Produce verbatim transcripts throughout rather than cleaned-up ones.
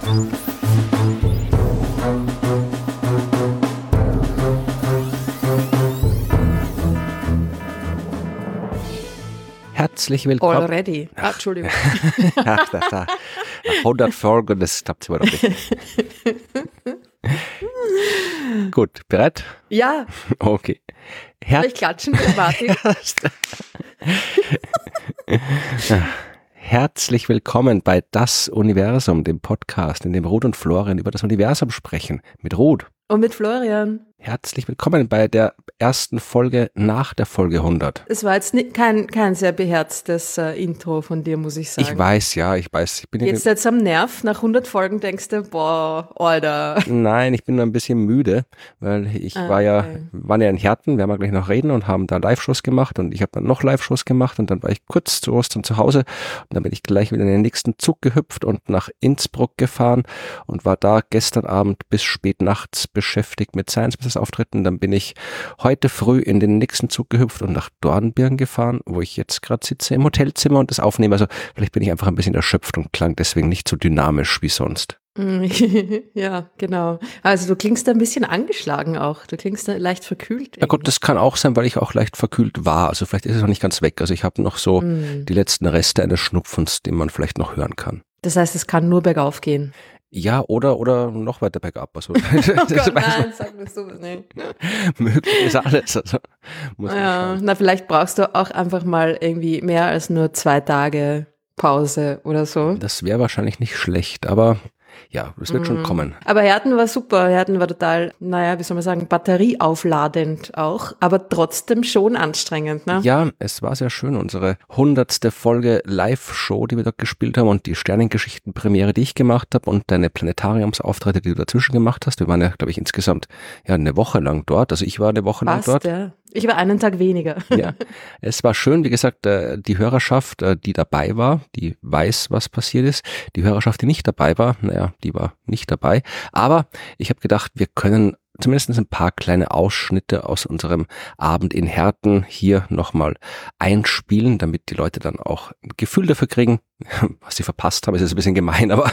Herzlich willkommen. Already. Ah, Entschuldigung. Ach, da, da. hundert Folgen, das klappt immer noch nicht. Gut, bereit? Ja. Okay. Her- Soll ich klatschen für Martin? Herzlich willkommen bei Das Universum, dem Podcast, in dem Ruth und Florian über das Universum sprechen. Mit Ruth. Und mit Florian. Herzlich willkommen bei der ersten Folge nach der Folge hundert. Es war jetzt nicht, kein, kein sehr beherztes äh, Intro von dir, muss ich sagen. Ich weiß, ja, ich weiß. Ich bin jetzt jetzt am Nerv, nach hundert Folgen denkst du, boah, Alter. Nein, ich bin nur ein bisschen müde, weil ich Ah, war ja, okay. waren ja in Herten, werden wir gleich noch reden und haben da Live-Shows gemacht und ich habe dann noch Live-Shows gemacht und dann war ich kurz zu Ostern zu Hause und dann bin ich gleich wieder in den nächsten Zug gehüpft und nach Innsbruck gefahren und war da gestern Abend bis spät nachts beschäftigt mit Science-Business-Auftritten. Dann bin ich heute früh in den nächsten Zug gehüpft und nach Dornbirn gefahren, wo ich jetzt gerade sitze im Hotelzimmer und das aufnehme. Also vielleicht bin ich einfach ein bisschen erschöpft und klang deswegen nicht so dynamisch wie sonst. Ja, genau. Also du klingst ein bisschen angeschlagen auch. Du klingst leicht verkühlt. Na gut, das kann auch sein, weil ich auch leicht verkühlt war. Also vielleicht ist es noch nicht ganz weg. Also ich habe noch so Mm. die letzten Reste eines Schnupfens, den man vielleicht noch hören kann. Das heißt, es kann nur bergauf gehen. Ja, oder oder noch weiter bergab. Also, Oh Gott, nein, sag mir sowas nicht. möglich ist alles. Also, muss man Ja, schauen. na, vielleicht brauchst du auch einfach mal irgendwie mehr als nur zwei Tage Pause oder so. Das wäre wahrscheinlich nicht schlecht, aber ja, es wird schon Mhm. kommen. Aber Herten war super. Herten war total, naja, wie soll man sagen, batterieaufladend auch, aber trotzdem schon anstrengend, ne? Ja, es war sehr schön, unsere hundertste Folge Live-Show, die wir dort gespielt haben und die Sternengeschichten-Premiere, die ich gemacht habe und deine Planetariumsauftritte, die du dazwischen gemacht hast. Wir waren ja, glaube ich, insgesamt ja eine Woche lang dort. Also ich war eine Woche lang Passt, dort. ja. Ich war einen Tag weniger. Ja, es war schön, wie gesagt, äh, die Hörerschaft, äh, die dabei war, die weiß, was passiert ist. Die Hörerschaft, die nicht dabei war, naja, die war nicht dabei. Aber ich habe gedacht, wir können zumindest ein paar kleine Ausschnitte aus unserem Abend in Herten hier nochmal einspielen, damit die Leute dann auch ein Gefühl dafür kriegen, was sie verpasst haben. Es ist ein bisschen gemein, aber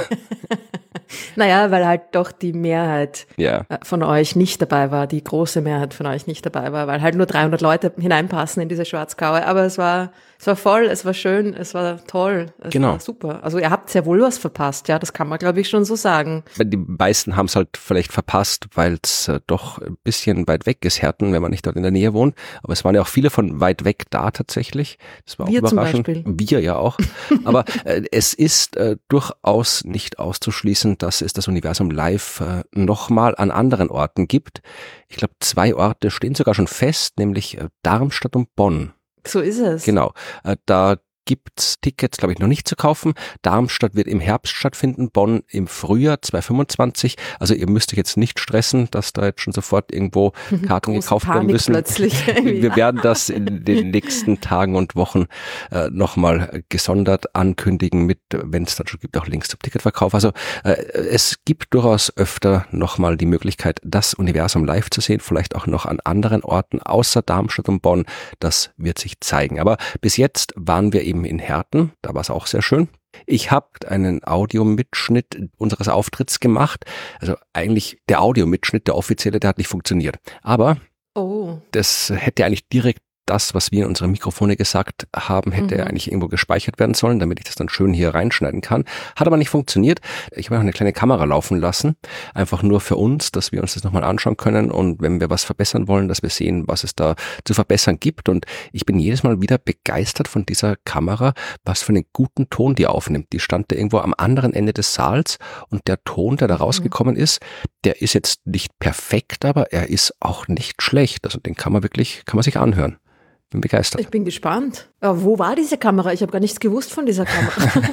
Naja, weil halt doch die Mehrheit ja. äh, von euch nicht dabei war, die große Mehrheit von euch nicht dabei war, weil halt nur dreihundert Leute hineinpassen in diese Schwarzkaue. Aber es war, es war voll, es war schön, es war toll, es Genau. war super. Also ihr habt sehr wohl was verpasst, ja, das kann man, glaube ich, schon so sagen. Die meisten haben es halt vielleicht verpasst, weil es äh, doch ein bisschen weit weg ist, Herten, wenn man nicht dort in der Nähe wohnt. Aber es waren ja auch viele von weit weg da tatsächlich. Das war auch Wir zum überraschend. Beispiel. Wir ja auch. Aber äh, es ist äh, durchaus nicht auszuschließen, dass es das Universum live äh, nochmal an anderen Orten gibt. Ich glaube, zwei Orte stehen sogar schon fest, nämlich äh, Darmstadt und Bonn. So ist es. Genau, äh, da gibt's Tickets, glaube ich, noch nicht zu kaufen. Darmstadt wird im Herbst stattfinden, Bonn im Frühjahr zwanzig fünfundzwanzig. Also ihr müsst euch jetzt nicht stressen, dass da jetzt schon sofort irgendwo Karten Große gekauft werden Panik müssen. plötzlich. Wir werden das in den nächsten Tagen und Wochen äh, nochmal gesondert ankündigen mit, wenn es dann schon gibt, auch Links zum Ticketverkauf. Also äh, es gibt durchaus öfter nochmal die Möglichkeit, das Universum live zu sehen, vielleicht auch noch an anderen Orten außer Darmstadt und Bonn. Das wird sich zeigen. Aber bis jetzt waren wir eben in Herten, da war es auch sehr schön. Ich habe einen Audiomitschnitt unseres Auftritts gemacht. Also eigentlich der Audiomitschnitt, der offizielle, der hat nicht funktioniert. Aber Oh, das hätte eigentlich direkt das, was wir in unsere Mikrofone gesagt haben, hätte Mhm. eigentlich irgendwo gespeichert werden sollen, damit ich das dann schön hier reinschneiden kann. Hat aber nicht funktioniert. Ich habe noch eine kleine Kamera laufen lassen, einfach nur für uns, dass wir uns das nochmal anschauen können und wenn wir was verbessern wollen, dass wir sehen, was es da zu verbessern gibt. Und ich bin jedes Mal wieder begeistert von dieser Kamera, was für einen guten Ton die aufnimmt. Die stand da irgendwo am anderen Ende des Saals und der Ton, der da rausgekommen ist, der ist jetzt nicht perfekt, aber er ist auch nicht schlecht. Also den kann man wirklich, kann man sich anhören. Bin begeistert. ich bin gespannt. Aber wo war diese Kamera? Ich habe gar nichts gewusst von dieser Kamera.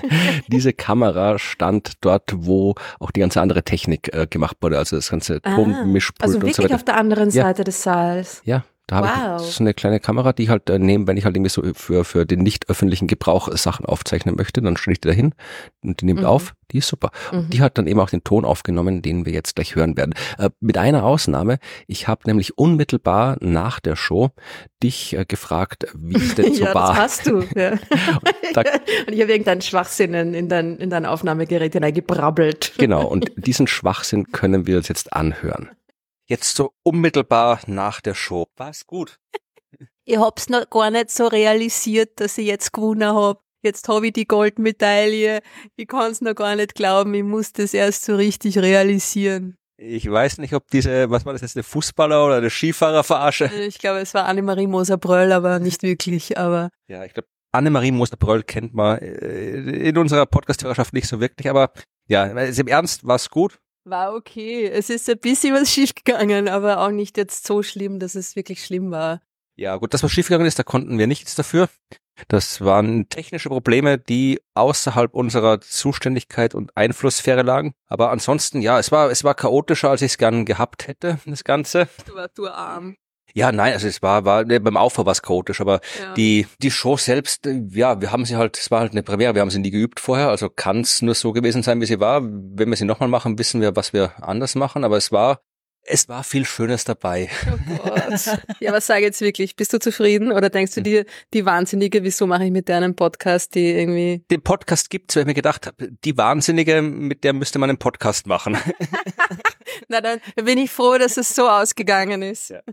Diese Kamera stand dort, wo auch die ganze andere Technik äh, gemacht wurde, also das ganze Tonmischpult also und so wirklich weiter. auf der anderen Ja. Seite des Saals. Ja, Da habe Wow. ich so eine kleine Kamera, die ich halt äh, nehme, wenn ich halt irgendwie so für, für den nicht öffentlichen Gebrauch Sachen aufzeichnen möchte, dann stelle ich die da hin und die nimmt Mhm. auf. Die ist super. Mhm. Und die hat dann eben auch den Ton aufgenommen, den wir jetzt gleich hören werden. Äh, mit einer Ausnahme. Ich habe nämlich unmittelbar nach der Show dich äh, gefragt, wie es denn so ja, war. das hast du. Ja. Und da, Und ich habe irgendeinen Schwachsinn in, in, dein, in dein Aufnahmegerät hineingebrabbelt. genau, und diesen Schwachsinn können wir uns jetzt anhören. Jetzt so unmittelbar nach der Show. War's gut? Ich hab's noch gar nicht so realisiert, dass ich jetzt gewonnen hab. Jetzt hab ich die Goldmedaille. Ich kann's noch gar nicht glauben. Ich muss das erst so richtig realisieren. Ich weiß nicht, ob diese, was war das jetzt, eine Fußballer- oder eine Skifahrerverarsche? Ich glaube, es war Annemarie Moser-Bröll, aber nicht wirklich. Aber Ja, ich glaube, Annemarie Moser-Bröll kennt man äh, in unserer Podcast-Hörerschaft nicht so wirklich, aber ja, also im Ernst war's gut. war okay. Es ist ein bisschen was schiefgegangen, aber auch nicht jetzt so schlimm, dass es wirklich schlimm war. Ja, gut, das, was schiefgegangen ist, da konnten wir nichts dafür. Das waren technische Probleme, die außerhalb unserer Zuständigkeit und Einflusssphäre lagen. Aber ansonsten, ja, es war, es war chaotischer, als ich es gern gehabt hätte, das Ganze. Du warst du arm. Ja, nein, also es war, war beim Aufbau war es chaotisch, aber Ja. die die Show selbst, äh, ja, wir haben sie halt, es war halt eine Premiere, wir haben sie nie geübt vorher, also kann es nur so gewesen sein, wie sie war. Wenn wir sie nochmal machen, wissen wir, was wir anders machen, aber es war, es war viel Schönes dabei. Oh Gott. Ja, was sag jetzt wirklich? Bist du zufrieden oder denkst du dir, die Wahnsinnige, wieso mache ich mit der einen Podcast, die irgendwie... Den Podcast gibt's, weil ich mir gedacht habe, die Wahnsinnige, mit der müsste man einen Podcast machen. Na, dann bin ich froh, dass es so ausgegangen ist. Ja.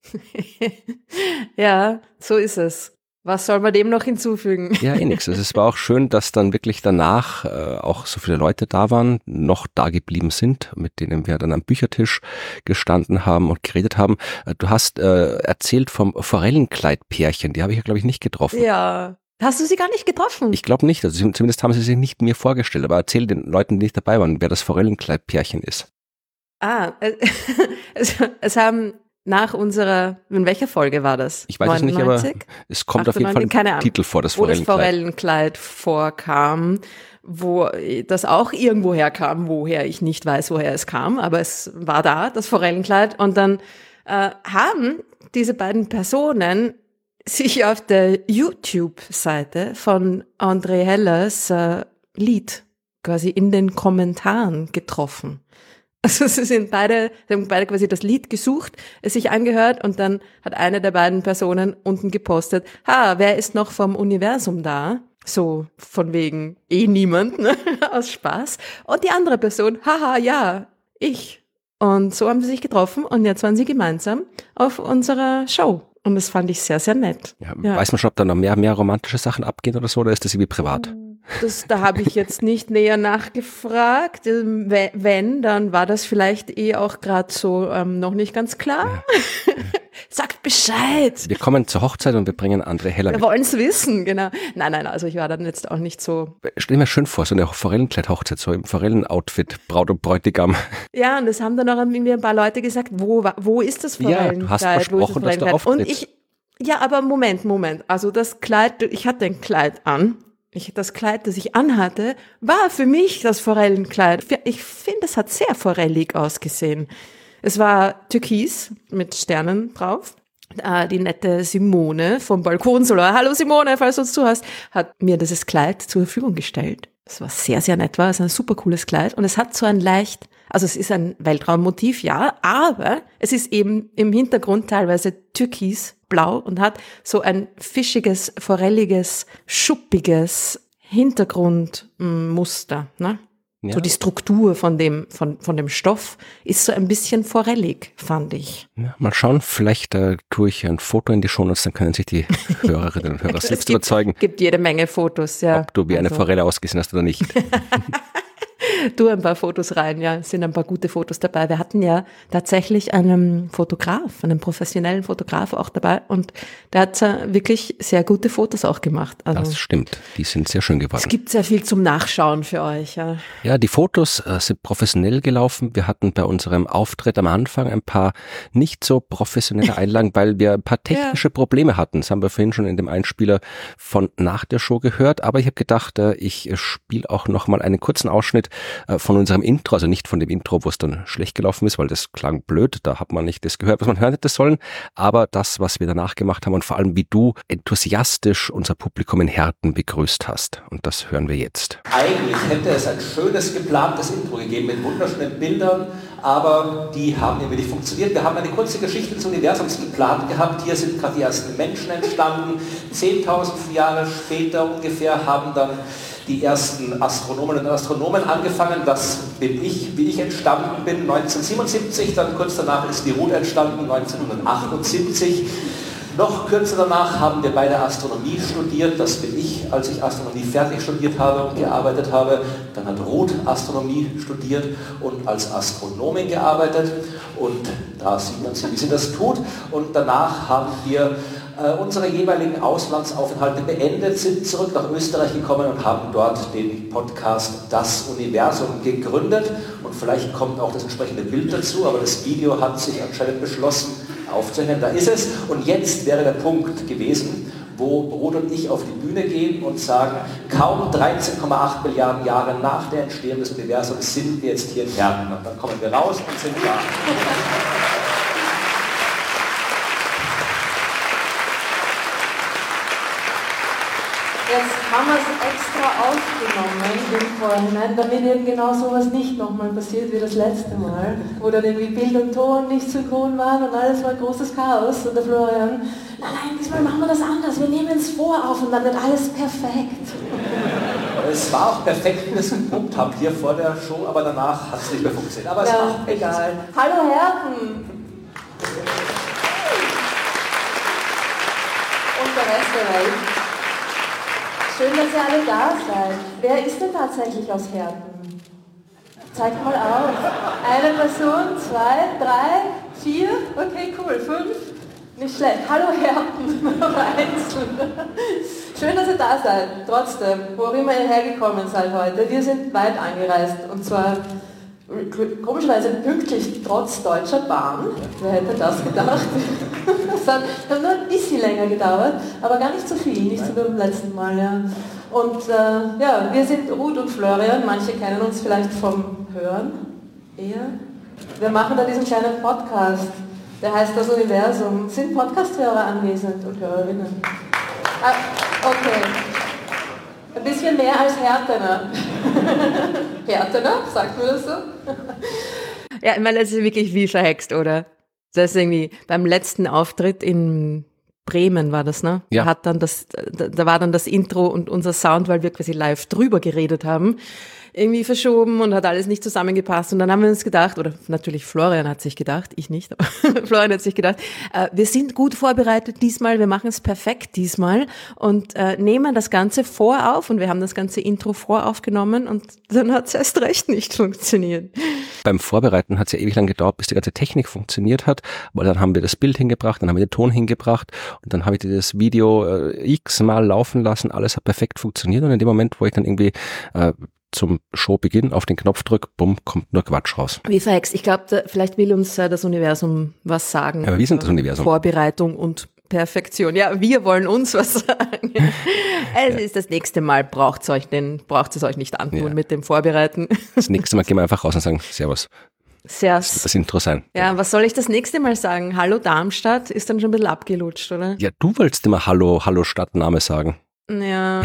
Ja, so ist es. Was soll man dem noch hinzufügen? Ja, eh nix. Also es war auch schön, dass dann wirklich danach äh, auch so viele Leute da waren, noch da geblieben sind, mit denen wir dann am Büchertisch gestanden haben und geredet haben. Äh, du hast äh, erzählt vom Forellenkleid-Pärchen, die habe ich ja, glaube ich, nicht getroffen. Ja. Hast du sie gar nicht getroffen? Ich glaube nicht, also zumindest haben sie sich nicht mir vorgestellt, aber erzähl den Leuten, die nicht dabei waren, wer das Forellenkleid-Pärchen ist. Ah, äh, es, es haben nach unserer, in welcher Folge war das? Ich weiß es nicht, aber neunundneunzig? es kommt auf jeden Fall achtundneunzig? Keine ein Ahnung. Titel vor, das Wo das Forellenkleid. Forellenkleid vorkam, wo das auch irgendwo herkam, woher ich nicht weiß, woher es kam, aber es war da, das Forellenkleid. Und dann äh, haben diese beiden Personen sich auf der YouTube-Seite von André Hellers äh, Lied quasi in den Kommentaren getroffen. Also sie sind beide, sie haben beide quasi das Lied gesucht, es sich angehört und dann hat eine der beiden Personen unten gepostet, ha, wer ist noch vom Universum da? So von wegen eh niemand, ne? Aus Spaß. Und die andere Person, haha, ja, ich. Und so haben sie sich getroffen und jetzt waren sie gemeinsam auf unserer Show. Und das fand ich sehr, sehr nett. Ja, Ja. Weiß man schon, ob da noch mehr, mehr romantische Sachen abgehen oder so, oder ist das irgendwie privat? Das, da habe ich jetzt nicht näher nachgefragt. Ähm, we- Wenn, dann war das vielleicht eh auch gerade so ähm, noch nicht ganz klar. Sagt Bescheid. Wir kommen zur Hochzeit und wir bringen André Heller Wir mit. wollen es wissen, genau. Nein, nein, also ich war dann jetzt auch nicht so. Stell mir schön vor, so eine Forellenkleid-Hochzeit, so im Forellenoutfit, Braut und Bräutigam. Ja, und das haben dann auch irgendwie ein paar Leute gesagt, wo, wa- wo ist das Ja, Forellenkleid? du hast Wo ist das versprochen, dass du Forellenkleid? Und auftrittst. ich, ja, aber Moment, Moment. Also das Kleid, ich hatte ein Kleid an. Ich, das Kleid, das ich anhatte, war für mich das Forellenkleid. Ich finde, es hat sehr forellig ausgesehen. Es war türkis mit Sternen drauf. Äh, Die nette Simone vom Balkonsolo, hallo Simone, falls du uns zuhörst, hat mir dieses Kleid zur Verfügung gestellt. Es war sehr, sehr nett, war es ein super cooles Kleid und es hat so ein leicht, also es ist ein Weltraummotiv, ja, aber es ist eben im Hintergrund teilweise türkis, blau und hat so ein fischiges, forelliges, schuppiges Hintergrundmuster, ne? Ja. So die Struktur von dem, von, von dem Stoff ist so ein bisschen forellig, fand ich. Ja, mal schauen, vielleicht äh, tue ich ein Foto in die Shownotes, dann können sich die Hörerinnen und Hörer Es selbst gibt, überzeugen, gibt jede Menge Fotos, ja. ob du wie eine Also, Forelle ausgesehen hast oder nicht. Tu ein paar Fotos rein, ja, es sind ein paar gute Fotos dabei. Wir hatten ja tatsächlich einen Fotograf, einen professionellen Fotograf auch dabei und der hat äh, wirklich sehr gute Fotos auch gemacht. Also Das stimmt, die sind sehr schön geworden. es gibt sehr viel zum Nachschauen für euch, ja. Ja, die Fotos äh, sind professionell gelaufen. Wir hatten bei unserem Auftritt am Anfang ein paar nicht so professionelle Einlagen, weil wir ein paar technische Probleme hatten. Das haben wir vorhin schon in dem Einspieler von nach der Show gehört. Aber ich habe gedacht, äh, ich spiele auch noch mal einen kurzen Ausschnitt äh, von unserem Intro, also nicht von dem Intro, wo es dann schlecht gelaufen ist, weil das klang blöd, da hat man nicht das gehört, was man hören hätte sollen, aber das, was wir danach gemacht haben und vor allem, wie du enthusiastisch unser Publikum in Herten begrüßt hast. Und das hören wir jetzt. Eigentlich hätte es ein schönes, geplantes Intro gegeben mit wunderschönen Bildern, aber die haben irgendwie nicht funktioniert. Wir haben eine kurze Geschichte des Universums geplant gehabt. Hier sind gerade die ersten Menschen entstanden. zehntausend Jahre später ungefähr haben dann die ersten Astronomen und Astronomen angefangen. Das bin ich, wie ich entstanden bin, neunzehnhundertsiebenundsiebzig. Dann kurz danach ist die Ruth entstanden, neunzehnhundertachtundsiebzig. Noch kürzer danach haben wir beide Astronomie studiert. Das bin ich, als ich Astronomie fertig studiert habe und gearbeitet habe. Dann hat Ruth Astronomie studiert und als Astronomin gearbeitet. Und da sieht man sie, wie sie das tut. Und danach haben wir äh, unsere jeweiligen Auslandsaufenthalte beendet, sind zurück nach Österreich gekommen und haben dort den Podcast Das Universum gegründet. Und vielleicht kommt auch das entsprechende Bild dazu, aber das Video hat sich anscheinend beschlossen aufzuhängen. Da ist es. Und jetzt wäre der Punkt gewesen, wo Ruth und ich auf die Bühne gehen und sagen, kaum dreizehn Komma acht Milliarden Jahre nach der Entstehung des Universums sind wir jetzt hier in Herten. Und dann kommen wir raus und sind da. Jetzt haben wir es extra aufgenommen im Vorhinein, damit eben genau sowas nicht nochmal passiert wie das letzte Mal, wo dann irgendwie Bild und Ton nicht synchron waren und alles war ein großes Chaos. Und der Florian, nein, nein, diesmal machen wir das anders, wir nehmen es vor auf und dann wird alles perfekt. Es war auch perfekt, wie wir es gepumpt haben hier vor der Show, aber danach hat es nicht mehr funktioniert. Aber es ja, war egal. Hallo Herten! Und der Rest der Welt. Schön, dass ihr alle da seid. Wer ist denn tatsächlich aus Herten? Zeigt mal auf. Eine Person, zwei, drei, vier, okay, cool, fünf. Nicht schlecht. Hallo Herten, aber einzeln. Schön, dass ihr da seid. Trotzdem, wo auch immer ihr hergekommen seid heute. Wir sind weit angereist und zwar komischerweise pünktlich trotz Deutscher Bahn. Wer hätte das gedacht? Es hat, hat nur ein bisschen länger gedauert, aber gar nicht so viel, nicht so wie beim letzten Mal. Ja. Und äh, ja, wir sind Ruth und Florian, manche kennen uns vielleicht vom Hören eher. Wir machen da diesen kleinen Podcast, der heißt Das Universum. Sind Podcast-Hörer anwesend und Hörerinnen? Ah, okay. Ein bisschen mehr als Härtener. Härtener, sagt man das so? Ja, ich meine, das ist wirklich wie verhext, oder? Das ist irgendwie beim letzten Auftritt in Bremen war das, ne? Ja. Hat dann das, da, da war dann das Intro und unser Sound, weil wir quasi live drüber geredet haben, irgendwie verschoben und hat alles nicht zusammengepasst. Und dann haben wir uns gedacht, oder natürlich Florian hat sich gedacht, ich nicht, aber Florian hat sich gedacht, äh, wir sind gut vorbereitet diesmal, wir machen es perfekt diesmal und äh, nehmen das Ganze vorauf und wir haben das ganze Intro voraufgenommen und dann hat es erst recht nicht funktioniert. Beim Vorbereiten hat es ja ewig lang gedauert, bis die ganze Technik funktioniert hat, weil dann haben wir das Bild hingebracht, dann haben wir den Ton hingebracht und dann habe ich das Video äh, x-mal laufen lassen, alles hat perfekt funktioniert und in dem Moment, wo ich dann irgendwie äh, zum Showbeginn auf den Knopf drücke, bumm, kommt nur Quatsch raus. Wie verhext. Ich glaube, vielleicht will uns äh, das Universum was sagen. Aber wir sind das Universum. Vorbereitung und Perfektion. Ja, wir wollen uns was sagen. Es ja. ist das nächste Mal, braucht es euch denn, braucht es euch nicht antun ja. mit dem Vorbereiten. Das nächste Mal gehen wir einfach raus und sagen, Servus. Servus. Das Intro sein. Ja, genau. Was soll ich das nächste Mal sagen? Hallo Darmstadt ist dann schon ein bisschen abgelutscht, oder? Ja, du wolltest immer Hallo, Hallo Stadtname sagen. Ja.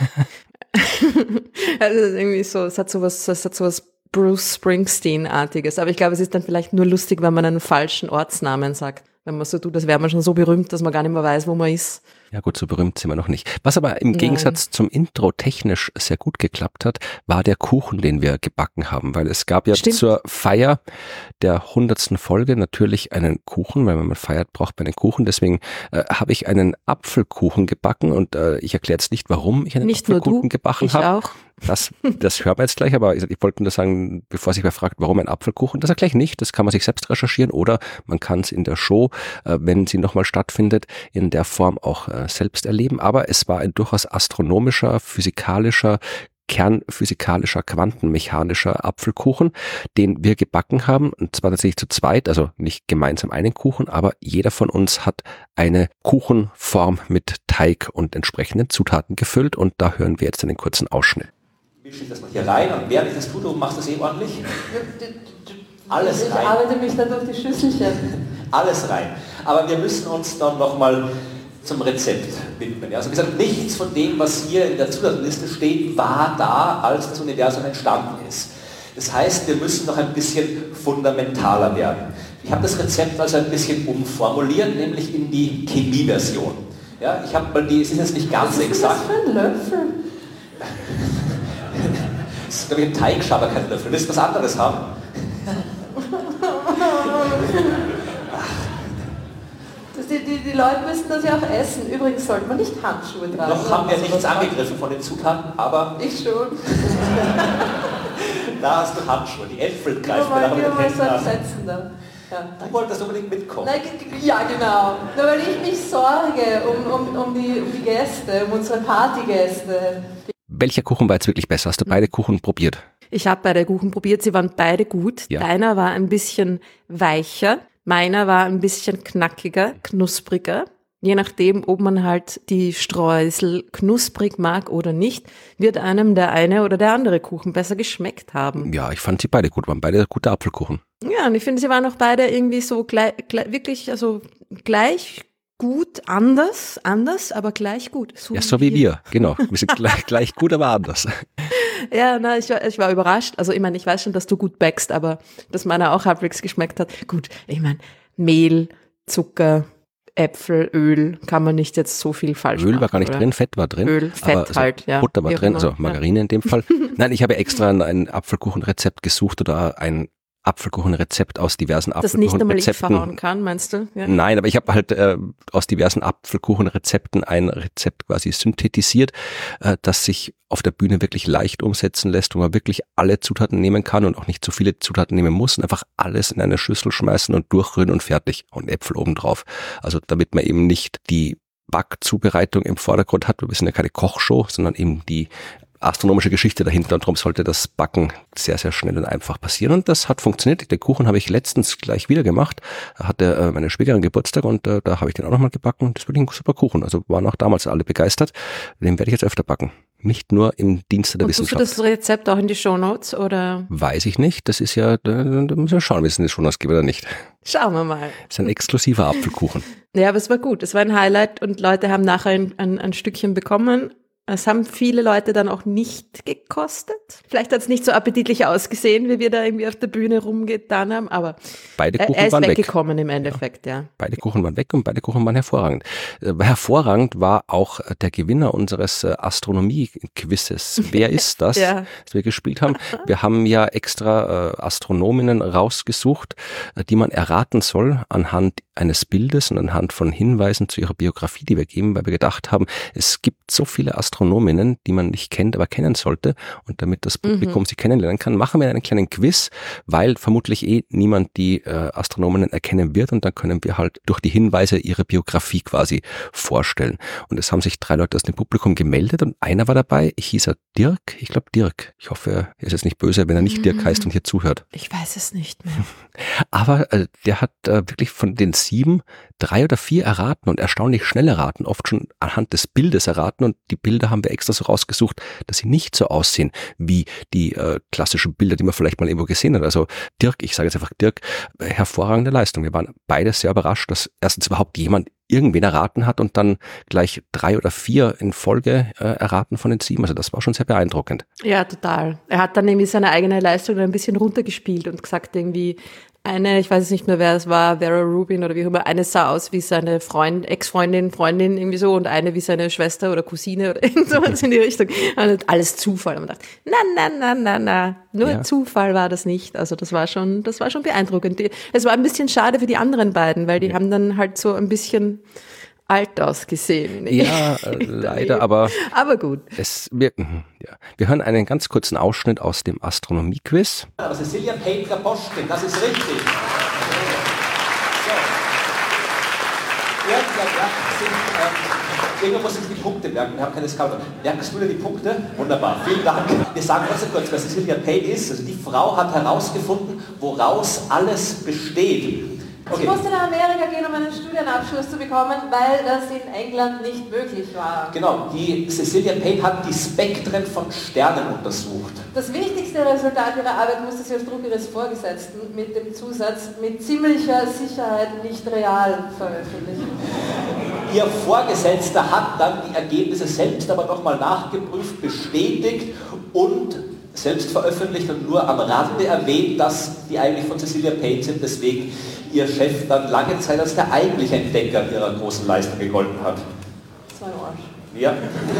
Also irgendwie so, es hat sowas, es hat sowas Bruce Springsteen-artiges. Aber ich glaube, es ist dann vielleicht nur lustig, wenn man einen falschen Ortsnamen sagt. Wenn man so tut, das wäre man schon so berühmt, dass man gar nicht mehr weiß, wo man ist. Ja gut, so berühmt sind wir noch nicht. Was aber im Gegensatz Nein. zum Intro technisch sehr gut geklappt hat, war der Kuchen, den wir gebacken haben. Weil es gab ja Stimmt. zur Feier der hundertsten Folge natürlich einen Kuchen, weil wenn man feiert, braucht man einen Kuchen. Deswegen äh, habe ich einen Apfelkuchen gebacken und äh, ich erkläre jetzt nicht, warum ich einen nicht Apfelkuchen nur du, gebacken ich habe. Auch. Das, das hört man jetzt gleich, aber ich, ich wollte nur sagen, bevor sich wer fragt, warum ein Apfelkuchen, das erkläre ich nicht. Das kann man sich selbst recherchieren oder man kann es in der Show, äh, wenn sie nochmal stattfindet, in der Form auch äh, selbst erleben. Aber es war ein durchaus astronomischer, physikalischer, kernphysikalischer, quantenmechanischer Apfelkuchen, den wir gebacken haben. Und zwar tatsächlich zu zweit, also nicht gemeinsam einen Kuchen, aber jeder von uns hat eine Kuchenform mit Teig und entsprechenden Zutaten gefüllt. Und da hören wir jetzt einen kurzen Ausschnitt. mische ich das mal hier rein und während ich das tue, du machst das eh ordentlich. Alles ich rein. Ich arbeite mich dann durch die Schüsselchen. Alles rein. Aber wir müssen uns dann nochmal zum Rezept widmen. Also wie gesagt, nichts von dem, was hier in der Zutatenliste steht, war da, als das Universum entstanden ist. Das heißt, wir müssen noch ein bisschen fundamentaler werden. Ich habe das Rezept also ein bisschen umformuliert, nämlich in die Chemieversion. Ja, ich habe mal die, es ist jetzt nicht ganz was exakt. Was ist das für ein Löffel? Das ist, glaube ich, ein Teigschaber, kein Löffel. Willst du was anderes haben? Das, die, die, die Leute müssen das ja auch essen. Übrigens sollte man nicht Handschuhe tragen. Noch haben wir nichts angegriffen von den Zutaten, aber... Ich schon. Da hast du Handschuhe, die Äpfel greifen wir wir mal mit den so Händen an. setzen da. Ja. Du wolltest unbedingt mitkommen. Nein, ja, genau. Nur weil ich mich sorge um, um, um, die, um die Gäste, um unsere Partygäste. Welcher Kuchen war jetzt wirklich besser? Hast du beide Kuchen probiert? Ich habe beide Kuchen probiert, sie waren beide gut. Ja. Deiner war ein bisschen weicher, meiner war ein bisschen knackiger, knuspriger. Je nachdem, ob man halt die Streusel knusprig mag oder nicht, wird einem der eine oder der andere Kuchen besser geschmeckt haben. Ja, ich fand sie beide gut, waren beide gute Apfelkuchen. Ja, und ich finde, sie waren auch beide irgendwie so gleich, gleich, wirklich, also gleich gut, anders, anders, aber gleich gut. So ja, so wie wir, genau. Wir sind gleich, gleich gut, aber anders. Ja, na, ich war, ich war überrascht. Also ich meine, ich weiß schon, dass du gut backst, aber dass meiner auch halbwegs geschmeckt hat. Gut, ich meine, Mehl, Zucker, Äpfel, Öl, kann man nicht jetzt so viel falsch machen. Öl war gar nicht oder? drin, Fett war drin. Öl, Fett aber also halt, ja. Butter war Wie drin, immer, also Margarine ja. in dem Fall. Nein, ich habe extra ein, ein Apfelkuchenrezept gesucht oder ein Apfelkuchenrezept aus diversen Das nicht einmal ich Apfelkuchenrezepten. verhauen kann, meinst du? Ja. Nein, aber ich habe halt äh, aus diversen Apfelkuchenrezepten ein Rezept quasi synthetisiert, äh, das sich auf der Bühne wirklich leicht umsetzen lässt, wo man wirklich alle Zutaten nehmen kann und auch nicht zu viele Zutaten nehmen muss und einfach alles in eine Schüssel schmeißen und durchrühren und fertig und Äpfel obendrauf. Also damit man eben nicht die Backzubereitung im Vordergrund hat, wir sind ja keine Kochshow, sondern eben die astronomische Geschichte dahinter und darum sollte das Backen sehr, sehr schnell und einfach passieren und das hat funktioniert. Den Kuchen habe ich letztens gleich wieder gemacht, da hatte äh, meine Schwägerin Geburtstag und äh, da habe ich den auch nochmal gebacken und das ist wirklich ein super Kuchen, also waren auch damals alle begeistert, den werde ich jetzt öfter backen. Nicht nur im Dienste der und Wissenschaft. Tust du das Rezept auch in die Shownotes oder? Weiß ich nicht, das ist ja, da, da müssen wir schauen, wie es in die Shownotes gibt oder nicht. Schauen wir mal. Das ist ein exklusiver Apfelkuchen. Ja, aber es war gut, es war ein Highlight und Leute haben nachher ein, ein, ein Stückchen bekommen. Es haben viele Leute dann auch nicht gekostet. Vielleicht hat es nicht so appetitlich ausgesehen, wie wir da irgendwie auf der Bühne rumgetan haben, aber beide Kuchen er ist waren weggekommen weg. im Endeffekt, ja. ja. Beide Kuchen waren weg und beide Kuchen waren hervorragend. Hervorragend war auch der Gewinner unseres Astronomie-Quizzes. Wer ist das, ja. das wir gespielt haben? Wir haben ja extra Astronominnen rausgesucht, die man erraten soll anhand eines Bildes und anhand von Hinweisen zu ihrer Biografie, die wir geben, weil wir gedacht haben, es gibt so viele Astronominnen, die man nicht kennt, aber kennen sollte. Und damit das Publikum mhm. sie kennenlernen kann, machen wir einen kleinen Quiz, weil vermutlich eh niemand die äh, Astronominnen erkennen wird. Und dann können wir halt durch die Hinweise ihre Biografie quasi vorstellen. Und es haben sich drei Leute aus dem Publikum gemeldet und einer war dabei. Ich hieß er Dirk. Ich glaube Dirk. Ich hoffe, er ist jetzt nicht böse, wenn er nicht mhm. Dirk heißt und hier zuhört. Ich weiß es nicht mehr. Aber äh, der hat äh, wirklich von den sieben drei oder vier erraten und erstaunlich schnell erraten, oft schon anhand des Bildes erraten und die Bilder haben wir extra so rausgesucht, dass sie nicht so aussehen wie die äh, klassischen Bilder, die man vielleicht mal irgendwo gesehen hat. Also Dirk, ich sage jetzt einfach Dirk, äh, hervorragende Leistung. Wir waren beide sehr überrascht, dass erstens überhaupt jemand irgendwen erraten hat und dann gleich drei oder vier in Folge äh, erraten von den sieben. Also das war schon sehr beeindruckend. Ja, total. Er hat dann irgendwie seine eigene Leistung ein bisschen runtergespielt und gesagt irgendwie, eine, ich weiß nicht mehr, wer es war, Vera Rubin oder wie auch immer, eine sah aus wie seine Freund, Ex-Freundin, Freundin irgendwie so und eine wie seine Schwester oder Cousine oder irgend sowas in die Richtung. Und alles Zufall. Und man dachte, na, na, na, na, na, nur ja. Zufall war das nicht. Also das war schon, das war schon beeindruckend. Die, es war ein bisschen schade für die anderen beiden, weil die ja. haben dann halt so ein bisschen alt ausgesehen. Ja, äh, leider, aber aber gut. Es, wir, ja. wir hören einen ganz kurzen Ausschnitt aus dem Astronomie-Quiz. Aber Cecilia Petra-Boschkin, das ist richtig. So. Ja, ja, ja, sind, ähm, irgendwo muss ich die Punkte merken, wir haben keine Scouter. Merkst du dir die Punkte? Wunderbar, vielen Dank. Wir sagen ganz kurz, was Cecilia Payne ist. Also die Frau hat herausgefunden, woraus alles besteht. Okay. Ich musste nach Amerika gehen, um einen Studienabschluss zu bekommen, weil das in England nicht möglich war. Genau, die Cecilia Payne hat die Spektren von Sternen untersucht. Das wichtigste Resultat ihrer Arbeit musste sie aus Druck ihres Vorgesetzten mit dem Zusatz mit ziemlicher Sicherheit nicht real veröffentlichen. Ihr Vorgesetzter hat dann die Ergebnisse selbst aber nochmal nachgeprüft, bestätigt und selbst veröffentlicht und nur am Rande erwähnt, dass die eigentlich von Cecilia Payne sind, deswegen ihr Chef dann lange Zeit als der eigentliche Entdecker ihrer großen Leistung gegolten hat. So ein Arsch. Ja.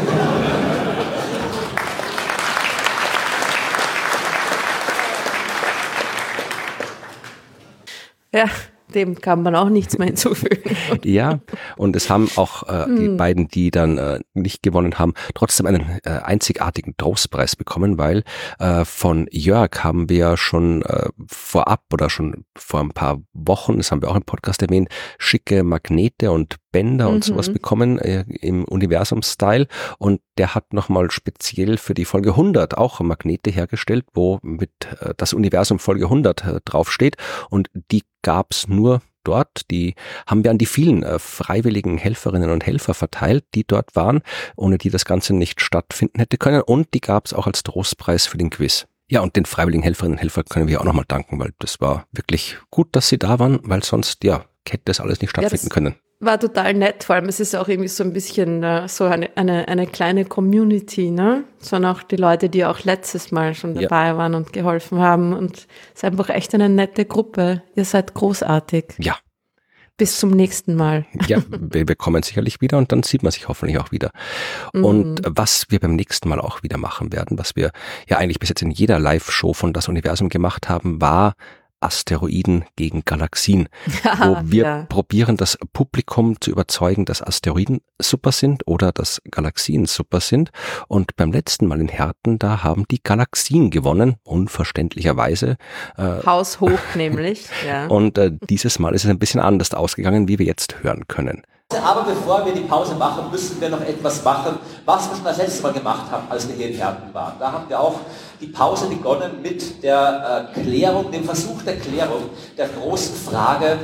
Ja, dem kann man auch nichts mehr hinzufügen. Ja, und es haben auch äh, die hm. beiden, die dann äh, nicht gewonnen haben, trotzdem einen äh, einzigartigen Trostpreis bekommen, weil äh, von Jörg haben wir ja schon äh, vorab oder schon vor ein paar Wochen, das haben wir auch im Podcast erwähnt, schicke Magnete und Bänder und mhm. sowas bekommen äh, im Universum-Style, und der hat nochmal speziell für die Folge hundert auch Magnete hergestellt, wo mit äh, das Universum Folge hundert äh, draufsteht, und die gab's nur dort. Die haben wir an die vielen äh, freiwilligen Helferinnen und Helfer verteilt, die dort waren, ohne die das Ganze nicht stattfinden hätte können, und die gab's auch als Trostpreis für den Quiz. Ja, und den freiwilligen Helferinnen und Helfern können wir auch nochmal danken, weil das war wirklich gut, dass sie da waren, weil sonst, ja, hätte das alles nicht stattfinden ja, können. War total nett, vor allem es ist auch irgendwie so ein bisschen uh, so eine, eine, eine kleine Community, ne? Sondern auch die Leute, die auch letztes Mal schon dabei ja. waren und geholfen haben, und es ist einfach echt eine nette Gruppe. Ihr seid großartig. Ja. Bis zum nächsten Mal. Ja, wir, wir kommen sicherlich wieder, und dann sieht man sich hoffentlich auch wieder. Mhm. Und was wir beim nächsten Mal auch wieder machen werden, was wir ja eigentlich bis jetzt in jeder Live-Show von Das Universum gemacht haben, war Asteroiden gegen Galaxien, ja, wo wir ja. probieren, das Publikum zu überzeugen, dass Asteroiden super sind oder dass Galaxien super sind. Und beim letzten Mal in Herten, da haben die Galaxien gewonnen, unverständlicherweise. Äh, Haushoch nämlich. Ja. Und äh, dieses Mal ist es ein bisschen anders ausgegangen, wie wir jetzt hören können. Aber bevor wir die Pause machen, müssen wir noch etwas machen, was wir schon das letzte Mal gemacht haben, als wir hier in Herten waren. Da haben wir auch die Pause begonnen mit der äh, Klärung, dem Versuch der Klärung der großen Frage,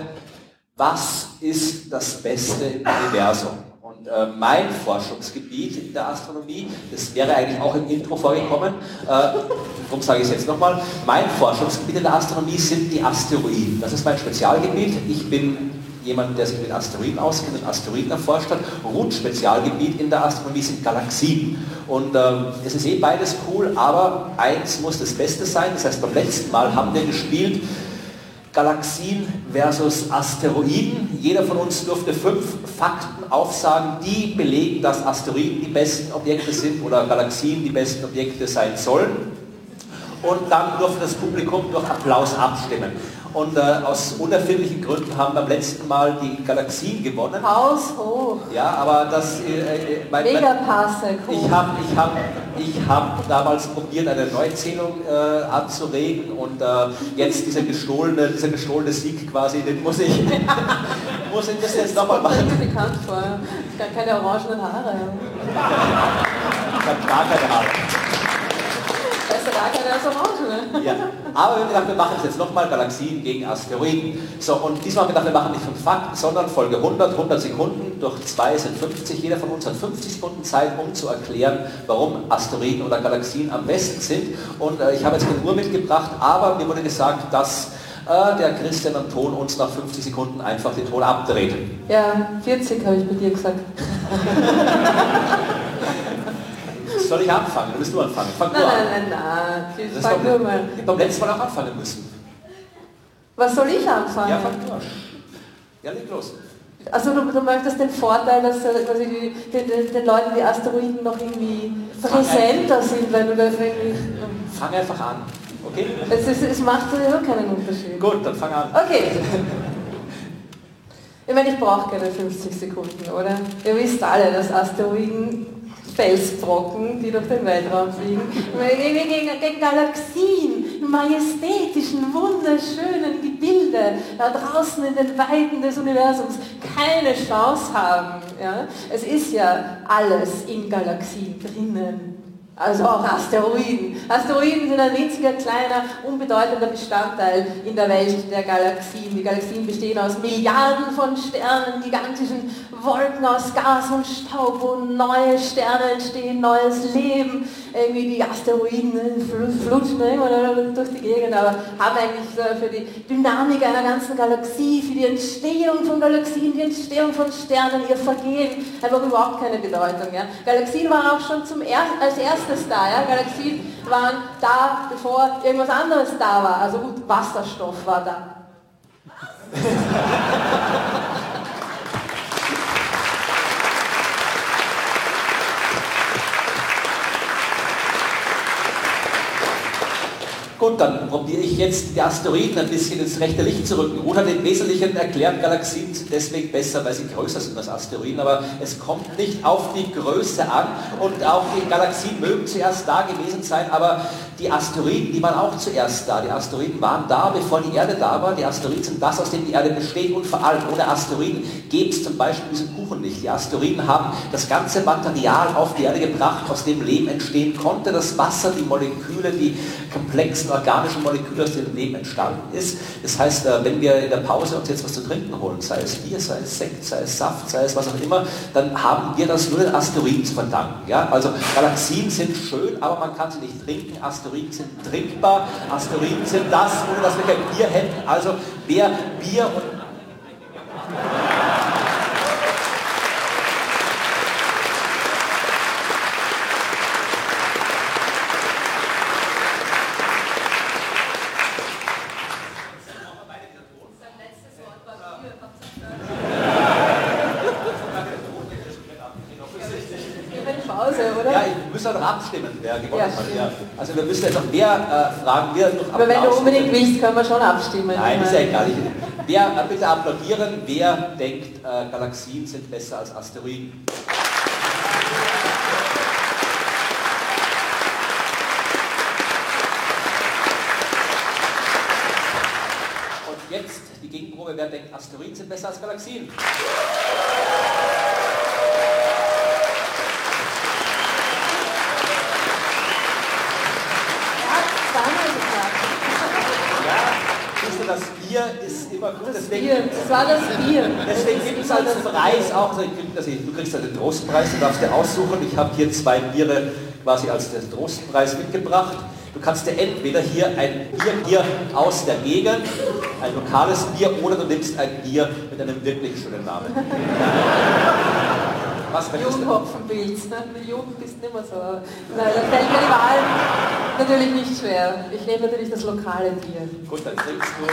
was ist das Beste im Universum? Und äh, mein Forschungsgebiet in der Astronomie, das wäre eigentlich auch im Intro vorgekommen, äh, darum sage ich es jetzt nochmal, mein Forschungsgebiet in der Astronomie sind die Asteroiden. Das ist mein Spezialgebiet. Ich bin jemand, der sich mit Asteroiden auskennt und Asteroiden erforscht hat. Rund-Spezialgebiet in der Astronomie sind Galaxien. Und ähm, es ist eh beides cool, aber eins muss das Beste sein. Das heißt, beim letzten Mal haben wir gespielt Galaxien versus Asteroiden. Jeder von uns durfte fünf Fakten aufsagen, die belegen, dass Asteroiden die besten Objekte sind oder Galaxien die besten Objekte sein sollen. Und dann durfte das Publikum durch Applaus abstimmen. Und äh, aus unerfindlichen Gründen haben beim letzten Mal die Galaxien gewonnen. Haus hoch. Ja, aber das... Äh, mein, Megapasse. Ich habe ich hab, ich hab damals probiert, eine Neuzählung äh, anzuregen, und äh, jetzt dieser gestohlene, dieser gestohlene Sieg quasi, den muss ich, muss ich das jetzt nochmal machen. Das ist mir bekannt vor. Ich habe keine orangenen Haare. Ich habe gar keine Haare. Ja, aber wir haben gedacht, wir machen es jetzt nochmal, Galaxien gegen Asteroiden. So, und diesmal haben wir gedacht, wir machen nicht fünf Fakten, sondern Folge hundert, hundert Sekunden, durch zwei sind fünfzig. Jeder von uns hat fünfzig Sekunden Zeit, um zu erklären, warum Asteroiden oder Galaxien am besten sind. Und äh, ich habe jetzt eine Uhr mitgebracht, aber mir wurde gesagt, dass äh, der Christian und Ton uns nach fünfzig Sekunden einfach den Ton abdreht. Ja, vierzig habe ich bei dir gesagt. Soll ich anfangen? Du willst nur anfangen. Fang nein, nur nein, an. nein, nein, nein. Das Fang nur mal. Ich habe beim letzten Mal auch anfangen müssen. Was soll ich anfangen? Ja, fang nur an. Ja, leg los. Also du, du möchtest den Vorteil, dass quasi die, den, den, den Leuten die Asteroiden noch irgendwie präsenter sind, wenn du das irgendwie... Fang einfach an, okay? Es, ist, es macht sowieso keinen Unterschied. Gut, dann fang an. Okay. Ich meine, ich brauche keine fünfzig Sekunden, oder? Ihr wisst alle, dass Asteroiden Felsbrocken, die durch den Weltraum fliegen, gegen, gegen Galaxien, majestätischen, wunderschönen Gebilde da draußen in den Weiten des Universums keine Chance haben. Ja? Es ist ja alles in Galaxien drinnen. Also auch Asteroiden. Asteroiden sind ein winziger, kleiner, unbedeutender Bestandteil in der Welt der Galaxien. Die Galaxien bestehen aus Milliarden von Sternen, gigantischen Wolken aus Gas und Staub, wo neue Sterne entstehen, neues Leben. Irgendwie die Asteroiden flutschen immer durch die Gegend, aber haben eigentlich für die Dynamik einer ganzen Galaxie, für die Entstehung von Galaxien, die Entstehung von Sternen, ihr Vergehen, einfach überhaupt keine Bedeutung. Ja. Galaxien waren auch schon zum er als erstes da. Ja. Galaxien waren da, bevor irgendwas anderes da war. Also gut, Wasserstoff war da. Gut, dann probiere ich jetzt die Asteroiden ein bisschen ins rechte Licht zu rücken. Ruth hat im Wesentlichen erklärt, Galaxien sind deswegen besser, weil sie größer sind als Asteroiden, aber es kommt nicht auf die Größe an und auch die Galaxien mögen zuerst da gewesen sein, aber die Asteroiden, die waren auch zuerst da. Die Asteroiden waren da, bevor die Erde da war. Die Asteroiden sind das, aus dem die Erde besteht und vor allem ohne Asteroiden gäbe es zum Beispiel diesen Kuchen nicht. Die Asteroiden haben das ganze Material auf die Erde gebracht, aus dem Leben entstehen konnte. Das Wasser, die Moleküle, die komplexen organischen Moleküle, aus denen Leben entstanden ist. Das heißt, wenn wir in der Pause uns jetzt was zu trinken holen, sei es Bier, sei es Sekt, sei es Saft, sei es was auch immer, dann haben wir das nur den Asteroiden zu verdanken. Ja? Also Galaxien sind schön, aber man kann sie nicht trinken. Asteroiden sind trinkbar. Asteroiden sind das, ohne dass wir kein Bier hätten. Also wer Bier und abstimmen, wer gewonnen hat. Ja. Also wir müssen jetzt noch mehr äh, fragen. Wir noch Aber wenn du unbedingt willst, können wir schon abstimmen. Nein, ist ja egal. Wer, äh, bitte applaudieren, wer denkt, äh, Galaxien sind besser als Asteroiden? Und jetzt die Gegenprobe, wer denkt, Asteroiden sind besser als Galaxien? Das Bier ist immer gut. Das, deswegen, Bier. das war das Bier. Deswegen gibt es als Preis auch, also du kriegst ja den Trostpreis, du darfst dir aussuchen. Ich habe hier zwei Biere quasi als den Trostpreis mitgebracht. Du kannst dir entweder hier ein Bier hier aus der Gegend, ein lokales Bier, oder du nimmst ein Bier mit einem wirklich schönen Namen. Was Junghopfenpilz, ne? Mit Jugend bist du nicht mehr so. Nein, da fällt mir die Wahl natürlich nicht schwer. Ich nehme natürlich das lokale Bier. Gut, dann trinkst du.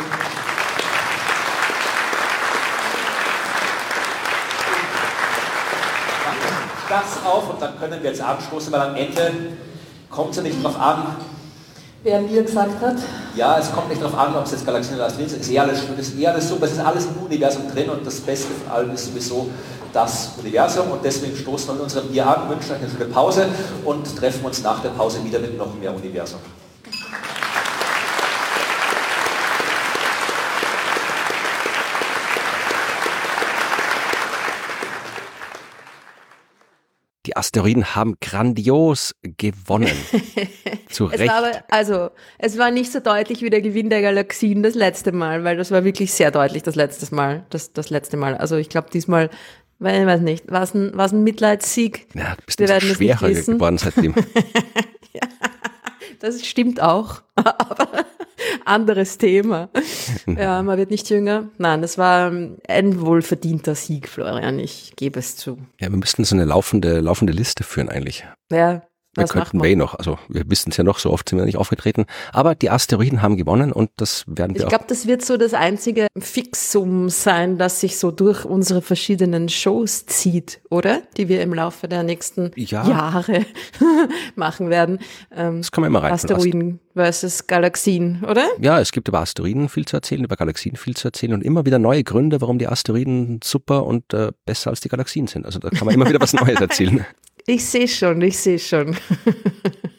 Das auf und dann können wir jetzt anstoßen, weil am Ende kommt es ja nicht drauf an, wer Bier gesagt hat. Ja, es kommt nicht darauf an, ob es jetzt Galaxien oder Asteroiden sind. Es ist eher alles schön, es ist eher alles super, es ist alles im Universum drin und das Beste von allem ist sowieso das Universum und deswegen stoßen wir mit unserem Bier an, wünschen euch eine schöne Pause und treffen uns nach der Pause wieder mit noch mehr Universum. Die Asteroiden haben grandios gewonnen. Zu Recht. Es war aber, also, es war nicht so deutlich wie der Gewinn der Galaxien das letzte Mal, weil das war wirklich sehr deutlich das letzte Mal. Das, das letzte Mal. Also ich glaube diesmal, weil ich weiß nicht, war es ein, war es ein Mitleidssieg? Ja, du bist ein bisschen schwerer geworden seitdem. Ja, das stimmt auch. Aber anderes Thema. Ja, man wird nicht jünger. Nein, das war ein wohlverdienter Sieg, Florian. Ich gebe es zu. Ja, wir müssten so eine laufende, laufende Liste führen eigentlich. Ja. Wir könnten wir eh noch, also wir wissen es ja noch, so oft sind wir nicht aufgetreten, aber die Asteroiden haben gewonnen und das werden wir ich auch. Ich glaube, das wird so das einzige Fixum sein, das sich so durch unsere verschiedenen Shows zieht, oder? Die wir im Laufe der nächsten ja. Jahre machen werden. Ähm, das kann man immer rein. Asteroiden versus Galaxien, oder? Ja, es gibt über Asteroiden viel zu erzählen, über Galaxien viel zu erzählen und immer wieder neue Gründe, warum die Asteroiden super und äh, besser als die Galaxien sind. Also da kann man immer wieder was Neues erzählen. Ich sehe schon, ich sehe schon.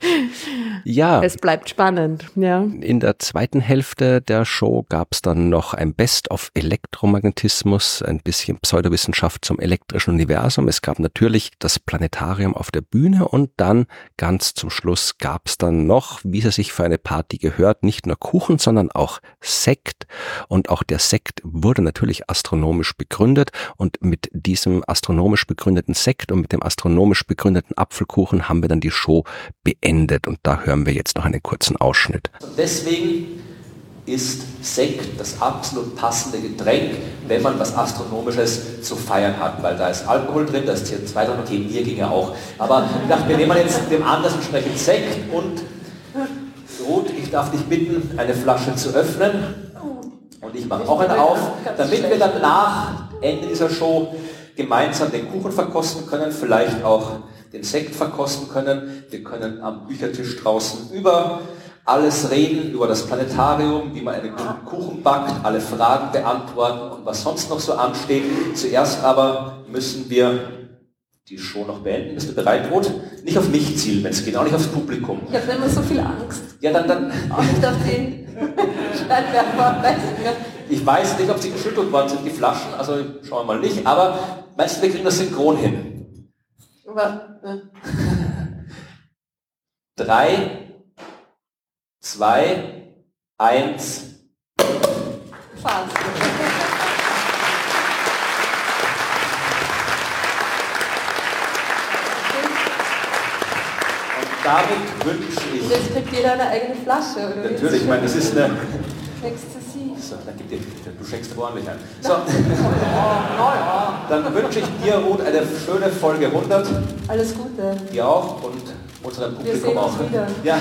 Ja. Es bleibt spannend, ja. In der zweiten Hälfte der Show gab es dann noch ein Best of Elektromagnetismus, ein bisschen Pseudowissenschaft zum elektrischen Universum. Es gab natürlich das Planetarium auf der Bühne und dann ganz zum Schluss gab es dann noch, wie es sich für eine Party gehört, nicht nur Kuchen, sondern auch Sekt. Und auch der Sekt wurde natürlich astronomisch begründet und mit diesem astronomisch begründeten Sekt und mit dem astronomisch begründeten Apfelkuchen haben wir dann die Show beendet. Und da hören wir jetzt noch einen kurzen Ausschnitt. Und deswegen ist Sekt das absolut passende Getränk, wenn man was Astronomisches zu feiern hat, weil da ist Alkohol drin, da ist C O zwei drin, okay, Bier ging ja auch. Aber ich dachte, wir nehmen jetzt dem Anders entsprechend Sekt und Ruth, ich darf dich bitten, eine Flasche zu öffnen. Und ich mache auch eine auf, damit wir dann nach Ende dieser Show gemeinsam den Kuchen verkosten können, vielleicht auch den Sekt verkosten können. Wir können am Büchertisch draußen über alles reden, über das Planetarium, wie man einen guten Kuchen backt, alle Fragen beantworten und was sonst noch so ansteht. Zuerst aber müssen wir die Show noch beenden. Bist du bereit, Ruth? Nicht auf mich zielen, wenn es geht, auch nicht aufs Publikum. Ich habe immer so viel Angst. Ja, dann... dann auch nicht auf den Scheinwerfer. Ich weiß nicht, ob sie geschüttelt worden sind, die Flaschen, also schauen wir mal nicht, aber meinst du, wir kriegen das synchron hin? Aber, ja. Drei, zwei, eins. Fast. Damit wünsche ich... Und jetzt kriegt jeder eine eigene Flasche, oder? Natürlich, ich meine, das ist eine... Ecstasy. So, dann gib dir, du schenkst aber ordentlich ein. So, dann wünsche ich dir, Ruth, eine schöne Folge hundert. Alles Gute. Dir auch und unserem Publikum Wir sehen auch. uns wieder. Ja.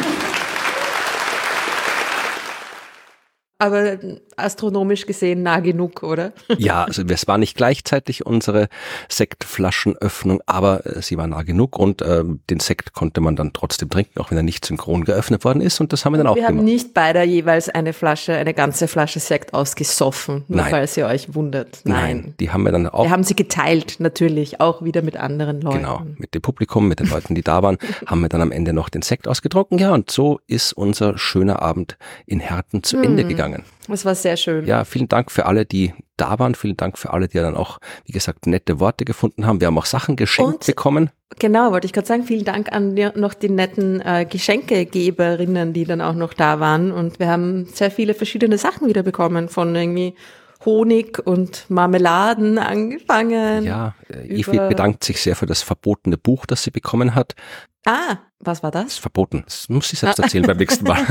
Aber astronomisch gesehen nah genug, oder? Ja, also es war nicht gleichzeitig unsere Sektflaschenöffnung, aber äh, sie war nah genug und äh, den Sekt konnte man dann trotzdem trinken, auch wenn er nicht synchron geöffnet worden ist und das haben wir dann auch Wir gemacht. haben nicht beide jeweils eine Flasche, eine ganze Flasche Sekt ausgesoffen, nur Nein. falls ihr euch wundert. Nein. Nein, die haben wir dann auch. Wir haben sie geteilt, natürlich, auch wieder mit anderen Leuten. Genau, mit dem Publikum, mit den Leuten, die da waren, haben wir dann am Ende noch den Sekt ausgetrunken. Ja, und so ist unser schöner Abend in Herten zu Ende gegangen. Das war sehr schön. Ja, vielen Dank für alle, die da waren. Vielen Dank für alle, die dann auch, wie gesagt, nette Worte gefunden haben. Wir haben auch Sachen geschenkt Und, bekommen. Genau, wollte ich gerade sagen, vielen Dank an die, noch die netten äh, Geschenkegeberinnen, die dann auch noch da waren. Und wir haben sehr viele verschiedene Sachen wieder bekommen, von irgendwie Honig und Marmeladen angefangen. Ja, äh, Evi bedankt sich sehr für das verbotene Buch, das sie bekommen hat. Ah, was war Das das? ist verboten. Das muss sie selbst erzählen beim nächsten Mal.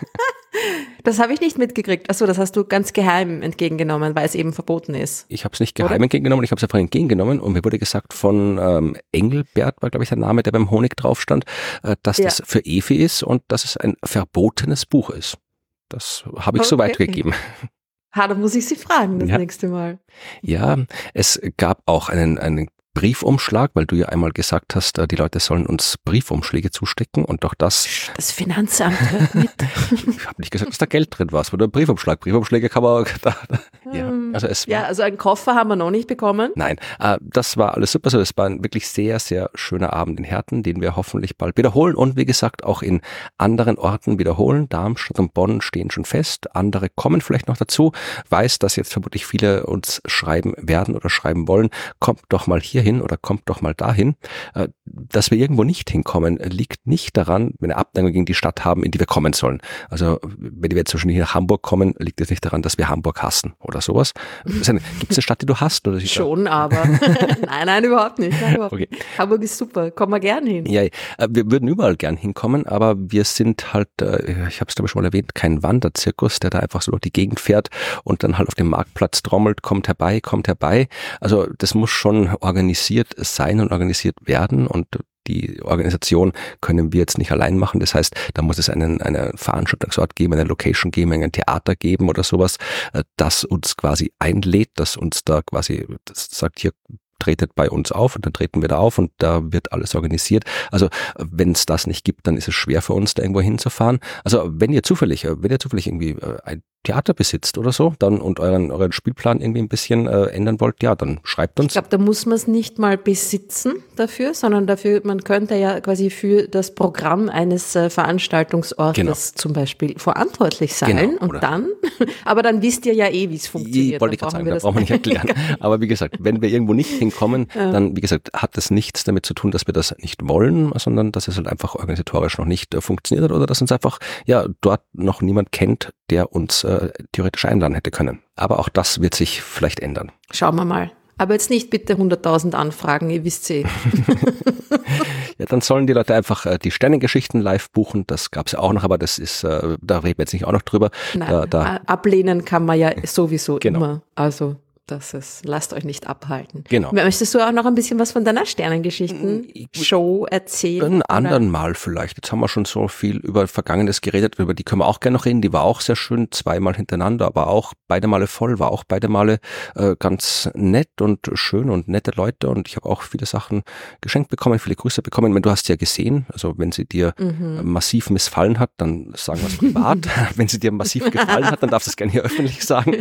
Das habe ich nicht mitgekriegt. Achso, das hast du ganz geheim entgegengenommen, weil es eben verboten ist. Ich habe es nicht geheim entgegengenommen, ich habe es einfach entgegengenommen und mir wurde gesagt von ähm, Engelbert, war glaube ich der Name, der beim Honig drauf stand, äh, dass Ja. das für Evi ist und dass es ein verbotenes Buch ist. Das habe ich so Okay. weitergegeben. Ha, da muss ich sie fragen das Ja. nächste Mal. Ja, es gab auch einen, einen Briefumschlag, weil du ja einmal gesagt hast, äh, die Leute sollen uns Briefumschläge zustecken und auch das, Das Finanzamt hört mit. ich habe nicht gesagt, dass da Geld drin war, es war nur ein Briefumschlag. Briefumschläge kann man, da, da, ja, also es war, Ja, also einen Koffer haben wir noch nicht bekommen. Nein, äh, das war alles super. Also es war ein wirklich sehr, sehr schöner Abend in Herten, den wir hoffentlich bald wiederholen und wie gesagt auch in anderen Orten wiederholen. Darmstadt und Bonn stehen schon fest. Andere kommen vielleicht noch dazu. Weiß, dass jetzt vermutlich viele uns schreiben werden oder schreiben wollen. Kommt doch mal hier hin oder kommt doch mal dahin. Äh, dass wir irgendwo nicht hinkommen, liegt nicht daran, wenn wir eine Abneigung gegen die Stadt haben, in die wir kommen sollen. Also wenn wir jetzt wahrscheinlich nach Hamburg kommen, liegt es nicht daran, dass wir Hamburg hassen oder sowas. Gibt es eine Stadt, die du hast? Oder Schon, aber nein, nein, überhaupt nicht. Nein, überhaupt Okay. nicht. Hamburg ist super, kommen wir gern hin. Ja, äh, wir würden überall gern hinkommen, aber wir sind halt, äh, ich habe es glaube ich schon mal erwähnt, kein Wanderzirkus, der da einfach so durch die Gegend fährt und dann halt auf dem Marktplatz trommelt, kommt herbei, kommt herbei. Also das muss schon organisiert sein und organisiert werden und die Organisation können wir jetzt nicht allein machen. Das heißt, da muss es einen, einen Veranstaltungsort geben, eine Location geben, ein Theater geben oder sowas, äh, das uns quasi einlädt, das uns da quasi das sagt, hier tretet bei uns auf und dann treten wir da auf und da wird alles organisiert. Also wenn es das nicht gibt, dann ist es schwer für uns, da irgendwo hinzufahren. Also wenn ihr zufällig, wenn ihr zufällig irgendwie ein Theater besitzt oder so, dann und euren, euren Spielplan irgendwie ein bisschen äh, ändern wollt, ja, dann schreibt uns. Ich glaube, da muss man es nicht mal besitzen dafür, sondern dafür, man könnte ja quasi für das Programm eines äh, Veranstaltungsortes genau. zum Beispiel verantwortlich sein genau, und dann, aber dann wisst ihr ja eh, wie es funktioniert. Ich wollte ich gerade sagen, da brauchen wir nicht erklären. Aber wie gesagt, wenn wir irgendwo nicht hinkommen, ja. dann, wie gesagt, hat das nichts damit zu tun, dass wir das nicht wollen, sondern dass es halt einfach organisatorisch noch nicht äh, funktioniert hat oder dass uns einfach, ja, dort noch niemand kennt, der uns äh, theoretisch einladen hätte können. Aber auch das wird sich vielleicht ändern. Schauen wir mal. Aber jetzt nicht bitte hunderttausend Anfragen, ihr wisst eh. Ja, dann sollen die Leute einfach äh, die Sternengeschichten live buchen. Das gab es ja auch noch, aber das ist, äh, da reden wir jetzt nicht auch noch drüber. Nein, da, da, ablehnen kann man ja sowieso genau. immer. Also das ist, lasst euch nicht abhalten. Genau. Möchtest du auch noch ein bisschen was von deiner Sternengeschichten-Show erzählen? Ein anderen Mal vielleicht. Jetzt haben wir schon so viel über Vergangenes geredet, über die können wir auch gerne noch reden. Die war auch sehr schön, zweimal hintereinander, aber auch beide Male voll, war auch beide Male äh, ganz nett und schön und nette Leute und ich habe auch viele Sachen geschenkt bekommen, viele Grüße bekommen. Wenn du hast sie ja gesehen, also wenn sie dir mhm. massiv missfallen hat, dann sagen wir es privat. Wenn sie dir massiv gefallen hat, dann darfst du es gerne hier öffentlich sagen.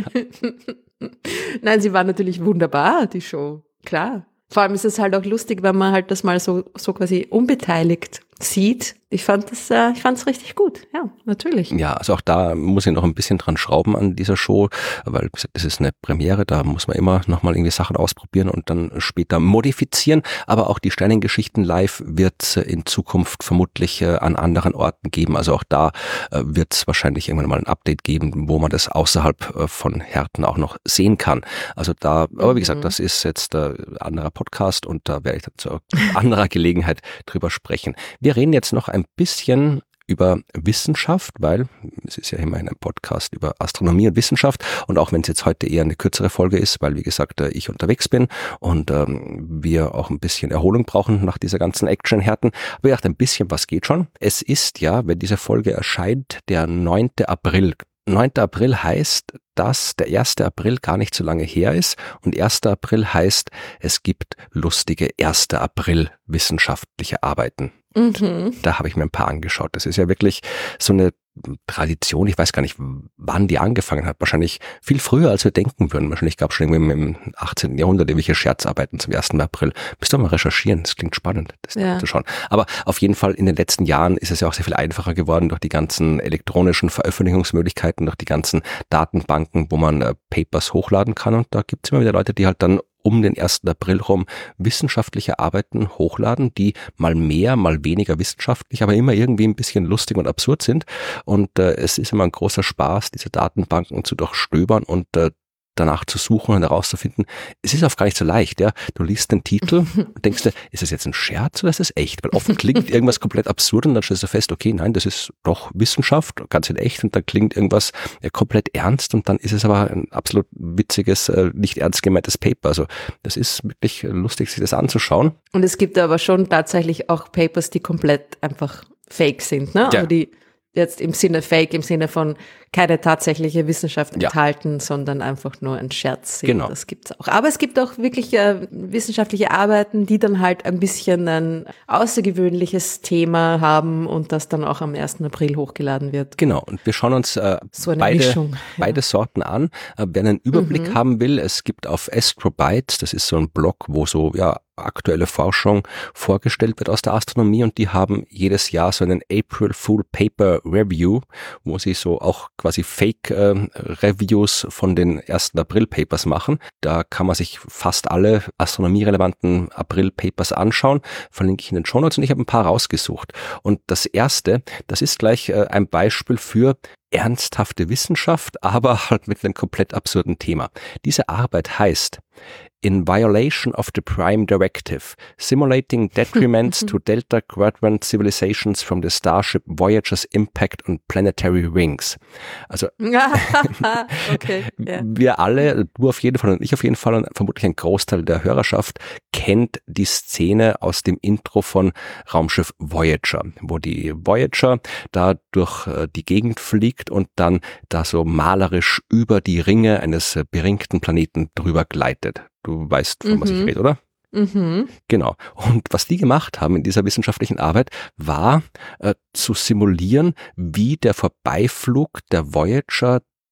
Nein, sie war natürlich wunderbar, die Show, klar. Vor allem ist es halt auch lustig, wenn man halt das mal so, so quasi unbeteiligt sieht. Ich fand das, äh, ich fand es richtig gut, ja, natürlich. Ja, also auch da muss ich noch ein bisschen dran schrauben an dieser Show, weil wie gesagt, das ist eine Premiere, da muss man immer nochmal irgendwie Sachen ausprobieren und dann später modifizieren, aber auch die Sternengeschichten live wird es in Zukunft vermutlich äh, an anderen Orten geben, also auch da äh, wird es wahrscheinlich irgendwann mal ein Update geben, wo man das außerhalb äh, von Herten auch noch sehen kann. Also da, aber wie gesagt, das ist jetzt ein äh, anderer Podcast und da werde ich dann zu anderer Gelegenheit drüber sprechen. Wir reden jetzt noch ein bisschen über Wissenschaft, weil es ist ja immerhin ein Podcast über Astronomie und Wissenschaft und auch wenn es jetzt heute eher eine kürzere Folge ist, weil wie gesagt ich unterwegs bin und ähm, wir auch ein bisschen Erholung brauchen nach dieser ganzen Action-Härten, aber ich dachte, ein bisschen was geht schon. Es ist ja, wenn diese Folge erscheint, der neunte April. neunter April heißt, dass der erster April gar nicht so lange her ist und erster April heißt, es gibt lustige erster April wissenschaftliche Arbeiten. Mhm. Da habe ich mir ein paar angeschaut. Das ist ja wirklich so eine Tradition. Ich weiß gar nicht, wann die angefangen hat. Wahrscheinlich viel früher, als wir denken würden. Wahrscheinlich gab es schon irgendwie im achtzehnten Jahrhundert irgendwelche Scherzarbeiten zum ersten April. Müsst ihr mal recherchieren. Das klingt spannend, das ja. zu schauen. Aber auf jeden Fall in den letzten Jahren ist es ja auch sehr viel einfacher geworden durch die ganzen elektronischen Veröffentlichungsmöglichkeiten, durch die ganzen Datenbanken, wo man äh, Papers hochladen kann. Und da gibt es immer wieder Leute, die halt dann um den ersten April rum wissenschaftliche Arbeiten hochladen, die mal mehr, mal weniger wissenschaftlich, aber immer irgendwie ein bisschen lustig und absurd sind. Und äh, es ist immer ein großer Spaß, diese Datenbanken zu durchstöbern und äh, danach zu suchen und herauszufinden. Es ist oft gar nicht so leicht, ja. Du liest den Titel und denkst dir, ist das jetzt ein Scherz oder ist das echt? Weil oft klingt irgendwas komplett absurd und dann stellst du fest, okay, nein, das ist doch Wissenschaft, ganz in echt und dann klingt irgendwas ja, komplett ernst und dann ist es aber ein absolut witziges, äh, nicht ernst gemeintes Paper. Also das ist wirklich lustig, sich das anzuschauen. Und es gibt aber schon tatsächlich auch Papers, die komplett einfach fake sind, ne? Ja. Also die jetzt im Sinne fake, im Sinne von keine tatsächliche Wissenschaft enthalten, ja. sondern einfach nur ein Scherz sind. Genau. Das gibt's auch. Aber es gibt auch wirklich äh, wissenschaftliche Arbeiten, die dann halt ein bisschen ein außergewöhnliches Thema haben und das dann auch am ersten April hochgeladen wird. Genau. Und wir schauen uns äh, so eine beide, Mischung, ja. beide Sorten an. Äh, wer einen Überblick mhm. haben will, es gibt auf Astrobytes, das ist so ein Blog, wo so, ja, aktuelle Forschung vorgestellt wird aus der Astronomie und die haben jedes Jahr so einen April Fool Paper Review, wo sie so auch quasi Fake-Reviews äh, von den ersten April-Papers machen. Da kann man sich fast alle astronomierelevanten April-Papers anschauen. Verlinke ich in den Shownotes und ich habe ein paar rausgesucht. Und das erste, das ist gleich äh, ein Beispiel für ernsthafte Wissenschaft, aber halt mit einem komplett absurden Thema. Diese Arbeit heißt In Violation of the Prime Directive, Simulating Detriments to Delta Quadrant Civilizations from the Starship Voyager's Impact on Planetary Rings. Also okay, yeah. wir alle, du auf jeden Fall und ich auf jeden Fall und vermutlich ein Großteil der Hörerschaft kennt die Szene aus dem Intro von Raumschiff Voyager, wo die Voyager da durch die Gegend fliegt und dann da so malerisch über die Ringe eines beringten Planeten drüber gleitet. Du weißt, von mhm. was ich rede, oder? Mhm. Genau. Und was die gemacht haben in dieser wissenschaftlichen Arbeit, war äh, zu simulieren, wie der Vorbeiflug der Voyager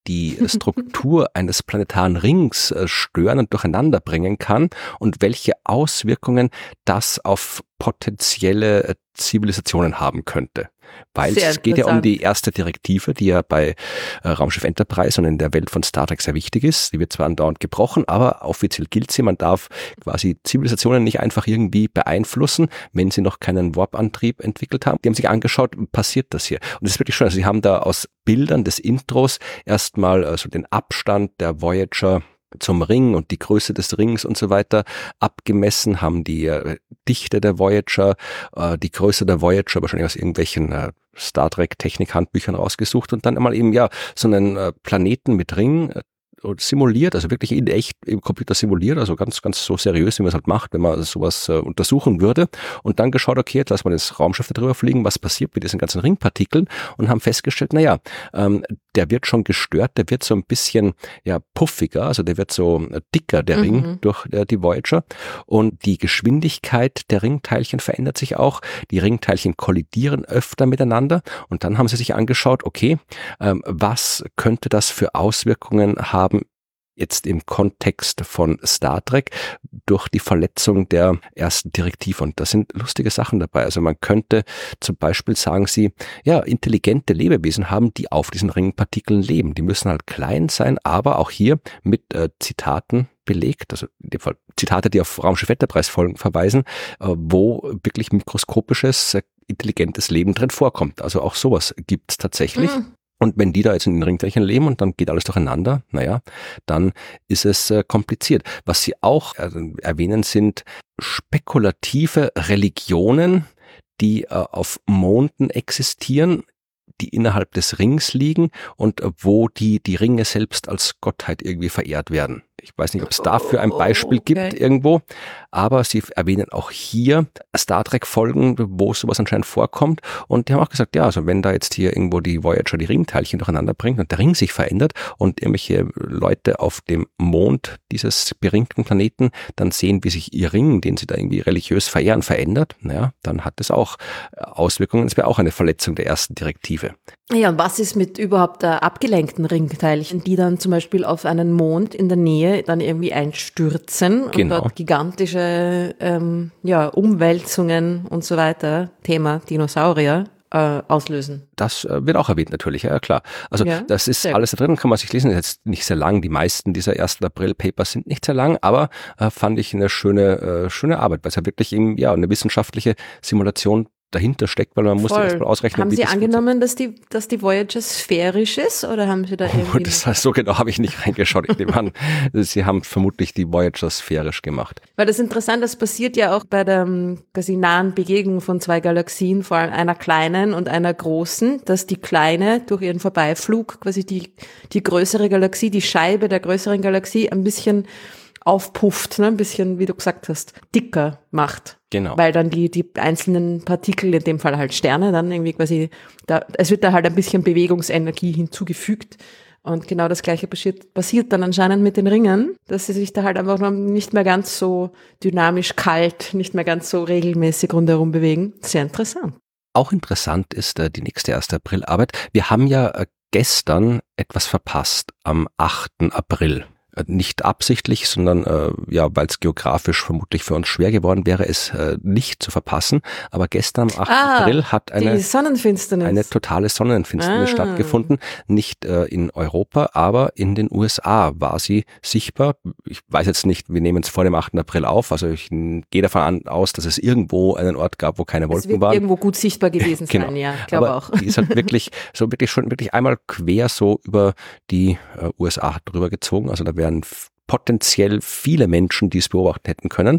die Struktur eines planetaren Rings äh, stören und durcheinander bringen kann und welche Auswirkungen das auf potenzielle äh, Zivilisationen haben könnte. Weil Sehr es geht ja um die erste Direktive, die ja bei äh, Raumschiff Enterprise und in der Welt von Star Trek sehr wichtig ist. Die wird zwar andauernd gebrochen, aber offiziell gilt sie. Man darf quasi Zivilisationen nicht einfach irgendwie beeinflussen, wenn sie noch keinen Warp-Antrieb entwickelt haben. Die haben sich angeschaut, passiert das hier. Und das ist wirklich schön. Also sie haben da aus Bildern des Intros erstmal also den Abstand der Voyager zum Ring und die Größe des Rings und so weiter abgemessen, haben die äh, Dichte der Voyager, äh, die Größe der Voyager wahrscheinlich aus irgendwelchen äh, Star Trek Technik-Handbüchern rausgesucht und dann einmal eben ja so einen äh, Planeten mit Ring äh, simuliert, also wirklich in echt im Computer simuliert, also ganz, ganz so seriös, wie man es halt macht, wenn man sowas äh, untersuchen würde und dann geschaut, okay, jetzt lassen wir das Raumschiff da drüber fliegen, was passiert mit diesen ganzen Ringpartikeln und haben festgestellt, naja, ähm, der wird schon gestört, der wird so ein bisschen ja puffiger, also der wird so dicker, der mhm. Ring durch äh, die Voyager und die Geschwindigkeit der Ringteilchen verändert sich auch, die Ringteilchen kollidieren öfter miteinander und dann haben sie sich angeschaut, okay, ähm, was könnte das für Auswirkungen haben jetzt im Kontext von Star Trek durch die Verletzung der ersten Direktive. Und da sind lustige Sachen dabei. Also man könnte zum Beispiel sagen sie, ja, intelligente Lebewesen haben, die auf diesen Ringpartikeln leben. Die müssen halt klein sein, aber auch hier mit äh, Zitaten belegt, also in dem Fall Zitate, die auf Raumschiff Enterprise Folgen verweisen, äh, wo wirklich mikroskopisches, äh, intelligentes Leben drin vorkommt. Also auch sowas gibt's tatsächlich. Mhm. Und wenn die da jetzt in den Ringteilchen leben und dann geht alles durcheinander, naja, dann ist es äh, kompliziert. Was sie auch äh, erwähnen, sind spekulative Religionen, die äh, auf Monden existieren, die innerhalb des Rings liegen und äh, wo die, die Ringe selbst als Gottheit irgendwie verehrt werden. Ich weiß nicht, ob es dafür ein Beispiel okay. gibt irgendwo, aber sie erwähnen auch hier Star Trek-Folgen, wo sowas anscheinend vorkommt und die haben auch gesagt, ja, also wenn da jetzt hier irgendwo die Voyager die Ringteilchen durcheinander bringt und der Ring sich verändert und irgendwelche Leute auf dem Mond dieses beringten Planeten dann sehen, wie sich ihr Ring, den sie da irgendwie religiös verehren, verändert, naja, dann hat es auch Auswirkungen. Es wäre auch eine Verletzung der ersten Direktive. Ja, und was ist mit überhaupt der abgelenkten Ringteilchen, die dann zum Beispiel auf einen Mond in der Nähe dann irgendwie einstürzen genau. und dort gigantische ähm, ja, Umwälzungen und so weiter, Thema Dinosaurier, äh, auslösen? Das äh, wird auch erwähnt natürlich, ja klar. Also ja, das ist alles da drin, kann man sich lesen, ist jetzt nicht sehr lang, die meisten dieser ersten April-Papers sind nicht sehr lang, aber äh, fand ich eine schöne, äh, schöne Arbeit, weil es ja wirklich eben ja eine wissenschaftliche Simulation dahinter steckt, weil man muss das erstmal ausrechnen. Haben wie Sie das angenommen, dass die, dass die Voyager sphärisch ist oder haben Sie da irgendwie... Oh, das heißt, so genau habe ich nicht reingeschaut. Ich nehme an, Sie haben vermutlich die Voyager sphärisch gemacht. Weil das ist interessant, das passiert ja auch bei der quasi nahen Begegnung von zwei Galaxien, vor allem einer kleinen und einer großen, dass die kleine durch ihren Vorbeiflug quasi die, die größere Galaxie, die Scheibe der größeren Galaxie ein bisschen aufpufft, ne, ein bisschen, wie du gesagt hast, dicker macht. Genau. Weil dann die, die einzelnen Partikel, in dem Fall halt Sterne, dann irgendwie quasi, da, es wird da halt ein bisschen Bewegungsenergie hinzugefügt. Und genau das Gleiche passiert, passiert dann anscheinend mit den Ringen, dass sie sich da halt einfach noch nicht mehr ganz so dynamisch kalt, nicht mehr ganz so regelmäßig rundherum bewegen. Sehr interessant. Auch interessant ist äh, die nächste erste April-Arbeit. Wir haben ja äh, gestern etwas verpasst, am achten April. Nicht absichtlich, sondern äh, ja, weil es geografisch vermutlich für uns schwer geworden wäre, es äh, nicht zu verpassen. Aber gestern am achten Ah, April hat eine, die Sonnenfinsternis. eine totale Sonnenfinsternis Ah. stattgefunden. Nicht äh, in Europa, aber in den U S A war sie sichtbar. Ich weiß jetzt nicht, wir nehmen es vor dem achten April auf. Also ich gehe davon an, aus, dass es irgendwo einen Ort gab, wo keine Es Wolken wird waren. irgendwo gut sichtbar gewesen sein, Genau. ja, ich glaube Aber auch. die ist halt wirklich so wirklich schon wirklich einmal quer so über die äh, U S A drüber gezogen. Also da wären f- potenziell viele Menschen, die es beobachten hätten können.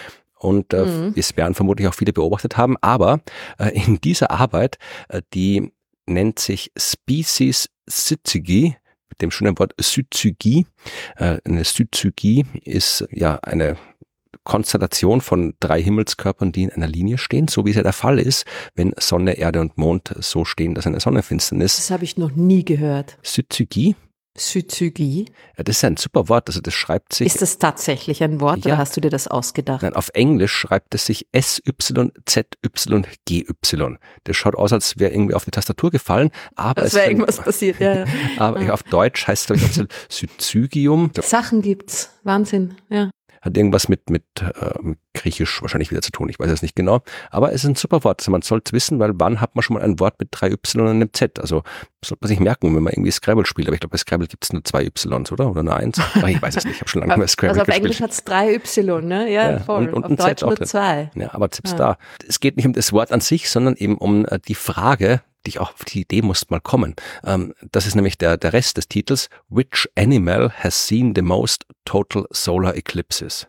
Und äh, Mhm. es werden vermutlich auch viele beobachtet haben. Aber äh, in dieser Arbeit, äh, die nennt sich Species Syzygy, mit dem schönen Wort Syzygie. Äh, eine Syzygie ist ja eine Konstellation von drei Himmelskörpern, die in einer Linie stehen, so wie es ja der Fall ist, wenn Sonne, Erde und Mond so stehen, dass eine Sonnenfinsternis. Das habe ich noch nie gehört. Syzygie Syzygie? Ja, das ist ein super Wort, also das schreibt sich... Ist das tatsächlich ein Wort ja, oder hast du dir das ausgedacht? Nein, auf Englisch schreibt es sich S Y Z Y G Y. Das schaut aus, als wäre irgendwie auf die Tastatur gefallen, aber das es wäre irgendwas passiert, ja. ja. aber ja. Auf Deutsch heißt es, glaube ich, Syzygium. Sachen gibt's, Wahnsinn, ja. Hat irgendwas mit, mit äh, Griechisch wahrscheinlich wieder zu tun, ich weiß es nicht genau. Aber es ist ein super Wort, also man sollte es wissen, weil wann hat man schon mal ein Wort mit drei Y und einem Z? Also sollte man sich merken, wenn man irgendwie Scrabble spielt. Aber ich glaube, bei Scrabble gibt es nur zwei Ys, oder? Oder nur eins? Ach, ich weiß es nicht, ich habe schon lange nicht mehr Scrabble also auf gespielt. Englisch hat es drei Y, ne? Ja, ja voll. Und, und auf ein Deutsch Z auch nur drin. zwei. Ja, aber selbst ah. da. Es geht nicht um das Wort an sich, sondern eben um äh, die Frage, die ich auch auf die Idee musste mal kommen. Ähm, das ist nämlich der, der Rest des Titels. Which animal has seen the most total solar eclipses?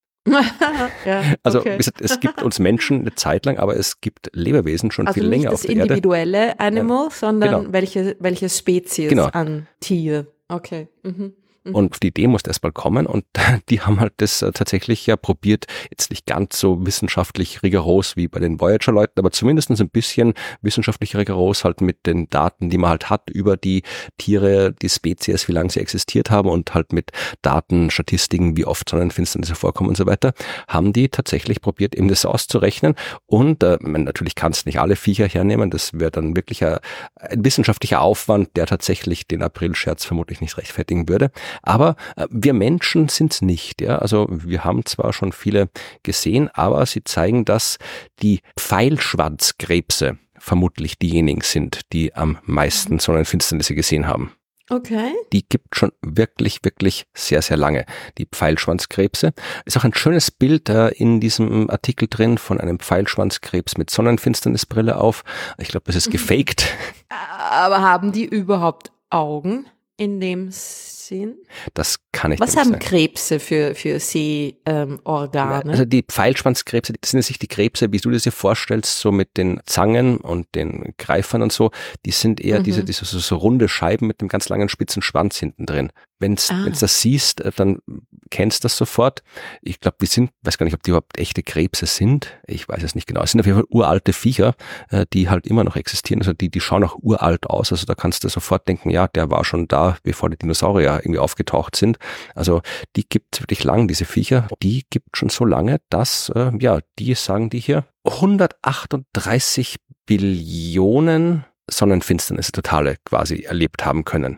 ja, also okay. wie gesagt, es gibt uns Menschen eine Zeit lang, aber es gibt Lebewesen schon also viel länger auf der Erde. Also nicht das individuelle Animal, ja, sondern genau. welche, welche Spezies genau. an Tier. Okay. Mhm. Und auf die Idee musste erst mal kommen und die haben halt das äh, tatsächlich ja probiert, jetzt nicht ganz so wissenschaftlich rigoros wie bei den Voyager-Leuten, aber zumindest ein bisschen wissenschaftlich rigoros halt mit den Daten, die man halt hat über die Tiere, die Spezies, wie lange sie existiert haben und halt mit Daten, Statistiken, wie oft Sonnenfinsternisse vorkommen und so weiter, haben die tatsächlich probiert, eben das auszurechnen. Und äh, man, natürlich kannst nicht alle Viecher hernehmen, das wäre dann wirklich ein, ein wissenschaftlicher Aufwand, der tatsächlich den Aprilscherz vermutlich nicht rechtfertigen würde. Aber äh, wir Menschen sind's nicht, ja. Also wir haben zwar schon viele gesehen, aber sie zeigen, dass die Pfeilschwanzkrebse vermutlich diejenigen sind, die am meisten Sonnenfinsternisse gesehen haben. Okay. Die gibt schon wirklich, wirklich sehr, sehr lange. Die Pfeilschwanzkrebse. Ist auch ein schönes Bild äh, in diesem Artikel drin von einem Pfeilschwanzkrebs mit Sonnenfinsternisbrille auf. Ich glaube, das ist gefaked. Aber haben die überhaupt Augen in dem Sinn? Das kann ich Was nicht haben sagen. Krebse für, für Sehorgane? Ähm, also die Pfeilschwanzkrebse, das sind sich die Krebse, wie du dir sie vorstellst, so mit den Zangen und den Greifern und so, die sind eher mhm. diese, diese so, so runde Scheiben mit einem ganz langen spitzen Schwanz hinten drin. Wenn du ah. das siehst, dann kennst du das sofort. Ich glaube, die sind, weiß gar nicht, ob die überhaupt echte Krebse sind. Ich weiß es nicht genau. Es sind auf jeden Fall uralte Viecher, die halt immer noch existieren. Also die, die schauen auch uralt aus. Also da kannst du sofort denken, ja, der war schon da, bevor die Dinosaurier irgendwie aufgetaucht sind. Also die gibt es wirklich lang, diese Viecher. Die gibt schon so lange, dass, äh, ja, die sagen die hier, hundertachtunddreißig Billionen Sonnenfinsternisse totale quasi erlebt haben können.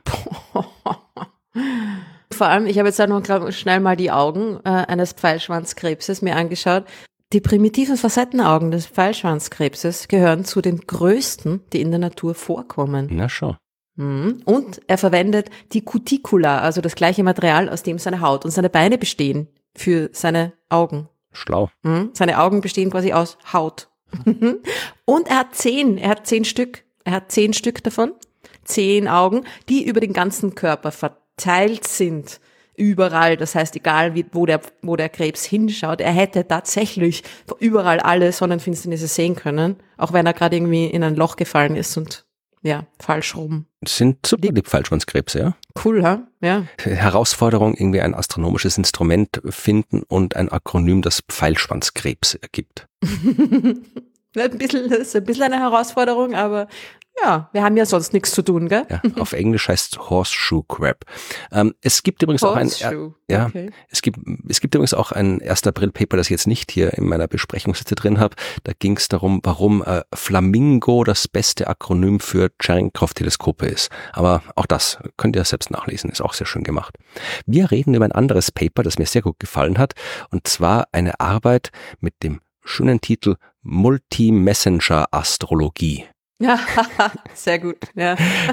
Vor allem, ich habe jetzt auch noch schnell mal die Augen äh, eines Pfeilschwanzkrebses mir angeschaut. Die primitiven Facettenaugen des Pfeilschwanzkrebses gehören zu den größten, die in der Natur vorkommen. Na schon. Und er verwendet die Cuticula, also das gleiche Material, aus dem seine Haut und seine Beine bestehen, für seine Augen. Schlau. Seine Augen bestehen quasi aus Haut. Und er hat zehn, er hat zehn Stück, er hat zehn Stück davon, zehn Augen, die über den ganzen Körper verteilt sind. Überall, das heißt, egal wie, wo der, wo der Krebs hinschaut, er hätte tatsächlich überall alle Sonnenfinsternisse sehen können, auch wenn er gerade irgendwie in ein Loch gefallen ist und ja, falsch rum. Sind super die Pfeilschwanzkrebse, ja? Cool, ha? Ja. Herausforderung, irgendwie ein astronomisches Instrument finden und ein Akronym, das Pfeilschwanzkrebs ergibt. ein bisschen, das ist ein bisschen eine Herausforderung, aber ja, wir haben ja sonst nichts zu tun, gell? Ja, auf Englisch heißt es Horseshoe Crab. Ähm, es gibt übrigens Horseshoe. auch ein, ja, okay. es gibt, es gibt übrigens auch ein erster April Paper, das ich jetzt nicht hier in meiner Besprechungsliste drin habe. Da ging es darum, warum äh, Flamingo das beste Akronym für Cherenkov-Teleskope ist. Aber auch das könnt ihr selbst nachlesen, ist auch sehr schön gemacht. Wir reden über ein anderes Paper, das mir sehr gut gefallen hat, und zwar eine Arbeit mit dem schönen Titel Multi-Messenger-Astrologie. Ja, sehr gut, ja.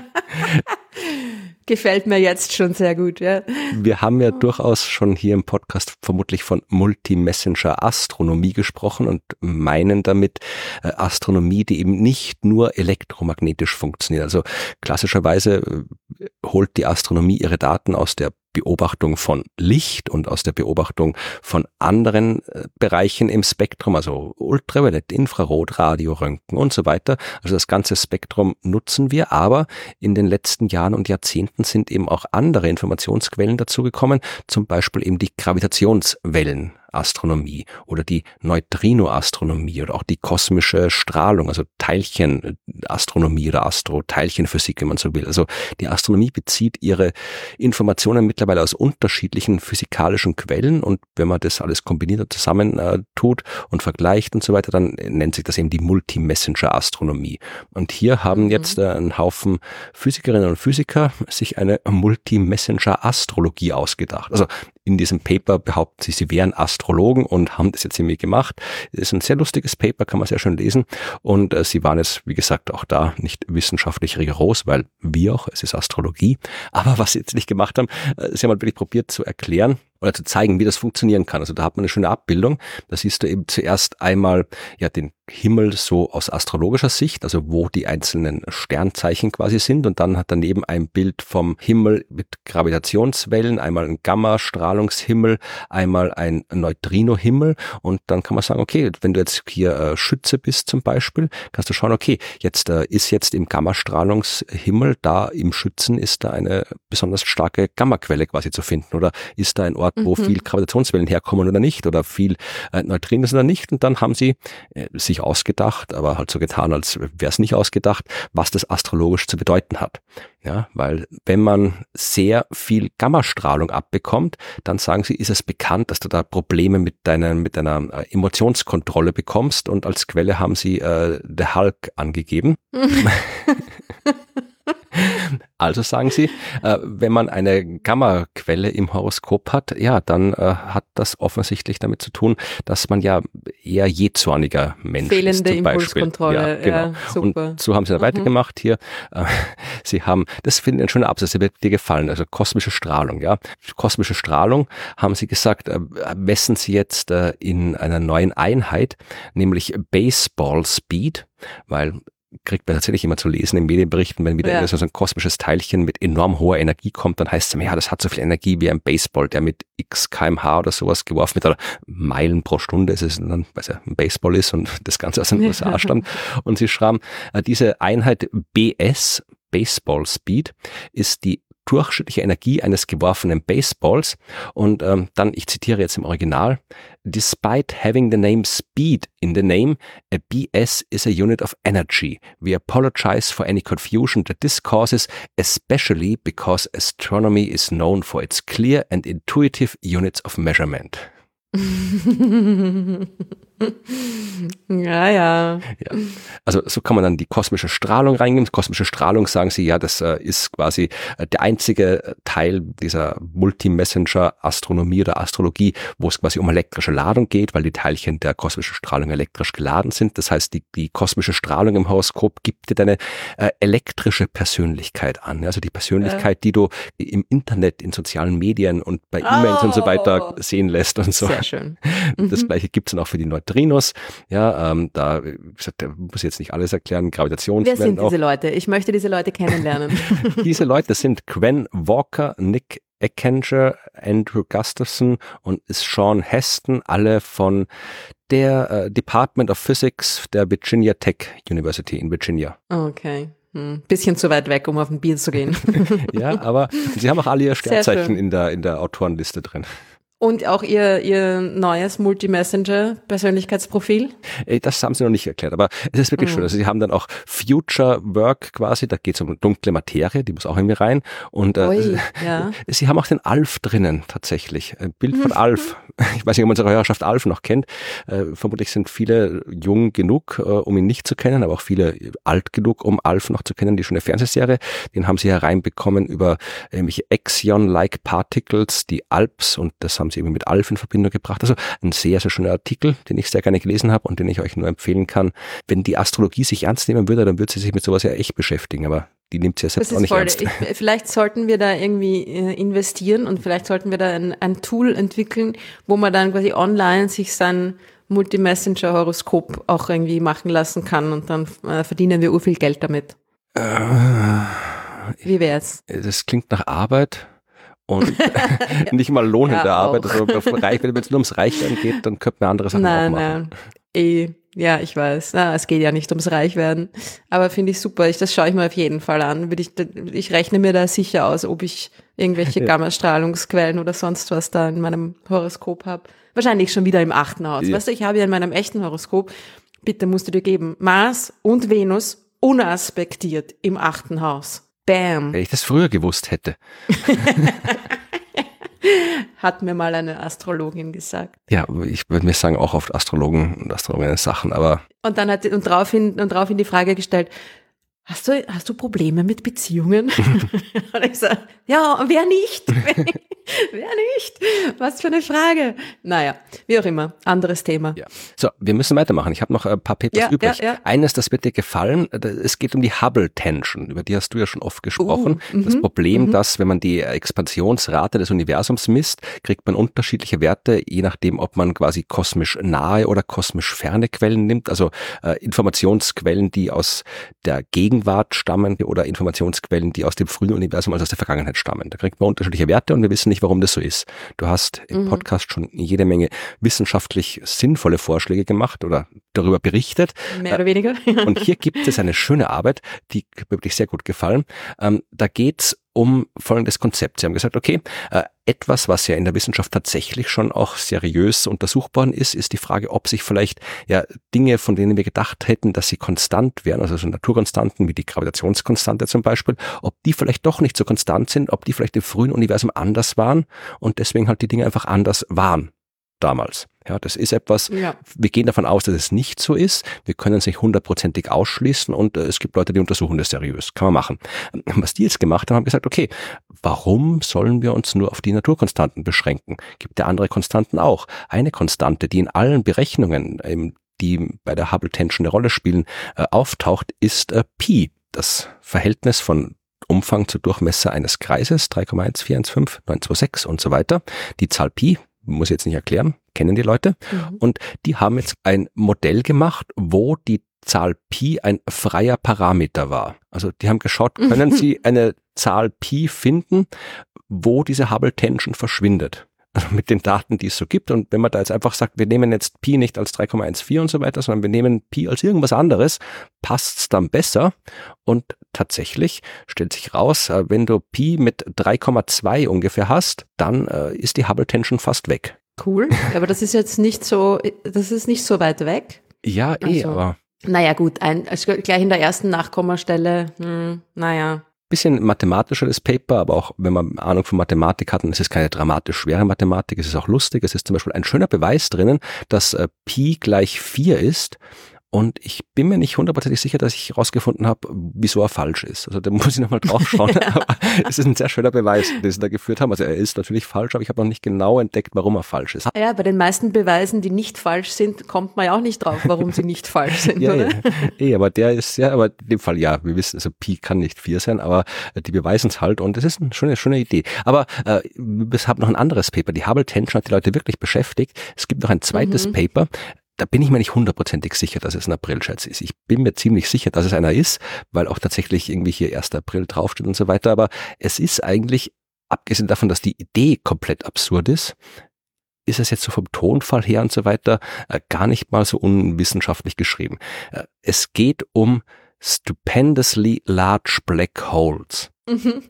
Gefällt mir jetzt schon sehr gut, ja. Wir haben ja durchaus schon hier im Podcast vermutlich von Multi-Messenger-Astronomie gesprochen und meinen damit äh, Astronomie, die eben nicht nur elektromagnetisch funktioniert. Also klassischerweise äh, holt die Astronomie ihre Daten aus der Beobachtung von Licht und aus der Beobachtung von anderen äh, Bereichen im Spektrum, also Ultraviolett, Infrarot, Radio, Röntgen und so weiter. Also das ganze Spektrum nutzen wir, aber in den letzten Jahren und Jahrzehnten sind eben auch andere Informationsquellen dazugekommen, zum Beispiel eben die Gravitationswellen. Astronomie oder die Neutrinoastronomie oder auch die kosmische Strahlung, also Teilchenastronomie oder Astro-Teilchenphysik, wenn man so will. Also die Astronomie bezieht ihre Informationen mittlerweile aus unterschiedlichen physikalischen Quellen und wenn man das alles kombiniert und zusammen äh, tut und vergleicht und so weiter, dann nennt sich das eben die Multi-Messenger-Astronomie. Und hier haben jetzt äh, ein Haufen Physikerinnen und Physiker sich eine Multi-Messenger-Astrologie ausgedacht. Also in diesem Paper behaupten sie, sie wären Astrologen und haben das jetzt irgendwie gemacht. Das ist ein sehr lustiges Paper, kann man sehr schön lesen. Und äh, sie waren jetzt, wie gesagt, auch da nicht wissenschaftlich rigoros, weil wie auch, es ist Astrologie. Aber was sie jetzt nicht gemacht haben, äh, sie haben halt wirklich probiert zu erklären oder zu zeigen, wie das funktionieren kann. Also da hat man eine schöne Abbildung. Da siehst du eben zuerst einmal ja den Himmel so aus astrologischer Sicht, also wo die einzelnen Sternzeichen quasi sind, und dann hat daneben ein Bild vom Himmel mit Gravitationswellen, einmal ein Gamma-Strahlungshimmel, einmal ein Neutrino-Himmel, und dann kann man sagen, okay, wenn du jetzt hier äh, Schütze bist zum Beispiel, kannst du schauen, okay, jetzt äh, ist jetzt im Gamma-Strahlungshimmel, da im Schützen ist da eine besonders starke Gamma-Quelle quasi zu finden, oder ist da ein Ort, wo mhm. viel Gravitationswellen herkommen oder nicht, oder viel äh, Neutrinos oder nicht, und dann haben sie äh, sich ausgedacht, aber halt so getan, als wäre es nicht ausgedacht, was das astrologisch zu bedeuten hat. Ja, weil wenn man sehr viel Gammastrahlung abbekommt, dann sagen sie, ist es bekannt, dass du da Probleme mit deiner, mit deiner Emotionskontrolle bekommst, und als Quelle haben sie äh, The Hulk angegeben. Also sagen sie, äh, wenn man eine Gamma-Quelle im Horoskop hat, ja, dann äh, hat das offensichtlich damit zu tun, dass man ja eher jähzorniger Mensch Fehlende ist. Fehlende Impulskontrolle, ja, genau. Ja, super. Und so haben sie dann mhm. weitergemacht hier. Äh, sie haben, das finde ich ein schöner Absatz, der wird dir gefallen, also kosmische Strahlung, ja. Kosmische Strahlung, haben sie gesagt, äh, messen sie jetzt äh, in einer neuen Einheit, nämlich Baseball Speed, weil kriegt man tatsächlich immer zu lesen in Medienberichten, wenn wieder ja. so ein kosmisches Teilchen mit enorm hoher Energie kommt, dann heißt es, ja, das hat so viel Energie wie ein Baseball, der mit x Kilometer pro Stunde oder sowas geworfen wird, oder Meilen pro Stunde ist es dann, weil es ja ein Baseball ist und das Ganze aus den U S A stammt. Und sie schreiben, diese Einheit B S, Baseball Speed, ist die durchschnittliche Energie eines geworfenen Baseballs, und ähm, dann, ich zitiere jetzt im Original, despite having the name speed in the name, a B S is a unit of energy. We apologize for any confusion that this causes, especially because astronomy is known for its clear and intuitive units of measurement. Ja, ja, ja. Also so kann man dann die kosmische Strahlung reingeben. Kosmische Strahlung, sagen sie, ja, das äh, ist quasi äh, der einzige Teil dieser Multi-Messenger-Astronomie oder Astrologie, wo es quasi um elektrische Ladung geht, weil die Teilchen der kosmischen Strahlung elektrisch geladen sind. Das heißt, die, die kosmische Strahlung im Horoskop gibt dir deine äh, elektrische Persönlichkeit an. Also die Persönlichkeit, äh. die du im Internet, in sozialen Medien und bei E-Mails oh. und so weiter sehen lässt und so. Sehr schön. Das Mhm. gleiche gibt es dann auch für die Neutrinos. Ja, ähm, da, wie gesagt, da muss ich jetzt nicht alles erklären. Gravitationswellen. Wer sind auch. diese Leute? Ich möchte diese Leute kennenlernen. Diese Leute sind Gwen Walker, Nick Eckenger, Andrew Gustafson und Sean Heston, alle von der äh, Department of Physics der Virginia Tech University in Virginia. Okay. Hm. Bisschen zu weit weg, um auf ein Bier zu gehen. Ja, aber sie haben auch alle ihr Sternzeichen in der, in der Autorenliste drin. Und auch ihr, ihr neues Multi-Messenger-Persönlichkeitsprofil? Das haben sie noch nicht erklärt, aber es ist wirklich mhm. schön. Also sie haben dann auch Future Work quasi, da geht es um dunkle Materie, die muss auch irgendwie rein. Und äh, Ui, ja. sie haben auch den Alf drinnen tatsächlich. Ein Bild von Alf. Ich weiß nicht, ob unsere Hörerschaft Alf noch kennt. Äh, vermutlich sind viele jung genug, äh, um ihn nicht zu kennen, aber auch viele alt genug, um Alf noch zu kennen. Die schöne Fernsehserie, den haben sie hereinbekommen über irgendwelche Axion-like Particles, die Alps, und das haben sie eben mit Alf in Verbindung gebracht. Also ein sehr, sehr schöner Artikel, den ich sehr gerne gelesen habe und den ich euch nur empfehlen kann. Wenn die Astrologie sich ernst nehmen würde, dann würde sie sich mit sowas ja echt beschäftigen, aber die nimmt sie ja selbst auch nicht voll, ernst. Ich, vielleicht sollten wir da irgendwie äh, investieren und vielleicht sollten wir da ein, ein Tool entwickeln, wo man dann quasi online sich sein Multi-Messenger-Horoskop auch irgendwie machen lassen kann, und dann äh, verdienen wir urviel Geld damit. Äh, Wie wär's? Das klingt nach Arbeit. Und nicht mal lohnende ja, Arbeit. Also, reich, wenn es nur ums Reichwerden geht, dann könnte man andere Sachen nein, auch machen. Nein. Eh, ja, ich weiß. Na, es geht ja nicht ums Reichwerden. Aber finde ich super. Ich, das schaue ich mir auf jeden Fall an. Ich, ich rechne mir da sicher aus, ob ich irgendwelche ja. Gammastrahlungsquellen oder sonst was da in meinem Horoskop habe. Wahrscheinlich schon wieder im achten Haus. Ja. Weißt du, ich habe ja in meinem echten Horoskop, bitte musst du dir geben, Mars und Venus unaspektiert im achten Haus. Bam. Wenn ich das früher gewusst hätte. Hat mir mal eine Astrologin gesagt. Ja, ich würde mir sagen, auch oft Astrologen und Astrologinnen Sachen, aber. Und dann hat, und daraufhin, und daraufhin die Frage gestellt, hast du, hast du Probleme mit Beziehungen? Und ich so, ja, wer nicht? Wer nicht? Was für eine Frage. Naja, wie auch immer, anderes Thema. Ja. So, wir müssen weitermachen. Ich habe noch ein paar Papers ja, übrig. Ja, ja. Eines, das wird dir gefallen, es geht um die Hubble-Tension, über die hast du ja schon oft gesprochen. Uh, das Problem, uh-huh. dass, wenn man die Expansionsrate des Universums misst, kriegt man unterschiedliche Werte, je nachdem, ob man quasi kosmisch nahe oder kosmisch ferne Quellen nimmt, also äh, Informationsquellen, die aus der Gegenwart stammen oder Informationsquellen, die aus dem frühen Universum, also aus der Vergangenheit stammen. Da kriegt man unterschiedliche Werte und wir wissen nicht, warum das so ist. Du hast im mhm. Podcast schon jede Menge wissenschaftlich sinnvolle Vorschläge gemacht oder darüber berichtet. Mehr oder weniger. Und hier gibt es eine schöne Arbeit, die mir wirklich sehr gut gefallen. Ähm, da geht's um folgendes Konzept. Sie haben gesagt, okay, äh, etwas, was ja in der Wissenschaft tatsächlich schon auch seriös untersucht worden ist, ist die Frage, ob sich vielleicht ja Dinge, von denen wir gedacht hätten, dass sie konstant wären, also so Naturkonstanten wie die Gravitationskonstante zum Beispiel, ob die vielleicht doch nicht so konstant sind, ob die vielleicht im frühen Universum anders waren und deswegen halt die Dinge einfach anders waren damals. Ja, das ist etwas, ja. wir gehen davon aus, dass es nicht so ist. Wir können es nicht hundertprozentig ausschließen und äh, es gibt Leute, die untersuchen das seriös. Kann man machen. Was die jetzt gemacht haben, haben gesagt, okay, warum sollen wir uns nur auf die Naturkonstanten beschränken? Gibt ja andere Konstanten auch. Eine Konstante, die in allen Berechnungen, ähm, die bei der Hubble-Tension eine Rolle spielen, äh, auftaucht, ist äh, Pi. Das Verhältnis von Umfang zu Durchmesser eines Kreises, drei Komma eins vier eins fünf neun zwei sechs und so weiter. Die Zahl Pi, muss ich jetzt nicht erklären, kennen die Leute. Mhm. Und die haben jetzt ein Modell gemacht, wo die Zahl Pi ein freier Parameter war. Also die haben geschaut, können sie eine Zahl Pi finden, wo diese Hubble-Tension verschwindet. Also mit den Daten, die es so gibt. Und wenn man da jetzt einfach sagt, wir nehmen jetzt Pi nicht als drei Komma eins vier und so weiter, sondern wir nehmen Pi als irgendwas anderes, passt's dann besser. Und tatsächlich stellt sich raus, wenn du Pi mit drei Komma zwei ungefähr hast, dann äh, ist die Hubble-Tension fast weg. Cool, aber das ist jetzt nicht so, das ist nicht so weit weg. Ja, eh, also, aber... Naja gut, ein, also gleich in der ersten Nachkommastelle, hm, naja... Bisschen mathematischer das Paper, aber auch wenn man Ahnung von Mathematik hat, dann ist es keine dramatisch schwere Mathematik, es ist auch lustig. Es ist zum Beispiel ein schöner Beweis drinnen, dass äh, Pi gleich vier ist. Und ich bin mir nicht hundertprozentig sicher, dass ich herausgefunden habe, wieso er falsch ist. Also da muss ich nochmal drauf schauen. Ja. Aber es ist ein sehr schöner Beweis, den sie da geführt haben. Also er ist natürlich falsch, aber ich habe noch nicht genau entdeckt, warum er falsch ist. Ja, bei den meisten Beweisen, die nicht falsch sind, kommt man ja auch nicht drauf, warum sie nicht falsch sind, ja, oder? Ja. Eh, aber der ist ja, aber in dem Fall ja, wir wissen, also Pi kann nicht vier sein, aber die beweisen es halt und das ist eine schöne, schöne Idee. Aber äh, wir haben noch ein anderes Paper. Die Hubble-Tension hat die Leute wirklich beschäftigt. Es gibt noch ein zweites mhm. Paper. Da bin ich mir nicht hundertprozentig sicher, dass es ein Aprilscherz ist. Ich bin mir ziemlich sicher, dass es einer ist, weil auch tatsächlich irgendwie hier erster April draufsteht und so weiter. Aber es ist eigentlich, abgesehen davon, dass die Idee komplett absurd ist, ist es jetzt so vom Tonfall her und so weiter äh, gar nicht mal so unwissenschaftlich geschrieben. Äh, es geht um stupendously large black holes. Mhm.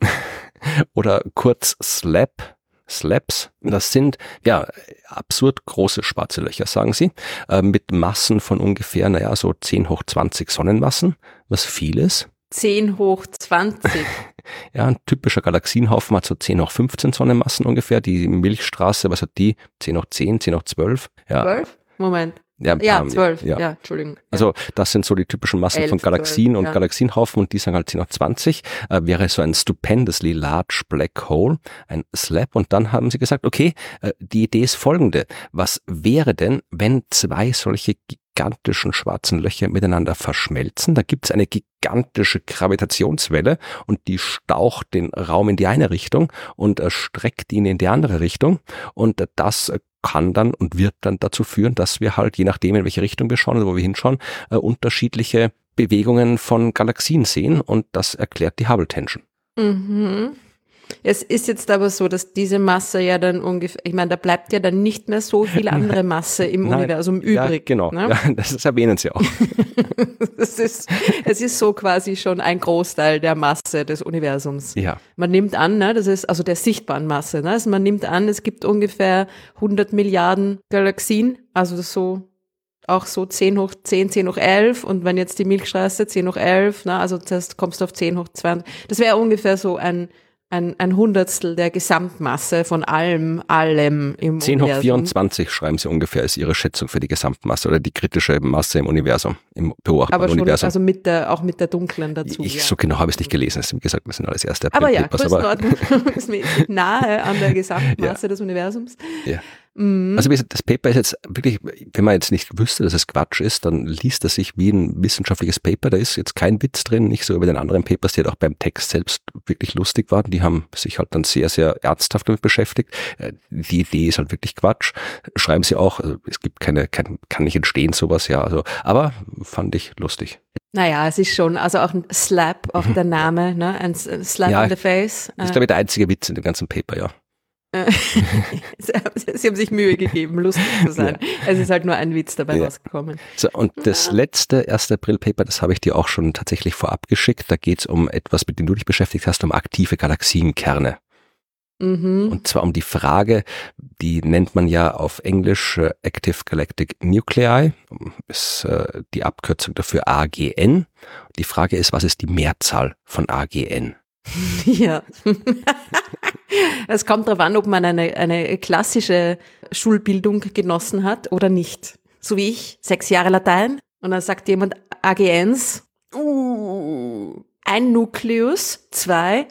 Oder kurz SLAP. Slaps, das sind ja absurd große schwarze Löcher, sagen sie, äh, mit Massen von ungefähr, naja, so zehn hoch zwanzig Sonnenmassen, was viel ist. zehn hoch zwanzig? Ja, ein typischer Galaxienhaufen hat so zehn hoch fünfzehn Sonnenmassen ungefähr. Die Milchstraße, was hat die? zehn hoch zehn, zehn hoch zwölf? Ja. zwölf? Moment. Ja, ja zwölf, ja. ja, Entschuldigung. Also das sind so die typischen Massen elf, von Galaxien zwölf, und ja. Galaxienhaufen und die sagen halt zehn hoch zwanzig, äh, wäre so ein stupendously large black hole, ein SLAP und dann haben sie gesagt, okay, äh, die Idee ist folgende, was wäre denn, wenn zwei solche gigantischen schwarzen Löcher miteinander verschmelzen, da gibt es eine gigantische Gravitationswelle und die staucht den Raum in die eine Richtung und äh, streckt ihn in die andere Richtung und äh, das äh, kann dann und wird dann dazu führen, dass wir halt, je nachdem, in welche Richtung wir schauen oder wo wir hinschauen, äh, unterschiedliche Bewegungen von Galaxien sehen und das erklärt die Hubble-Tension. Mhm. Es ist jetzt aber so, dass diese Masse ja dann ungefähr, ich meine, da bleibt ja dann nicht mehr so viel andere Masse im Nein, Universum übrig. Ja, genau, ne? ja, das, das erwähnen Sie auch. Das ist, es ist so quasi schon ein Großteil der Masse des Universums. Ja. Man nimmt an, ne, das ist also der sichtbaren Masse, ne, also man nimmt an, es gibt ungefähr hundert Milliarden Galaxien, also so auch so zehn hoch zehn, zehn hoch elf und wenn jetzt die Milchstraße zehn hoch elf, ne, also das kommst du auf zehn hoch zwanzig, das wäre ungefähr so ein Ein, ein Hundertstel der Gesamtmasse von allem, allem im zehn hoch Universum. vierundzwanzig schreiben Sie ungefähr, ist Ihre Schätzung für die Gesamtmasse oder die kritische Masse im Universum, im beobachtbaren aber schon, Universum. also mit der, auch mit der dunklen dazu. Ich, ja. So genau habe ich es nicht gelesen. Das, wie gesagt, das sind alles erste Aber ja, April-Papers. Größenordnung ist mir nahe an der Gesamtmasse Ja. des Universums. Ja. Mhm. Also wie gesagt, das Paper ist jetzt wirklich, wenn man jetzt nicht wüsste, dass es Quatsch ist, dann liest es sich wie ein wissenschaftliches Paper. Da ist jetzt kein Witz drin, nicht so wie bei den anderen Papers, die halt auch beim Text selbst wirklich lustig waren. Die haben sich halt dann sehr, sehr ernsthaft damit beschäftigt. Die Idee ist halt wirklich Quatsch. Schreiben sie auch, also es gibt keine, kein, kann nicht entstehen sowas, ja. Also, aber fand ich lustig. Naja, es ist schon, also auch ein Slap auf der Name, ne? Ein Slap Ja, on the face. Das ist, glaube ich, der einzige Witz in dem ganzen Paper, ja. Sie haben sich Mühe gegeben, lustig zu sein. Ja. Es ist halt nur ein Witz dabei ja. rausgekommen. So, und das letzte erste April-Paper, das habe ich dir auch schon tatsächlich vorab geschickt. Da geht es um etwas, mit dem du dich beschäftigt hast, um aktive Galaxienkerne. Mhm. Und zwar um die Frage, die nennt man ja auf Englisch äh, Active Galactic Nuclei, ist äh, die Abkürzung dafür A G N. Die Frage ist, was ist die Mehrzahl von A G N? Ja. Es kommt darauf an, ob man eine, eine klassische Schulbildung genossen hat oder nicht. So wie ich, sechs Jahre Latein. Und dann sagt jemand A G Ns. Uh, ein Nukleus, zwei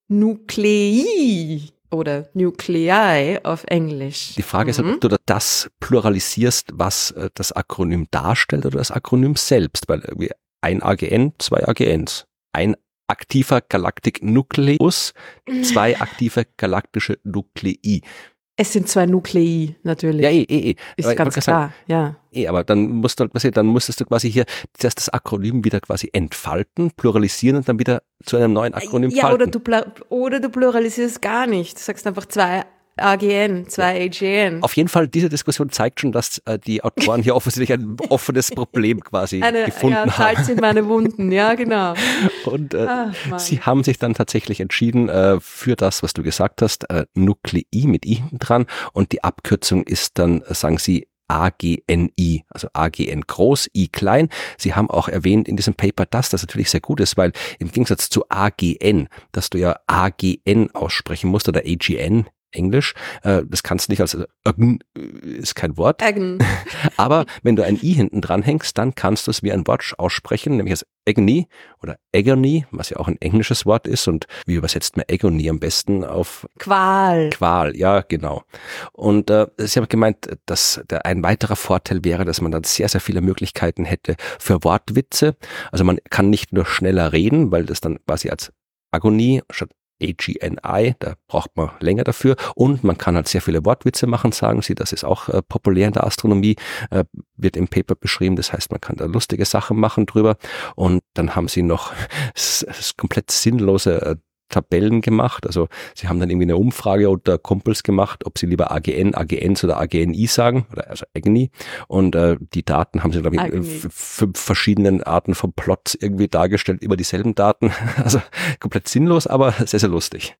Nuklei oder Nuclei auf Englisch. Die Frage mhm. ist, ob du das pluralisierst, was das Akronym darstellt oder das Akronym selbst. Weil irgendwie ein A G N, zwei A G Ns. Ein aktiver Galactic Nucleus, zwei aktive galaktische Nuklei. Es sind zwei Nuklei, natürlich. Ja, eh, eh, eh. Ist aber ganz klar, sagen, ja. Eh, aber dann musst du halt, was, dann musstest du quasi hier das, das Akronym wieder quasi entfalten, pluralisieren und dann wieder zu einem neuen Akronym ja, falten. Oder du, oder du pluralisierst gar nicht. Du sagst einfach zwei A G N, zwei A G N. Auf jeden Fall, diese Diskussion zeigt schon, dass äh, die Autoren hier offensichtlich ein offenes Problem quasi Eine, gefunden ja, haben. Salz in meine Wunden, ja genau. Und äh, Ach, sie haben sich dann tatsächlich entschieden äh, für das, was du gesagt hast, äh, Nuklei mit I hinten dran und die Abkürzung ist dann, äh, sagen sie, A G N I, also A G N groß, I klein. Sie haben auch erwähnt in diesem Paper, dass das natürlich sehr gut ist, weil im Gegensatz zu A G N, dass du ja A G N aussprechen musst oder A G N, Englisch, äh, das kannst du nicht als, äh, ist kein Wort, Agn. Aber wenn du ein I hinten dran hängst, dann kannst du es wie ein Wort aussprechen, nämlich als Agony oder Agony, was ja auch ein englisches Wort ist und wie übersetzt man Agony am besten auf Qual. Qual, ja genau. Und äh, sie haben gemeint, dass der, ein weiterer Vorteil wäre, dass man dann sehr, sehr viele Möglichkeiten hätte für Wortwitze. Also man kann nicht nur schneller reden, weil das dann quasi als Agonie statt A G N I, da braucht man länger dafür und man kann halt sehr viele Wortwitze machen, sagen sie, das ist auch äh, populär in der Astronomie, äh, wird im Paper beschrieben, das heißt, man kann da lustige Sachen machen drüber und dann haben sie noch das, das komplett sinnlose äh, Tabellen gemacht, also sie haben dann irgendwie eine Umfrage unter Kumpels gemacht, ob sie lieber A G N, A G Ns oder A G N I sagen, oder also Agony und äh, die Daten haben sie, glaube ich, in fünf verschiedenen Arten von Plots irgendwie dargestellt, immer dieselben Daten, also komplett sinnlos, aber sehr, sehr lustig.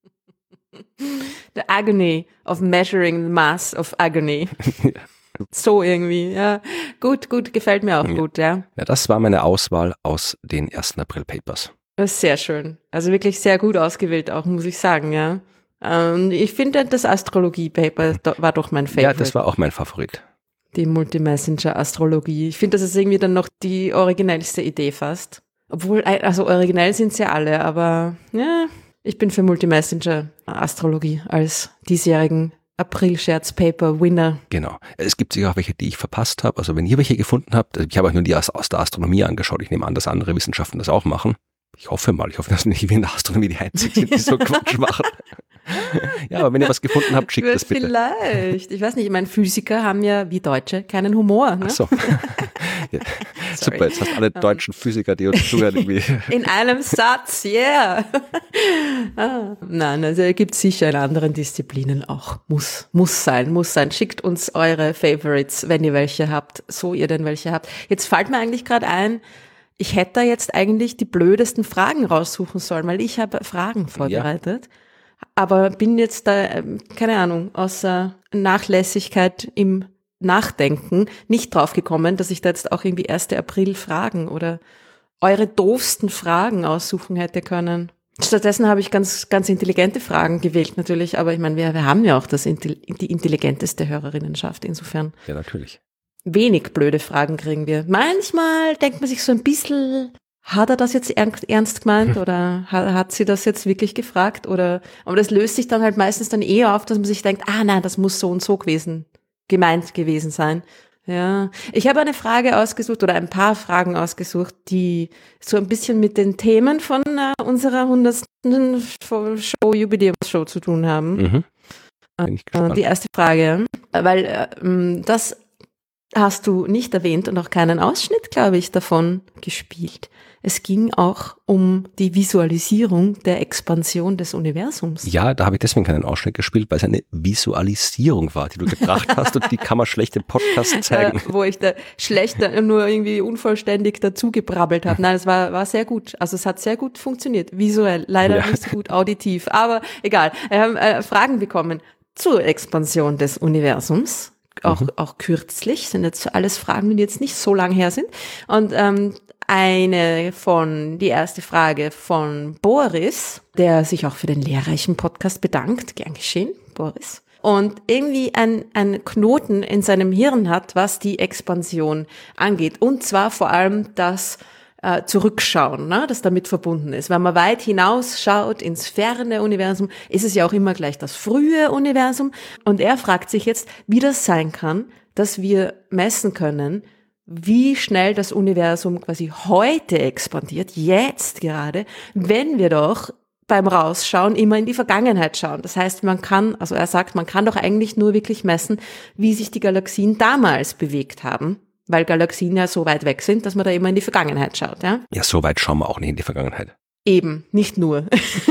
The agony of measuring the mass of agony. So irgendwie, ja. Gut, gut, gefällt mir auch ja. gut, ja. Ja, das war meine Auswahl aus den ersten April-Papers. Das ist sehr schön. Also wirklich sehr gut ausgewählt auch, muss ich sagen, ja. Ähm, ich finde, das Astrologie-Paper war doch mein Favorite. Ja, das war auch mein Favorit. Die Multi-Messenger-Astrologie. Ich finde, das ist irgendwie dann noch die originellste Idee fast. Obwohl, also originell sind sie ja alle, aber ja, ich bin für Multi-Messenger-Astrologie als diesjährigen April-Scherz-Paper-Winner. Genau. Es gibt sicher auch welche, die ich verpasst habe. Also wenn ihr welche gefunden habt, ich habe euch nur die aus, aus der Astronomie angeschaut. Ich nehme an, dass andere Wissenschaften das auch machen. Ich hoffe mal, ich hoffe, dass nicht wie in der Astronomie die Einzigen sind, die so Quatsch machen. Ja, aber wenn ihr was gefunden habt, schickt das bitte. Vielleicht. Ich weiß nicht, ich meine, Physiker haben ja wie Deutsche keinen Humor. Ne? Ach so. Ja. Super, jetzt hast alle deutschen Physiker, die uns zuhören, irgendwie. In einem Satz, yeah. ah. Nein, also es gibt sicher in anderen Disziplinen auch. Muss, muss sein, muss sein. Schickt uns eure Favorites, wenn ihr welche habt, so ihr denn welche habt. Jetzt fällt mir eigentlich gerade ein, ich hätte da jetzt eigentlich die blödesten Fragen raussuchen sollen, weil ich habe Fragen vorbereitet. Ja. Aber bin jetzt da, keine Ahnung, außer Nachlässigkeit im Nachdenken nicht drauf gekommen, dass ich da jetzt auch irgendwie ersten April Fragen oder eure doofsten Fragen aussuchen hätte können. Stattdessen habe ich ganz, ganz intelligente Fragen gewählt natürlich, aber ich meine, wir, wir haben ja auch das, die intelligenteste Hörerinnenschaft, insofern. Ja, natürlich. Wenig blöde Fragen kriegen wir. Manchmal denkt man sich so ein bisschen, hat er das jetzt ernst gemeint oder hat, hat sie das jetzt wirklich gefragt oder, aber das löst sich dann halt meistens dann eher auf, dass man sich denkt, ah nein, das muss so und so gewesen, gemeint gewesen sein. Ja, ich habe eine Frage ausgesucht oder ein paar Fragen ausgesucht, die so ein bisschen mit den Themen von äh, unserer hundertsten Show, Jubiläumsshow zu tun haben. Mhm. Bin ich gespannt. Die erste Frage, weil äh, das hast du nicht erwähnt und auch keinen Ausschnitt, glaube ich, davon gespielt. Es ging auch um die Visualisierung der Expansion des Universums. Ja, da habe ich deswegen keinen Ausschnitt gespielt, weil es eine Visualisierung war, die du gebracht hast und die kann man schlecht im Podcast zeigen. Äh, wo ich da schlecht nur irgendwie unvollständig dazu gebrabbelt habe. Nein, es war, war sehr gut. Also es hat sehr gut funktioniert, visuell. Leider ja. Nicht so gut auditiv, aber egal. Wir haben äh, Fragen bekommen zur Expansion des Universums. Auch, mhm. auch kürzlich, sind jetzt alles Fragen, die jetzt nicht so lang her sind. Und ähm, eine von, die erste Frage von Boris, der sich auch für den lehrreichen Podcast bedankt. Gern geschehen, Boris. Und irgendwie ein, ein Knoten in seinem Hirn hat, was die Expansion angeht. Und zwar vor allem das äh, Zurückschauen, ne, das damit verbunden ist. Wenn man weit hinausschaut ins ferne Universum, ist es ja auch immer gleich das frühe Universum. Und er fragt sich jetzt, wie das sein kann, dass wir messen können, wie schnell das Universum quasi heute expandiert, jetzt gerade, wenn wir doch beim Rausschauen immer in die Vergangenheit schauen. Das heißt, man kann, also er sagt, man kann doch eigentlich nur wirklich messen, wie sich die Galaxien damals bewegt haben, weil Galaxien ja so weit weg sind, dass man da immer in die Vergangenheit schaut. Ja, ja, so weit schauen wir auch nicht in die Vergangenheit. Eben, nicht nur.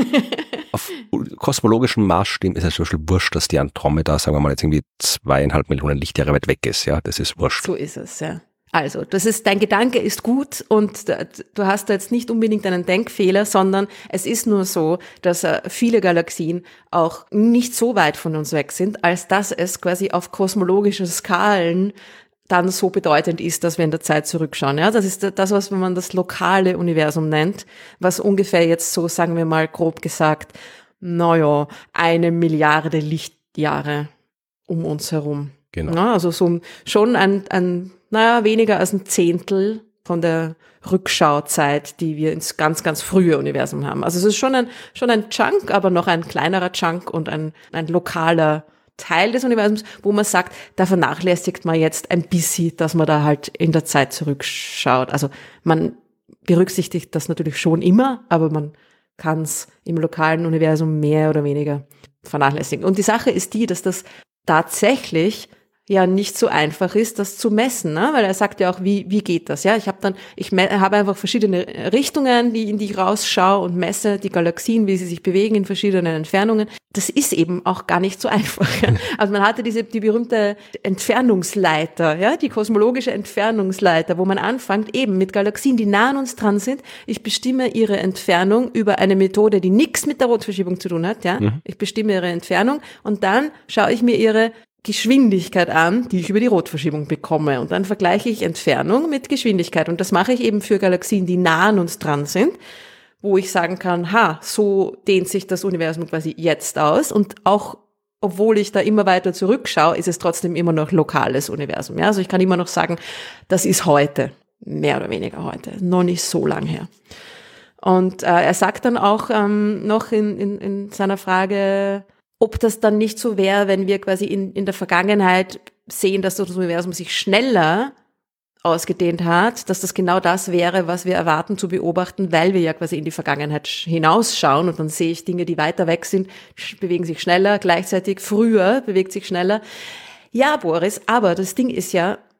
Auf kosmologischen Maßstäben ist es zum Beispiel wurscht, dass die Andromeda, sagen wir mal, jetzt irgendwie zweieinhalb Millionen Lichtjahre weit weg ist. Ja, das ist wurscht. So ist es, ja. Also, das ist, dein Gedanke ist gut und du hast da jetzt nicht unbedingt einen Denkfehler, sondern es ist nur so, dass viele Galaxien auch nicht so weit von uns weg sind, als dass es quasi auf kosmologischen Skalen dann so bedeutend ist, dass wir in der Zeit zurückschauen. Ja, das ist das, was man das lokale Universum nennt, was ungefähr jetzt so, sagen wir mal grob gesagt, naja, eine Milliarde Lichtjahre um uns herum. Genau. Ja, also so schon ein, ein naja, weniger als ein Zehntel von der Rückschauzeit, die wir ins ganz, ganz frühe Universum haben. Also es ist schon ein, schon ein Chunk, aber noch ein kleinerer Chunk und ein, ein lokaler Teil des Universums, wo man sagt, da vernachlässigt man jetzt ein bisschen, dass man da halt in der Zeit zurückschaut. Also man berücksichtigt das natürlich schon immer, aber man kann es im lokalen Universum mehr oder weniger vernachlässigen. Und die Sache ist die, dass das tatsächlich ja nicht so einfach ist, das zu messen, ne? Weil er sagt ja auch, wie wie geht das? Ja, ich habe dann, ich habe einfach verschiedene Richtungen, die in die ich rausschaue und messe die Galaxien, wie sie sich bewegen in verschiedenen Entfernungen. Das ist eben auch gar nicht so einfach. Ja? Also man hatte diese die berühmte Entfernungsleiter, ja, die kosmologische Entfernungsleiter, wo man anfängt eben mit Galaxien, die nah an uns dran sind. Ich bestimme ihre Entfernung über eine Methode, die nichts mit der Rotverschiebung zu tun hat. Ja, mhm. Ich bestimme ihre Entfernung und dann schaue ich mir ihre Geschwindigkeit an, die ich über die Rotverschiebung bekomme. Und dann vergleiche ich Entfernung mit Geschwindigkeit. Und das mache ich eben für Galaxien, die nah an uns dran sind, wo ich sagen kann, ha, so dehnt sich das Universum quasi jetzt aus. Und auch, obwohl ich da immer weiter zurückschaue, ist es trotzdem immer noch lokales Universum. Ja, also ich kann immer noch sagen, das ist heute, mehr oder weniger heute, noch nicht so lang her. Und äh, er sagt dann auch ähm, noch in, in, in seiner Frage, ob das dann nicht so wäre, wenn wir quasi in, in der Vergangenheit sehen, dass das Universum sich schneller ausgedehnt hat, dass das genau das wäre, was wir erwarten zu beobachten, weil wir ja quasi in die Vergangenheit hinausschauen und dann sehe ich Dinge, die weiter weg sind, bewegen sich schneller, gleichzeitig früher bewegt sich schneller. Ja, Boris, aber das Ding ist ja,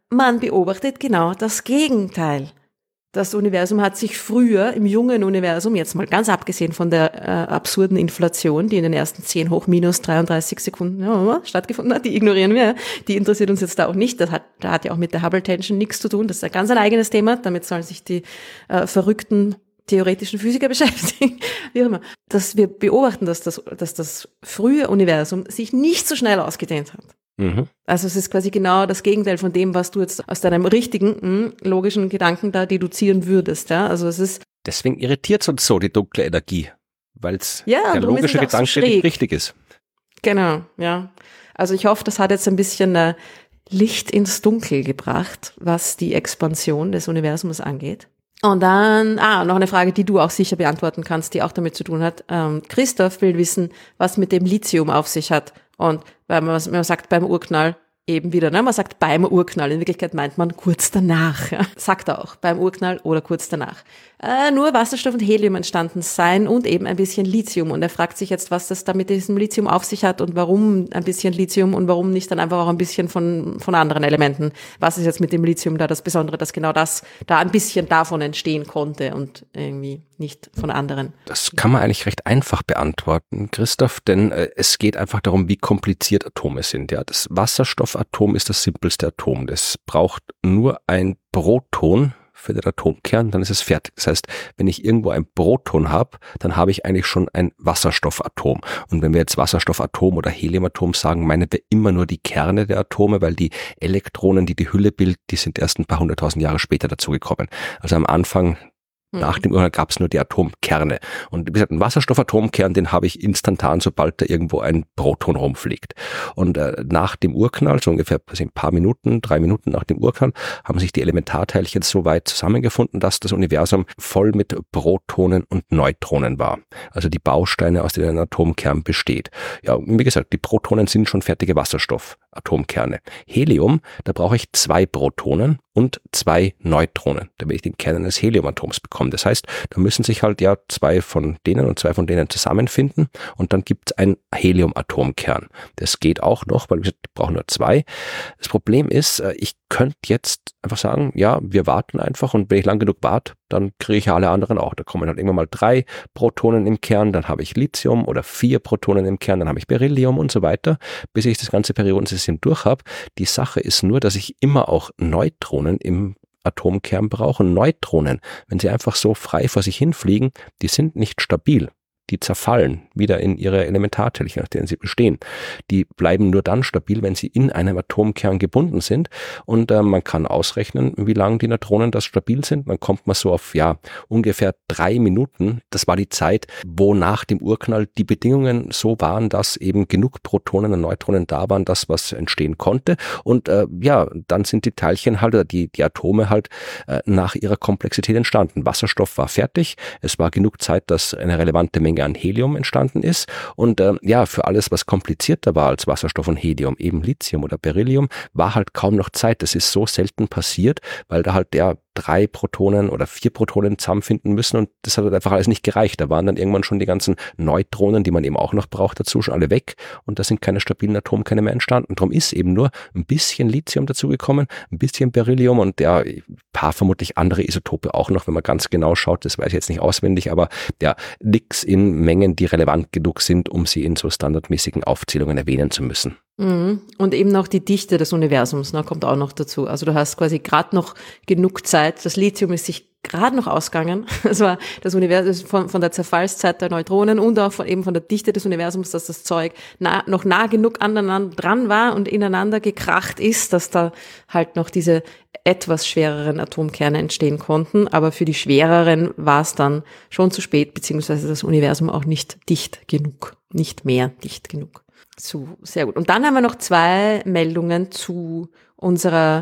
man beobachtet genau das Gegenteil. Das Universum hat sich früher im jungen Universum, jetzt mal ganz abgesehen von der äh, absurden Inflation, die in den ersten zehn hoch minus dreiunddreißig Sekunden ja, stattgefunden hat, die ignorieren wir, die interessiert uns jetzt da auch nicht. Das hat, da hat ja auch mit der Hubble-Tension nichts zu tun. Das ist ein ganz ein eigenes Thema. Damit sollen sich die äh, verrückten theoretischen Physiker beschäftigen, wie auch immer. Dass wir beobachten, dass das, dass das frühe Universum sich nicht so schnell ausgedehnt hat. Mhm. Also es ist quasi genau das Gegenteil von dem, was du jetzt aus deinem richtigen, mh, logischen Gedanken da deduzieren würdest. Ja? Also es ist Deswegen irritiert es uns so, die dunkle Energie, weil es ja, der logische Gedanke so nicht richtig ist. Genau, ja. Also ich hoffe, das hat jetzt ein bisschen äh, Licht ins Dunkel gebracht, was die Expansion des Universums angeht. Und dann, ah, noch eine Frage, die du auch sicher beantworten kannst, die auch damit zu tun hat. Ähm, Christoph will wissen, was mit dem Lithium auf sich hat. Und weil man, man sagt beim Urknall eben wieder, ne, man sagt beim Urknall, in Wirklichkeit meint man kurz danach. Ja. Sagt er auch, beim Urknall oder kurz danach. Äh, nur Wasserstoff und Helium entstanden sein und eben ein bisschen Lithium. Und er fragt sich jetzt, was das da mit diesem Lithium auf sich hat und warum ein bisschen Lithium und warum nicht dann einfach auch ein bisschen von, von anderen Elementen. Was ist jetzt mit dem Lithium da das Besondere, dass genau das da ein bisschen davon entstehen konnte und irgendwie nicht von anderen? Das kann man eigentlich recht einfach beantworten, Christoph, denn äh, es geht einfach darum, wie kompliziert Atome sind. Ja, das Wasserstoffatom ist das simpelste Atom. Das braucht nur ein Proton für den Atomkern, dann ist es fertig. Das heißt, wenn ich irgendwo ein Proton habe, dann habe ich eigentlich schon ein Wasserstoffatom. Und wenn wir jetzt Wasserstoffatom oder Heliumatom sagen, meinen wir immer nur die Kerne der Atome, weil die Elektronen, die die Hülle bilden, die sind erst ein paar hunderttausend Jahre später dazugekommen. Also am Anfang nach dem Urknall gab es nur die Atomkerne. Und wie gesagt, ein Wasserstoffatomkern, den habe ich instantan, sobald da irgendwo ein Proton rumfliegt. Und äh, nach dem Urknall, so ungefähr also ein paar Minuten, drei Minuten nach dem Urknall, haben sich die Elementarteilchen so weit zusammengefunden, dass das Universum voll mit Protonen und Neutronen war. Also die Bausteine, aus denen ein Atomkern besteht. Ja, und wie gesagt, die Protonen sind schon fertige Wasserstoffatomkerne. Helium, da brauche ich zwei Protonen und zwei Neutronen, damit ich den Kern eines Heliumatoms bekomme. Das heißt, da müssen sich halt ja zwei von denen und zwei von denen zusammenfinden und dann gibt es einen Heliumatomkern. Das geht auch noch, weil wir brauchen nur zwei. Das Problem ist, ich könnte jetzt einfach sagen, ja, wir warten einfach und wenn ich lang genug warte, dann kriege ich ja alle anderen auch. Da kommen halt irgendwann mal drei Protonen im Kern, dann habe ich Lithium oder vier Protonen im Kern, dann habe ich Beryllium und so weiter, bis ich das ganze Periodensystem durch habe. Die Sache ist nur, dass ich immer auch Neutronen im Atomkern brauche. Neutronen, wenn sie einfach so frei vor sich hinfliegen, die sind nicht stabil. Die zerfallen wieder in ihre Elementarteilchen, aus denen sie bestehen. Die bleiben nur dann stabil, wenn sie in einem Atomkern gebunden sind. Und äh, man kann ausrechnen, wie lange die Neutronen das stabil sind. Dann kommt man so auf ja ungefähr drei Minuten. Das war die Zeit, wo nach dem Urknall die Bedingungen so waren, dass eben genug Protonen und Neutronen da waren, dass was entstehen konnte. Und äh, ja, dann sind die Teilchen halt, oder die, die Atome halt äh, nach ihrer Komplexität entstanden. Wasserstoff war fertig. Es war genug Zeit, dass eine relevante Menge an Helium entstanden ist und äh, ja, für alles, was komplizierter war als Wasserstoff und Helium, eben Lithium oder Beryllium, war halt kaum noch Zeit. Das ist so selten passiert, weil da halt der drei Protonen oder vier Protonen zusammenfinden müssen und das hat halt einfach alles nicht gereicht. Da waren dann irgendwann schon die ganzen Neutronen, die man eben auch noch braucht, dazu schon alle weg und da sind keine stabilen Atomkerne mehr entstanden. Darum ist eben nur ein bisschen Lithium dazugekommen, ein bisschen Beryllium und ja, ein paar vermutlich andere Isotope auch noch, wenn man ganz genau schaut, das weiß ich jetzt nicht auswendig, aber ja, nix in Mengen, die relevant genug sind, um sie in so standardmäßigen Aufzählungen erwähnen zu müssen. Und eben noch die Dichte des Universums, ne, kommt auch noch dazu. Also du hast quasi gerade noch genug Zeit. Das Lithium ist sich gerade noch ausgegangen. Das war das Universum von, von der Zerfallszeit der Neutronen und auch von, eben von der Dichte des Universums, dass das Zeug nah, noch nah genug aneinander dran war und ineinander gekracht ist, dass da halt noch diese etwas schwereren Atomkerne entstehen konnten. Aber für die schwereren war es dann schon zu spät, beziehungsweise das Universum auch nicht dicht genug, nicht mehr dicht genug. So, sehr gut. Und dann haben wir noch zwei Meldungen zu unserer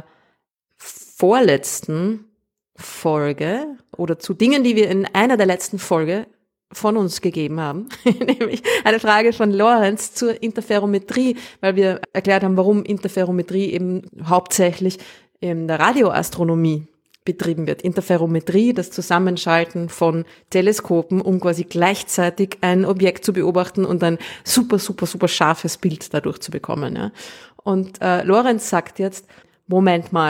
vorletzten Folge oder zu Dingen, die wir in einer der letzten Folge von uns gegeben haben. Nämlich eine Frage von Lorenz zur Interferometrie, weil wir erklärt haben, warum Interferometrie eben hauptsächlich in der Radioastronomie betrieben wird. Interferometrie, das Zusammenschalten von Teleskopen, um quasi gleichzeitig ein Objekt zu beobachten und ein super, super, super scharfes Bild dadurch zu bekommen. Ja. Und äh, Lorenz sagt jetzt, Moment mal,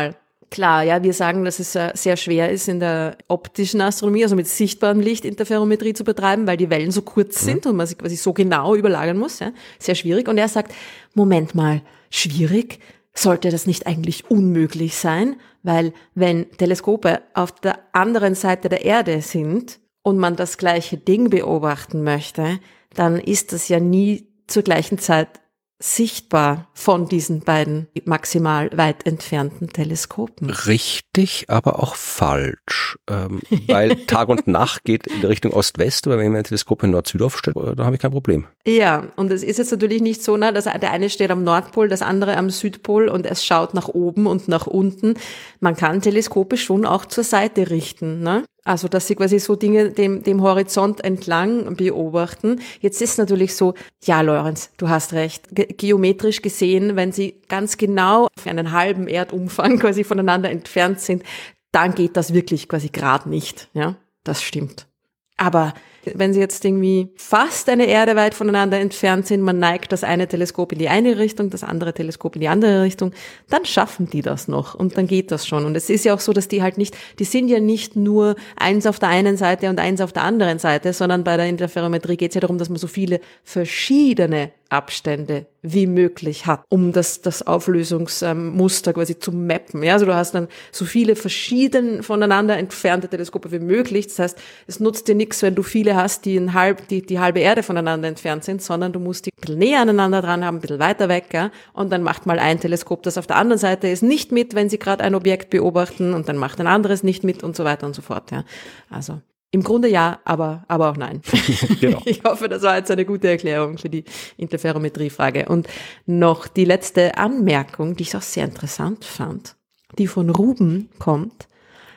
Klar, ja, wir sagen, dass es äh, sehr schwer ist, in der optischen Astronomie, also mit sichtbarem Licht Interferometrie zu betreiben, weil die Wellen so kurz sind mhm. und man sich quasi so genau überlagern muss. Ja? Sehr schwierig. Und er sagt, Moment mal, schwierig? Sollte das nicht eigentlich unmöglich sein? Weil wenn Teleskope auf der anderen Seite der Erde sind und man das gleiche Ding beobachten möchte, dann ist das ja nie zur gleichen Zeit sichtbar von diesen beiden maximal weit entfernten Teleskopen. Richtig, aber auch falsch, ähm, weil Tag und Nacht geht in die Richtung Ost-West, aber wenn man ein Teleskop in Nord-Süd aufstellt, dann habe ich kein Problem. Ja, und es ist jetzt natürlich nicht so, dass der eine steht am Nordpol, das andere am Südpol und es schaut nach oben und nach unten. Man kann Teleskope schon auch zur Seite richten, ne? Also, dass sie quasi so Dinge dem, dem Horizont entlang beobachten. Jetzt ist natürlich so, ja, Lorenz, du hast recht. Ge- geometrisch gesehen, wenn sie ganz genau für einen halben Erdumfang quasi voneinander entfernt sind, dann geht das wirklich quasi gerade nicht. Ja, das stimmt. Aber wenn sie jetzt irgendwie fast eine Erde weit voneinander entfernt sind, man neigt das eine Teleskop in die eine Richtung, das andere Teleskop in die andere Richtung, dann schaffen die das noch und dann geht das schon. Und es ist ja auch so, dass die halt nicht, die sind ja nicht nur eins auf der einen Seite und eins auf der anderen Seite, sondern bei der Interferometrie geht es ja darum, dass man so viele verschiedene Abstände wie möglich hat, um das, das Auflösungsmuster quasi zu mappen. Ja, also du hast dann so viele verschieden voneinander entfernte Teleskope wie möglich. Das heißt, es nutzt dir nichts, wenn du viele hast, die, ein halb, die, die halbe Erde voneinander entfernt sind, sondern du musst die ein bisschen näher aneinander dran haben, ein bisschen weiter weg. Ja? Und dann macht mal ein Teleskop, das auf der anderen Seite ist, nicht mit, wenn sie gerade ein Objekt beobachten, und dann macht ein anderes nicht mit und so weiter und so fort. Ja? Also im Grunde ja, aber, aber auch nein. Genau. Ich hoffe, das war jetzt eine gute Erklärung für die Interferometrie-Frage. Und noch die letzte Anmerkung, die ich auch sehr interessant fand, die von Ruben kommt,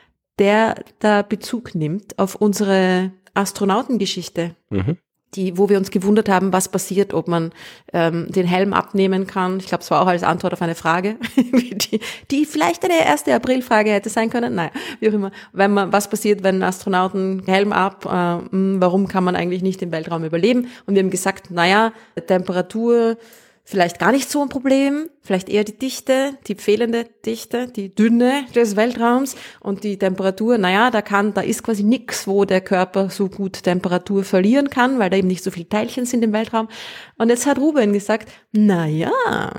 der da Bezug nimmt auf unsere Astronautengeschichte, mhm. die, wo wir uns gewundert haben, was passiert, ob man ähm, den Helm abnehmen kann. Ich glaube, es war auch als Antwort auf eine Frage, die, die vielleicht eine erste Aprilfrage hätte sein können. Naja, wie auch immer. Wenn man, was passiert, wenn ein Astronauten Helm ab, äh, warum kann man eigentlich nicht im Weltraum überleben? Und wir haben gesagt, naja, Temperatur vielleicht gar nicht so ein Problem, vielleicht eher die Dichte, die fehlende Dichte, die Dünne des Weltraums und die Temperatur, naja, da kann, da ist quasi nix, wo der Körper so gut Temperatur verlieren kann, weil da eben nicht so viele Teilchen sind im Weltraum. Und jetzt hat Ruben gesagt, naja,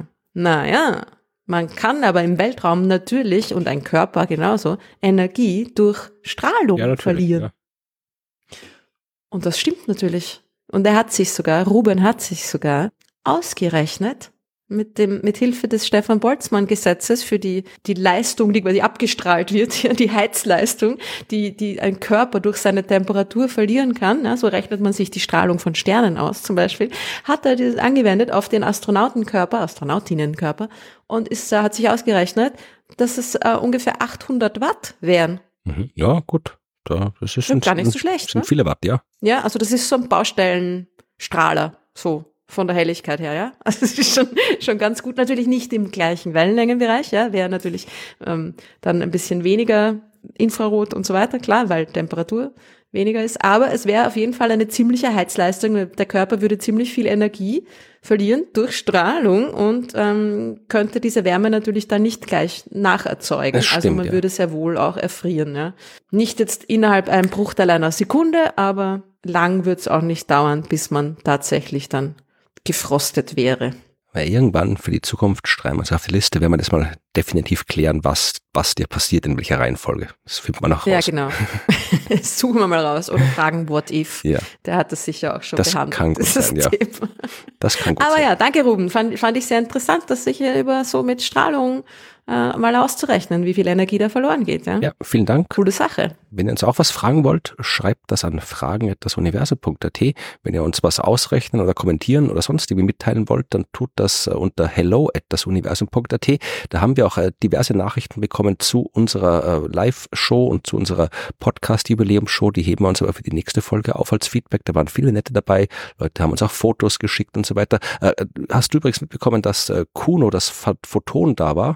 naja, man kann aber im Weltraum natürlich, und ein Körper genauso, Energie durch Strahlung ja, verlieren. Ja. Und das stimmt natürlich. Und er hat sich sogar, Ruben hat sich sogar ausgerechnet mit dem mit Hilfe des Stefan-Boltzmann-Gesetzes für die die Leistung, die quasi abgestrahlt wird, die Heizleistung, die die ein Körper durch seine Temperatur verlieren kann. Ja, so rechnet man sich die Strahlung von Sternen aus zum Beispiel. Hat er das angewendet auf den Astronautenkörper, Astronautinnenkörper und ist hat sich ausgerechnet, dass es äh, ungefähr achthundert Watt wären. Ja, gut. Da, das ist ja, gar nicht so schlecht. Sind ne? viele Watt, ja. Ja, also das ist so ein Baustellenstrahler, so. Von der Helligkeit her, ja. Also es ist schon schon ganz gut. Natürlich nicht im gleichen Wellenlängenbereich, ja. Wäre natürlich ähm, dann ein bisschen weniger Infrarot und so weiter, klar, weil Temperatur weniger ist. Aber es wäre auf jeden Fall eine ziemliche Heizleistung. Der Körper würde ziemlich viel Energie verlieren durch Strahlung und ähm, könnte diese Wärme natürlich dann nicht gleich nacherzeugen. Stimmt, also man ja. würde sehr wohl auch erfrieren, ja. Nicht jetzt innerhalb einem Bruchteil einer Sekunde, aber lang wird es auch nicht dauern, bis man tatsächlich dann gefrostet wäre. Weil irgendwann für die Zukunft schreiben wir uns auf die Liste, werden wir das mal definitiv klären, was, was dir passiert, in welcher Reihenfolge. Das findet man auch raus. Ja, genau. Das suchen wir mal raus oder fragen What If. Ja. Der hat das sicher auch schon das behandelt. Kann gut sein, ja. Das kann gut Aber sein. ja, danke Ruben. Fand, fand ich sehr interessant, das sich hier über so mit Strahlung äh, mal auszurechnen, wie viel Energie da verloren geht. Ja? ja, vielen Dank. Coole Sache. Wenn ihr uns auch was fragen wollt, schreibt das an fragen at das universum punkt a t. Wenn ihr uns was ausrechnen oder kommentieren oder sonst irgendwie mitteilen wollt, dann tut das unter hello at das universum punkt a t. Da haben wir auch äh, diverse Nachrichten bekommen zu unserer äh, Live-Show und zu unserer Podcast-Jubiläum-Show. Die heben wir uns aber für die nächste Folge auf als Feedback. Da waren viele nette dabei. Leute haben uns auch Fotos geschickt und so weiter. Äh, hast du übrigens mitbekommen, dass äh, Kuno, das Photon da war? Ja.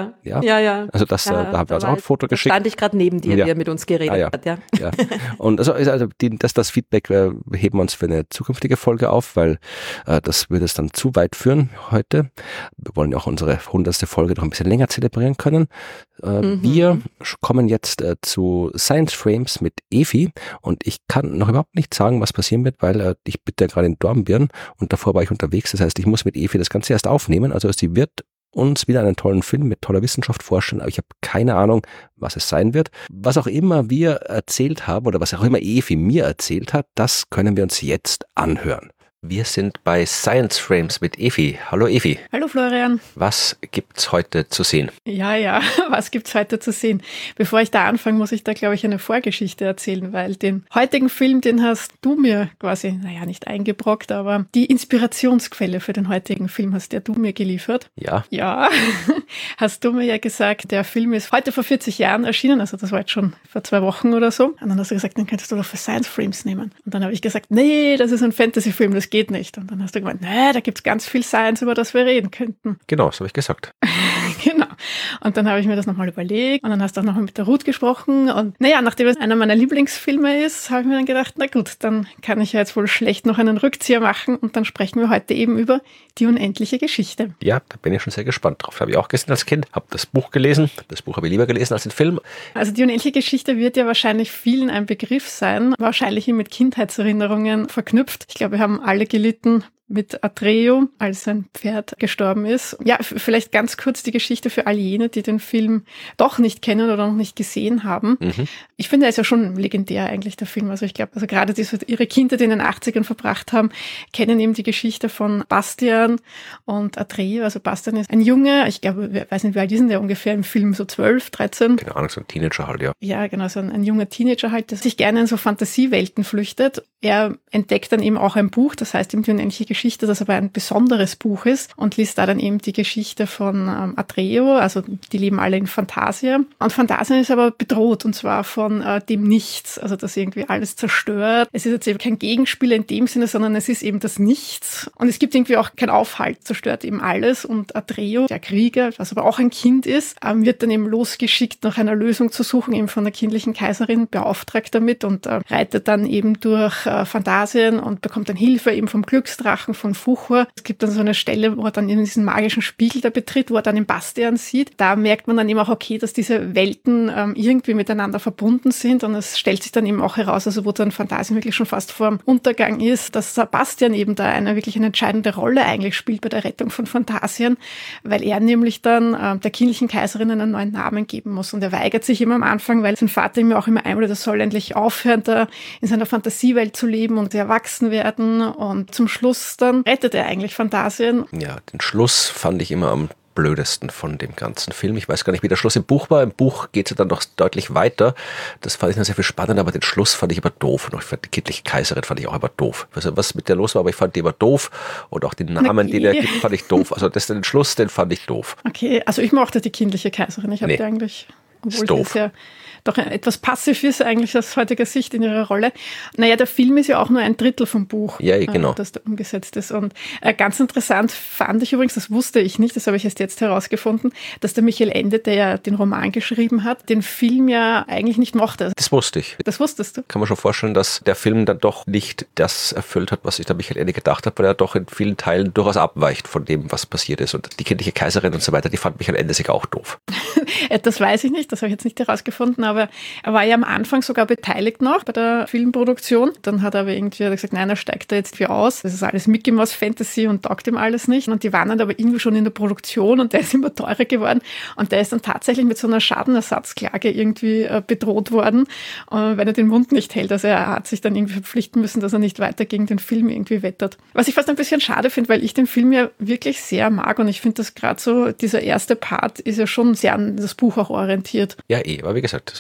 ja. Ja, ja. ja. Also das, ja, äh, da haben wir uns war, auch ein Foto da geschickt. stand ich gerade neben dir, ja. wie er mit uns geredet ah, ja. hat. Ja. ja. Und also, also die, das, das Feedback äh, heben wir uns für eine zukünftige Folge auf, weil äh, das würde es dann zu weit führen heute. Wir wollen ja auch unsere hundertste Folge noch ein bisschen länger zelebrieren können. Äh, mhm. Wir kommen jetzt äh, zu Science Frames mit Evi und ich kann noch überhaupt nicht sagen, was passieren wird, weil äh, ich bin ja gerade in Dornbirn und davor war ich unterwegs. Das heißt, ich muss mit Evi das Ganze erst aufnehmen. Also sie wird uns wieder einen tollen Film mit toller Wissenschaft vorstellen, aber ich habe keine Ahnung, was es sein wird. Was auch immer wir erzählt haben oder was auch immer Evi mir erzählt hat, das können wir uns jetzt anhören. Wir sind bei Science Frames mit Evi. Hallo Evi. Hallo Florian. Was gibt's heute zu sehen? Ja, ja, was gibt's heute zu sehen? Bevor ich da anfange, muss ich da, glaube ich, eine Vorgeschichte erzählen, weil den heutigen Film, den hast du mir quasi, naja, nicht eingebrockt, aber die Inspirationsquelle für den heutigen Film hast ja du mir geliefert. Ja. Ja, hast du mir ja gesagt, der Film ist heute vor vierzig Jahren erschienen, also das war jetzt schon vor zwei Wochen oder so. Und dann hast du gesagt, dann könntest du doch für Science Frames nehmen. Und dann habe ich gesagt, nee, das ist ein Fantasy-Film, das geht nicht. Und dann hast du gemeint, nee, da gibt es ganz viel Science, über das wir reden könnten. Genau, das habe ich gesagt. Genau. Und dann habe ich mir das nochmal überlegt und dann hast du auch nochmal mit der Ruth gesprochen und naja, nachdem es einer meiner Lieblingsfilme ist, habe ich mir dann gedacht, na gut, dann kann ich ja jetzt wohl schlecht noch einen Rückzieher machen und dann sprechen wir heute eben über die unendliche Geschichte. Ja, da bin ich schon sehr gespannt drauf. Habe ich auch gesehen als Kind, habe das Buch gelesen. Das Buch habe ich lieber gelesen als den Film. Also die unendliche Geschichte wird ja wahrscheinlich vielen ein Begriff sein, wahrscheinlich mit Kindheitserinnerungen verknüpft. Ich glaube, wir haben alle gelitten mit Atreo, als sein Pferd gestorben ist. Ja, f- vielleicht ganz kurz die Geschichte für all jene, die den Film doch nicht kennen oder noch nicht gesehen haben. Mhm. Ich finde, er ist ja schon legendär eigentlich, der Film. Also ich glaube, also gerade die so ihre Kindheit in den achtzigern verbracht haben, kennen eben die Geschichte von Bastian und Atreo. Also Bastian ist ein Junge, ich glaube, ich weiß nicht, wie alt ist denn der ungefähr im Film, so zwölf, dreizehn? Keine Ahnung, so ein Teenager halt, ja. Ja, genau, so ein, ein junger Teenager halt, der sich gerne in so Fantasiewelten flüchtet. Er entdeckt dann eben auch ein Buch, das heißt eben die unendliche Geschichte, das aber ein besonderes Buch ist und liest da dann eben die Geschichte von ähm, Atreo, also die leben alle in Phantasia. Und Phantasia ist aber bedroht und zwar von äh, dem Nichts, also das irgendwie alles zerstört. Es ist jetzt eben kein Gegenspieler in dem Sinne, sondern es ist eben das Nichts und es gibt irgendwie auch keinen Aufhalt, zerstört eben alles und Atreo, der Krieger, was aber auch ein Kind ist, ähm, wird dann eben losgeschickt, nach einer Lösung zu suchen, eben von der kindlichen Kaiserin beauftragt damit und äh, reitet dann eben durch äh, Phantasien und bekommt dann Hilfe eben vom Glücksdrachen, von Fuchur. Es gibt dann so eine Stelle, wo er dann eben diesen magischen Spiegel da betritt, wo er dann den Bastian sieht. Da merkt man dann eben auch, okay, dass diese Welten ähm, irgendwie miteinander verbunden sind und es stellt sich dann eben auch heraus, also wo dann Phantasien wirklich schon fast vor dem Untergang ist, dass Bastian eben da eine wirklich eine entscheidende Rolle eigentlich spielt bei der Rettung von Phantasien, weil er nämlich dann äh, der kindlichen Kaiserin einen neuen Namen geben muss und er weigert sich immer am Anfang, weil sein Vater ihm auch immer einmal, das soll endlich aufhören, da in seiner Fantasiewelt zu leben und erwachsen werden und zum Schluss dann rettet er eigentlich Phantasien. Ja, den Schluss fand ich immer am blödesten von dem ganzen Film. Ich weiß gar nicht, wie der Schluss im Buch war. Im Buch geht es ja dann doch deutlich weiter. Das fand ich noch sehr viel spannender, aber den Schluss fand ich aber doof. Und ich fand die kindliche Kaiserin fand ich auch aber doof. Also was mit der los war, aber ich fand die aber doof. Und auch den Namen, okay, den er gibt, fand ich doof. Also das, den Schluss, den fand ich doof. Okay, also ich mochte die kindliche Kaiserin. Ich habe nee, die eigentlich, obwohl doof. sie ja doch etwas passiv ist eigentlich aus heutiger Sicht in ihrer Rolle. Naja, der Film ist ja auch nur ein Drittel vom Buch, ja, genau, äh, das da umgesetzt ist. Und äh, ganz interessant fand ich übrigens, das wusste ich nicht, das habe ich erst jetzt herausgefunden, dass der Michael Ende, der ja den Roman geschrieben hat, den Film ja eigentlich nicht mochte. Das wusste ich. Das wusstest du? Kann man schon vorstellen, dass der Film dann doch nicht das erfüllt hat, was sich der Michael Ende gedacht hat, weil er doch in vielen Teilen durchaus abweicht von dem, was passiert ist. Und die kindliche Kaiserin und so weiter, die fand Michael Ende sich auch doof. Das weiß ich nicht, das habe ich jetzt nicht herausgefunden, aber er war ja am Anfang sogar beteiligt noch bei der Filmproduktion. Dann hat er aber irgendwie gesagt, nein, er steigt da jetzt wie aus. Das ist alles Mickey Mouse Fantasy und taugt ihm alles nicht. Und die waren dann aber irgendwie schon in der Produktion und der ist immer teurer geworden. Und der ist dann tatsächlich mit so einer Schadenersatzklage irgendwie bedroht worden, wenn er den Mund nicht hält. Also er hat sich dann irgendwie verpflichten müssen, dass er nicht weiter gegen den Film irgendwie wettert. Was ich fast ein bisschen schade finde, weil ich den Film ja wirklich sehr mag und ich finde, dass gerade so dieser erste Part ist ja schon sehr an das Buch auch orientiert. Ja, eh, aber wie gesagt, also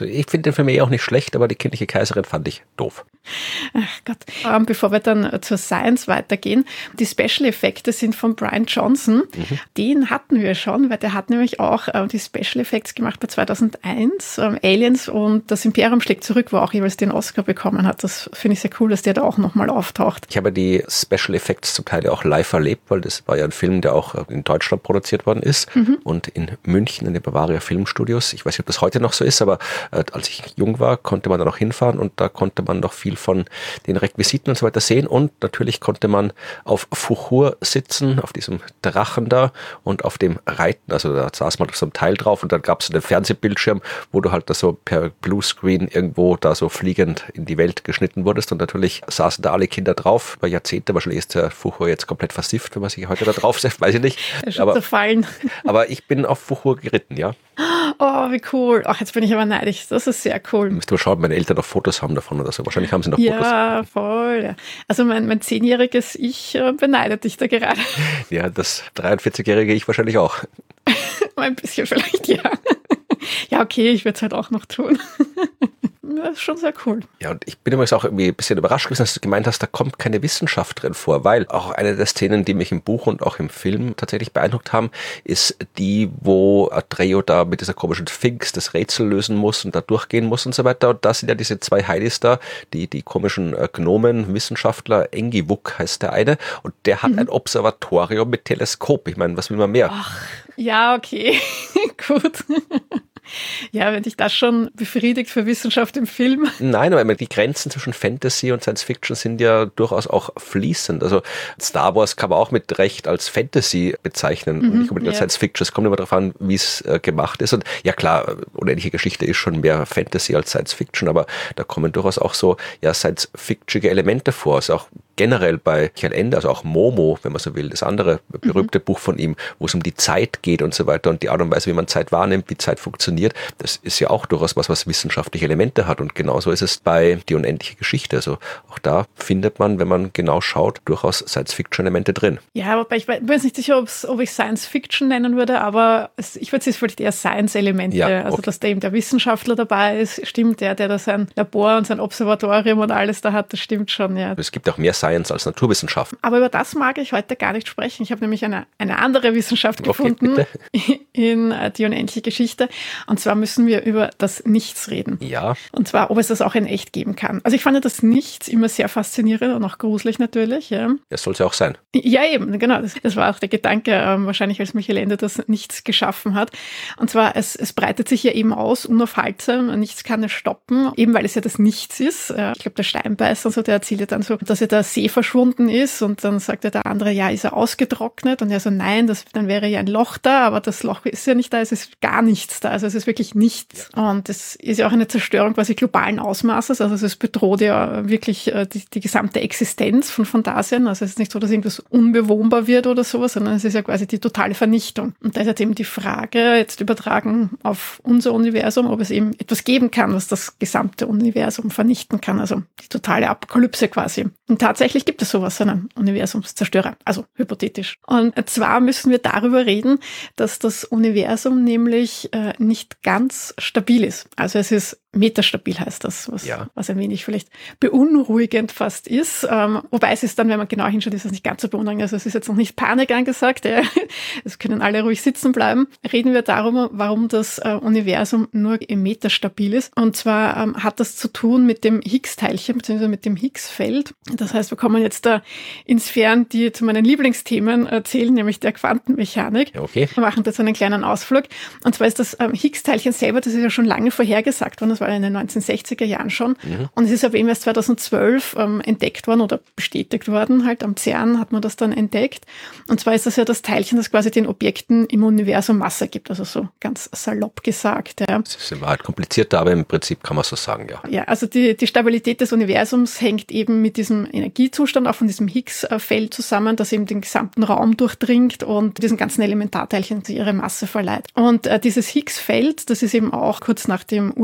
Also ich finde den Film eh auch nicht schlecht, aber die kindliche Kaiserin fand ich doof. Ach Gott. Ähm, bevor wir dann zur Science weitergehen, die Special Effekte sind von Brian Johnson. Mhm. Den hatten wir schon, weil der hat nämlich auch äh, die Special Effects gemacht bei zweitausendeins, ähm, Aliens und das Imperium schlägt zurück, wo auch jeweils den Oscar bekommen hat. Das finde ich sehr cool, dass der da auch nochmal auftaucht. Ich habe die Special Effects zum Teil auch live erlebt, weil das war ja ein Film, der auch in Deutschland produziert worden ist mhm. und in München in den Bavaria Filmstudios. Ich weiß nicht, ob das heute noch so ist, aber äh, als ich jung war, konnte man da noch hinfahren und da konnte man noch viel von den Requisiten und so weiter sehen und natürlich konnte man auf Fuchur sitzen, auf diesem Drachen da und auf dem Reiten, also da saß man auf so einem Teil drauf und dann gab es einen Fernsehbildschirm, wo du halt da so per Bluescreen irgendwo da so fliegend in die Welt geschnitten wurdest und natürlich saßen da alle Kinder drauf, über Jahrzehnte, wahrscheinlich ist der Fuchur jetzt komplett versifft, wenn man sich heute da drauf setzt, weiß ich nicht. Aber, zerfallen. aber ich bin auf Fuchur geritten, ja. Oh, wie cool. Ach, jetzt bin ich aber neidisch. Das ist sehr cool. Müsst du mal schauen, ob meine Eltern noch Fotos haben davon oder so. Wahrscheinlich haben sie noch ja, Fotos. Ja, voll. Ja. Also mein, mein zehnjähriges Ich äh, beneidet dich da gerade. Ja, das dreiundvierzigjährige Ich wahrscheinlich auch. Ein bisschen vielleicht, ja. Ja, okay, ich würde es halt auch noch tun. Das ist schon sehr cool. Ja, und ich bin übrigens auch irgendwie ein bisschen überrascht gewesen, dass du gemeint hast, da kommt keine Wissenschaft drin vor, weil auch eine der Szenen, die mich im Buch und auch im Film tatsächlich beeindruckt haben, ist die, wo Atreyu da mit dieser komischen Sphinx das Rätsel lösen muss und da durchgehen muss und so weiter. Und da sind ja diese zwei Heilis da, die, die komischen Gnomen, Wissenschaftler, Engiwuk heißt der eine, und der hat mhm. ein Observatorium mit Teleskop. Ich meine, was will man mehr? Ach, ja, okay, gut. Ja, wenn dich das schon befriedigt für Wissenschaft im Film. Nein, aber die Grenzen zwischen Fantasy und Science Fiction sind ja durchaus auch fließend. Also Star Wars kann man auch mit Recht als Fantasy bezeichnen mhm, und nicht unbedingt als ja. Science Fiction. Es kommt immer darauf an, wie es äh, gemacht ist. Und ja klar, unendliche Geschichte ist schon mehr Fantasy als Science Fiction, aber da kommen durchaus auch so ja Science-Fictionige Elemente vor. Also auch generell bei Michael Ende, also auch Momo, wenn man so will, das andere berühmte mhm. Buch von ihm, wo es um die Zeit geht und so weiter und die Art und Weise, wie man Zeit wahrnimmt, wie Zeit funktioniert. Das ist ja auch durchaus was, was wissenschaftliche Elemente hat und genauso ist es bei Die unendliche Geschichte. Also auch da findet man, wenn man genau schaut, durchaus Science-Fiction-Elemente drin. Ja, wobei ich bin jetzt nicht sicher, ob ich Science-Fiction nennen würde, aber es, ich würde es vielleicht eher Science-Elemente. Ja, okay. Also dass da eben der Wissenschaftler dabei ist, stimmt, der, der da sein Labor und sein Observatorium und alles da hat, das stimmt schon, ja. Es gibt auch mehr Science als Naturwissenschaften. Aber über das mag ich heute gar nicht sprechen. Ich habe nämlich eine, eine andere Wissenschaft gefunden okay, in Die unendliche Geschichte. Und zwar müssen wir über das Nichts reden. Ja. Und zwar, ob es das auch in echt geben kann. Also ich fand ja das Nichts immer sehr faszinierend und auch gruselig natürlich. Ja, das soll es ja auch sein. Ja, eben, genau. Das, das war auch der Gedanke, ähm, wahrscheinlich als Michael Ende das Nichts geschaffen hat. Und zwar, es, es breitet sich ja eben aus, unaufhaltsam. Nichts kann es stoppen, eben weil es ja das Nichts ist. Äh, ich glaube, der Steinbeißer und so, der erzählt ja dann so, dass ja der See verschwunden ist und dann sagt ja der andere, ja, ist er ausgetrocknet? Und er so, nein, das, dann wäre ja ein Loch da, aber das Loch ist ja nicht da, es ist gar nichts da. Also es ist wirklich nichts. Ja. Und es ist ja auch eine Zerstörung quasi globalen Ausmaßes. Also es bedroht ja wirklich die, die gesamte Existenz von, von Dasein. Also es ist nicht so, dass irgendwas unbewohnbar wird oder sowas, sondern es ist ja quasi die totale Vernichtung. Und da ist jetzt eben die Frage, jetzt übertragen auf unser Universum, ob es eben etwas geben kann, was das gesamte Universum vernichten kann. Also die totale Apokalypse quasi. Und tatsächlich gibt es sowas, einen Universumszerstörer. Also hypothetisch. Und zwar müssen wir darüber reden, dass das Universum nämlich äh, nicht ganz stabil ist. Also es ist metastabil heißt das, was, ja. was ein wenig vielleicht beunruhigend fast ist. Ähm, wobei es ist dann, wenn man genau hinschaut, ist es nicht ganz so beunruhigend. Also es ist jetzt noch nicht Panik angesagt. Ja. Es können alle ruhig sitzen bleiben. Reden wir darum, warum das äh, Universum nur metastabil ist. Und zwar ähm, hat das zu tun mit dem Higgs-Teilchen, beziehungsweise mit dem Higgs-Feld. Das heißt, wir kommen jetzt da in Sphären, die zu meinen Lieblingsthemen erzählen, nämlich der Quantenmechanik. Okay. Wir machen jetzt einen kleinen Ausflug. Und zwar ist das ähm, Higgs-Teilchen selber, das ist ja schon lange vorhergesagt worden. Das war in den neunzehnhundertsechziger Jahren schon. Mhm. Und es ist aber eben erst zweitausendzwölf ähm, entdeckt worden oder bestätigt worden. Halt am CERN hat man das dann entdeckt. Und zwar ist das ja das Teilchen, das quasi den Objekten im Universum Masse gibt. Also so ganz salopp gesagt. Ja. Das ist in Wahrheit komplizierter, aber im Prinzip kann man so sagen, ja. Ja, also die, die Stabilität des Universums hängt eben mit diesem Energiezustand, auch von diesem Higgs-Feld zusammen, das eben den gesamten Raum durchdringt und diesen ganzen Elementarteilchen ihre Masse verleiht. Und äh, dieses Higgs-Feld, das ist eben auch kurz nach dem Urknall eben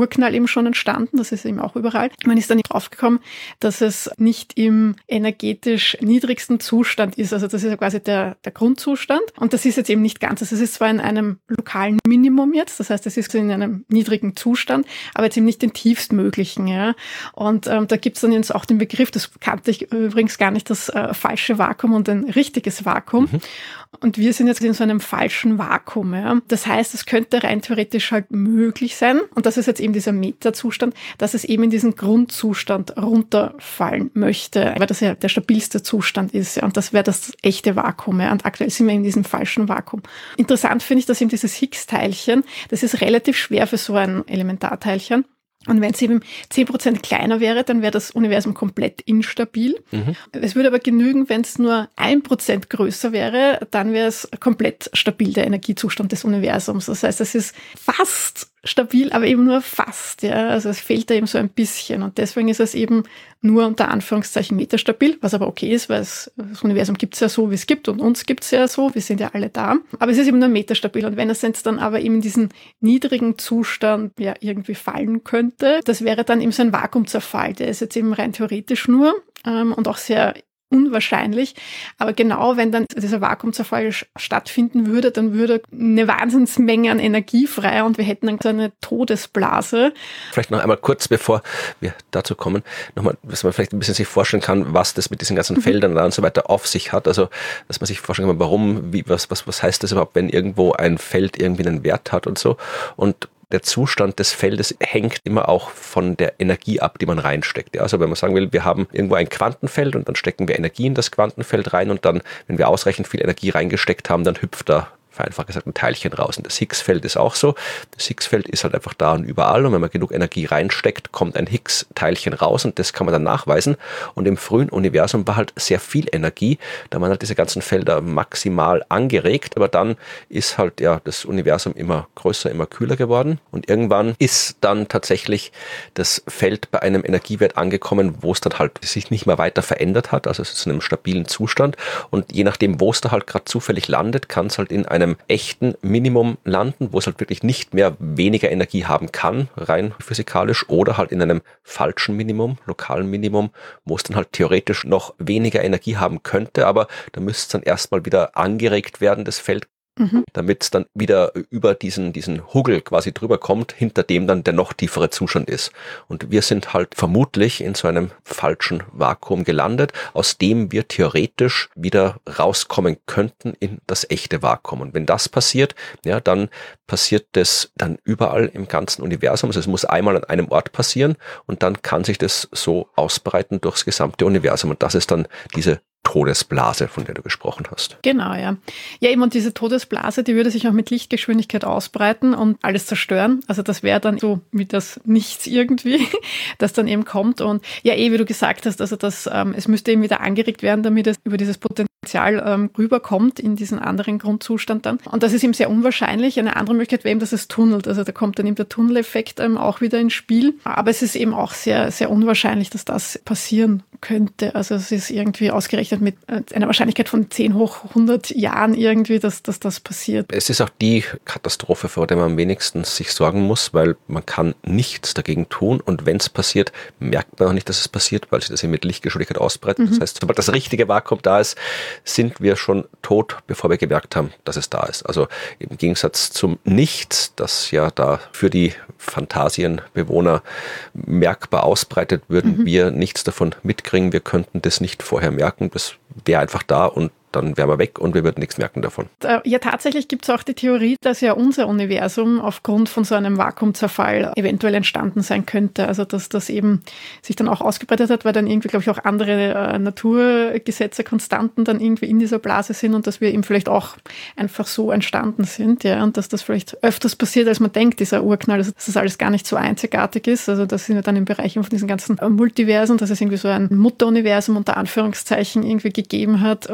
schon entstanden, das ist eben auch überall. Man ist dann draufgekommen, dass es nicht im energetisch niedrigsten Zustand ist, also das ist ja quasi der, der Grundzustand und das ist jetzt eben nicht ganz, also es ist zwar in einem lokalen Minimum jetzt, das heißt, es ist in einem niedrigen Zustand, aber jetzt eben nicht den tiefstmöglichen, ja. Und ähm, da gibt es dann jetzt auch den Begriff, das kannte ich übrigens gar nicht, das äh, falsche Vakuum und ein richtiges Vakuum. Mhm. Und wir sind jetzt in so einem falschen Vakuum. Ja. Das heißt, es könnte rein theoretisch halt möglich sein, und das ist jetzt eben dieser Metazustand, dass es eben in diesen Grundzustand runterfallen möchte, weil das ja der stabilste Zustand ist. Ja. Und das wäre das echte Vakuum. Ja. Und aktuell sind wir in diesem falschen Vakuum. Interessant finde ich, dass eben dieses Higgs-Teilchen, das ist relativ schwer für so ein Elementarteilchen. Und wenn es eben zehn Prozent kleiner wäre, dann wäre das Universum komplett instabil. Mhm. Es würde aber genügen, wenn es nur ein Prozent größer wäre, dann wäre es komplett stabil, der Energiezustand des Universums. Das heißt, es ist fast stabil, aber eben nur fast. Ja. Also es fehlt da eben so ein bisschen. Und deswegen ist es eben nur unter Anführungszeichen metastabil, was aber okay ist, weil es, das Universum gibt es ja so, wie es gibt und uns gibt es ja so, wir sind ja alle da. Aber es ist eben nur metastabil. Und wenn es jetzt dann aber eben in diesen niedrigen Zustand ja irgendwie fallen könnte, das wäre dann eben so ein Vakuumzerfall. Der ist jetzt eben rein theoretisch nur ähm, und auch sehr unwahrscheinlich, aber genau wenn dann dieser Vakuumzerfall stattfinden würde, dann würde eine Wahnsinnsmenge an Energie frei und wir hätten dann so eine Todesblase. Vielleicht noch einmal kurz, bevor wir dazu kommen, nochmal, dass man vielleicht ein bisschen sich vorstellen kann, was das mit diesen ganzen mhm. Feldern und so weiter auf sich hat, also dass man sich vorstellen kann, warum, wie, was, was, was heißt das überhaupt, wenn irgendwo ein Feld irgendwie einen Wert hat und so, und der Zustand des Feldes hängt immer auch von der Energie ab, die man reinsteckt. Ja, also wenn man sagen will, wir haben irgendwo ein Quantenfeld und dann stecken wir Energie in das Quantenfeld rein und dann, wenn wir ausreichend viel Energie reingesteckt haben, dann hüpft da vereinfacht gesagt ein Teilchen raus. Und das Higgs-Feld ist auch so. Das Higgs-Feld ist halt einfach da und überall. Und wenn man genug Energie reinsteckt, kommt ein Higgs-Teilchen raus und das kann man dann nachweisen. Und im frühen Universum war halt sehr viel Energie. Da waren halt diese ganzen Felder maximal angeregt. Aber dann ist halt ja das Universum immer größer, immer kühler geworden. Und irgendwann ist dann tatsächlich das Feld bei einem Energiewert angekommen, wo es dann halt sich nicht mehr weiter verändert hat. Also es ist in einem stabilen Zustand. Und je nachdem, wo es da halt gerade zufällig landet, kann es halt in einem einem echten Minimum landen, wo es halt wirklich nicht mehr weniger Energie haben kann, rein physikalisch, oder halt in einem falschen Minimum, lokalen Minimum, wo es dann halt theoretisch noch weniger Energie haben könnte, aber da müsste es dann erstmal wieder angeregt werden, das Feld, mhm. damit es dann wieder über diesen, diesen Huggel quasi drüber kommt, hinter dem dann der noch tiefere Zustand ist. Und wir sind halt vermutlich in so einem falschen Vakuum gelandet, aus dem wir theoretisch wieder rauskommen könnten in das echte Vakuum. Und wenn das passiert, ja, dann passiert das dann überall im ganzen Universum. Also es muss einmal an einem Ort passieren und dann kann sich das so ausbreiten durchs gesamte Universum. Und das ist dann diese Todesblase, von der du gesprochen hast. Genau, ja. Ja, eben, und diese Todesblase, die würde sich auch mit Lichtgeschwindigkeit ausbreiten und alles zerstören. Also das wäre dann so wie das Nichts irgendwie, das dann eben kommt. Und ja, eh, wie du gesagt hast, also das, ähm, es müsste eben wieder angeregt werden, damit es über dieses Potenzial ähm, rüberkommt in diesen anderen Grundzustand dann. Und das ist eben sehr unwahrscheinlich. Eine andere Möglichkeit wäre eben, dass es tunnelt. Also da kommt dann eben der Tunneleffekt ähm, auch wieder ins Spiel. Aber es ist eben auch sehr, sehr unwahrscheinlich, dass das passieren könnte. Also es ist irgendwie ausgerechnet mit einer Wahrscheinlichkeit von zehn hoch hundert Jahren irgendwie, dass, dass das passiert. Es ist auch die Katastrophe, vor der man am wenigsten sich sorgen muss, weil man kann nichts dagegen tun und wenn es passiert, merkt man auch nicht, dass es passiert, weil sich das eben mit Lichtgeschwindigkeit ausbreitet. Mhm. Das heißt, sobald das richtige Vakuum da ist, sind wir schon tot, bevor wir gemerkt haben, dass es da ist. Also im Gegensatz zum Nichts, das ja da für die Phantasienbewohner merkbar ausbreitet, würden mhm. wir nichts davon mitkriegen. Wir könnten das nicht vorher merken. Das wäre einfach da und dann wären wir weg und wir würden nichts merken davon. Ja, tatsächlich gibt es auch die Theorie, dass ja unser Universum aufgrund von so einem Vakuumzerfall eventuell entstanden sein könnte. Also dass das eben sich dann auch ausgebreitet hat, weil dann irgendwie, glaube ich, auch andere äh, Naturgesetze, Konstanten dann irgendwie in dieser Blase sind und dass wir eben vielleicht auch einfach so entstanden sind. Ja, und dass das vielleicht öfters passiert, als man denkt, dieser Urknall, also dass das alles gar nicht so einzigartig ist. Also das sind wir dann im Bereich von diesen ganzen Multiversen, dass es irgendwie so ein Mutteruniversum unter Anführungszeichen irgendwie gegeben hat und ähm,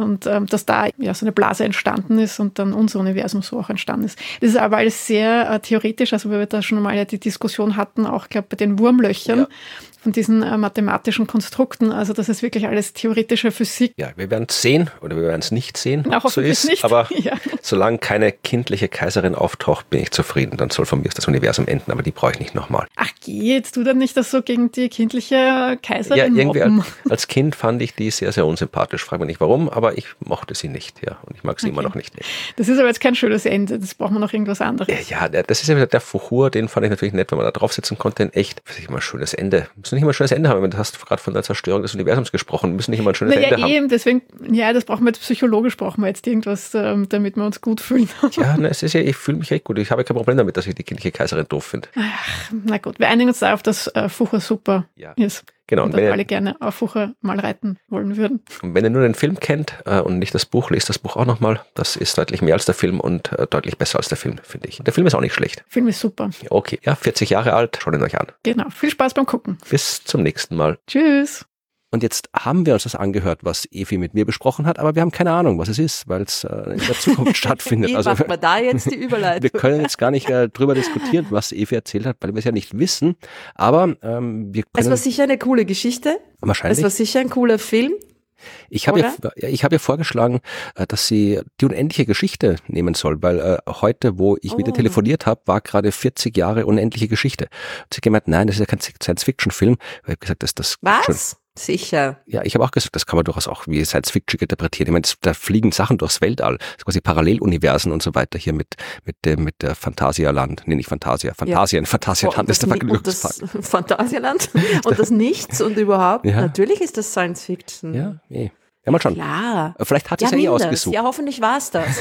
dass da ja so eine Blase entstanden ist und dann unser Universum so auch entstanden ist. Das ist aber alles sehr äh, theoretisch, also weil wir da schon mal ja die Diskussion hatten, auch glaube bei den Wurmlöchern, ja. von diesen äh, mathematischen Konstrukten, also das ist wirklich alles theoretische Physik. Ja, wir werden es sehen oder wir werden es nicht sehen, ob es so ist, nicht. aber ja. solange keine kindliche Kaiserin auftaucht, bin ich zufrieden, dann soll von mir aus das Universum enden, aber die brauche ich nicht nochmal. Ach geh, jetzt tu dann nicht das so gegen die kindliche Kaiserin Ja, irgendwie mobben. als, als Kind fand ich die sehr, sehr unsympathisch, frage mich nicht warum, aber ich mochte sie nicht, ja, und ich mag sie okay. immer noch nicht. Das ist aber jetzt kein schönes Ende, das braucht man noch irgendwas anderes. Ja, ja das ist ja wieder der Fuchur, den fand ich natürlich nett, wenn man da drauf sitzen konnte, in echt, das ist nicht immer ein schönes Ende, muss nicht immer ein schönes Ende haben, du hast gerade von der Zerstörung des Universums gesprochen, müssen nicht immer ein schönes naja, Ende haben. Eben, deswegen, ja, das brauchen wir jetzt psychologisch, brauchen wir jetzt irgendwas, ähm, damit wir uns gut fühlen. Ja, na, es ist ja, ich fühle mich echt gut, ich habe kein Problem damit, dass ich die kindliche Kaiserin doof finde. Ach, na gut, wir einigen uns darauf, dass äh, Fuchur super ja. ist. Genau. Und, und dass alle gerne auf Fuchur mal reiten wollen würden. Und wenn ihr nur den Film kennt äh, und nicht das Buch, lest das Buch auch nochmal. Das ist deutlich mehr als der Film und äh, deutlich besser als der Film, finde ich. Und der Film ist auch nicht schlecht. Der Film ist super. Okay, ja, vierzig Jahre alt, schaut ihn euch an. Genau, viel Spaß beim Gucken. Bis zum nächsten Mal. Tschüss. Und jetzt haben wir uns das angehört, was Evi mit mir besprochen hat, aber wir haben keine Ahnung, was es ist, weil es äh, in der Zukunft stattfindet. Wie also macht man da jetzt die Überleitung? Wir können jetzt gar nicht äh, drüber diskutieren, was Evi erzählt hat, weil wir es ja nicht wissen. Aber ähm, wir können... Es war sicher eine coole Geschichte. Wahrscheinlich. Es war sicher ein cooler Film. Ich habe ja, ich habe ja vorgeschlagen, dass sie die unendliche Geschichte nehmen soll, weil äh, heute, wo ich oh. wieder telefoniert habe, war gerade vierzig Jahre unendliche Geschichte. Und sie hat gemeint, nein, das ist ja kein Science-Fiction-Film. Ich habe gesagt, dass das Was? Schon, Sicher. Ja, ich habe auch gesagt, das kann man durchaus auch wie Science-Fiction interpretieren. Ich meine, da fliegen Sachen durchs Weltall, das quasi Paralleluniversen und so weiter hier mit mit dem mit der Phantasialand, nee, nicht Phantasia, Phantasien, ja. Phantasialand oh, ist der Vergnügungspark. Das Phantasialand und das Nichts und überhaupt. Ja. Natürlich ist das Science-Fiction. Ja, eh. Ja, mal schon. Klar. Vielleicht hat sie ja, es ja eh ausgesucht. Ja, hoffentlich war es das.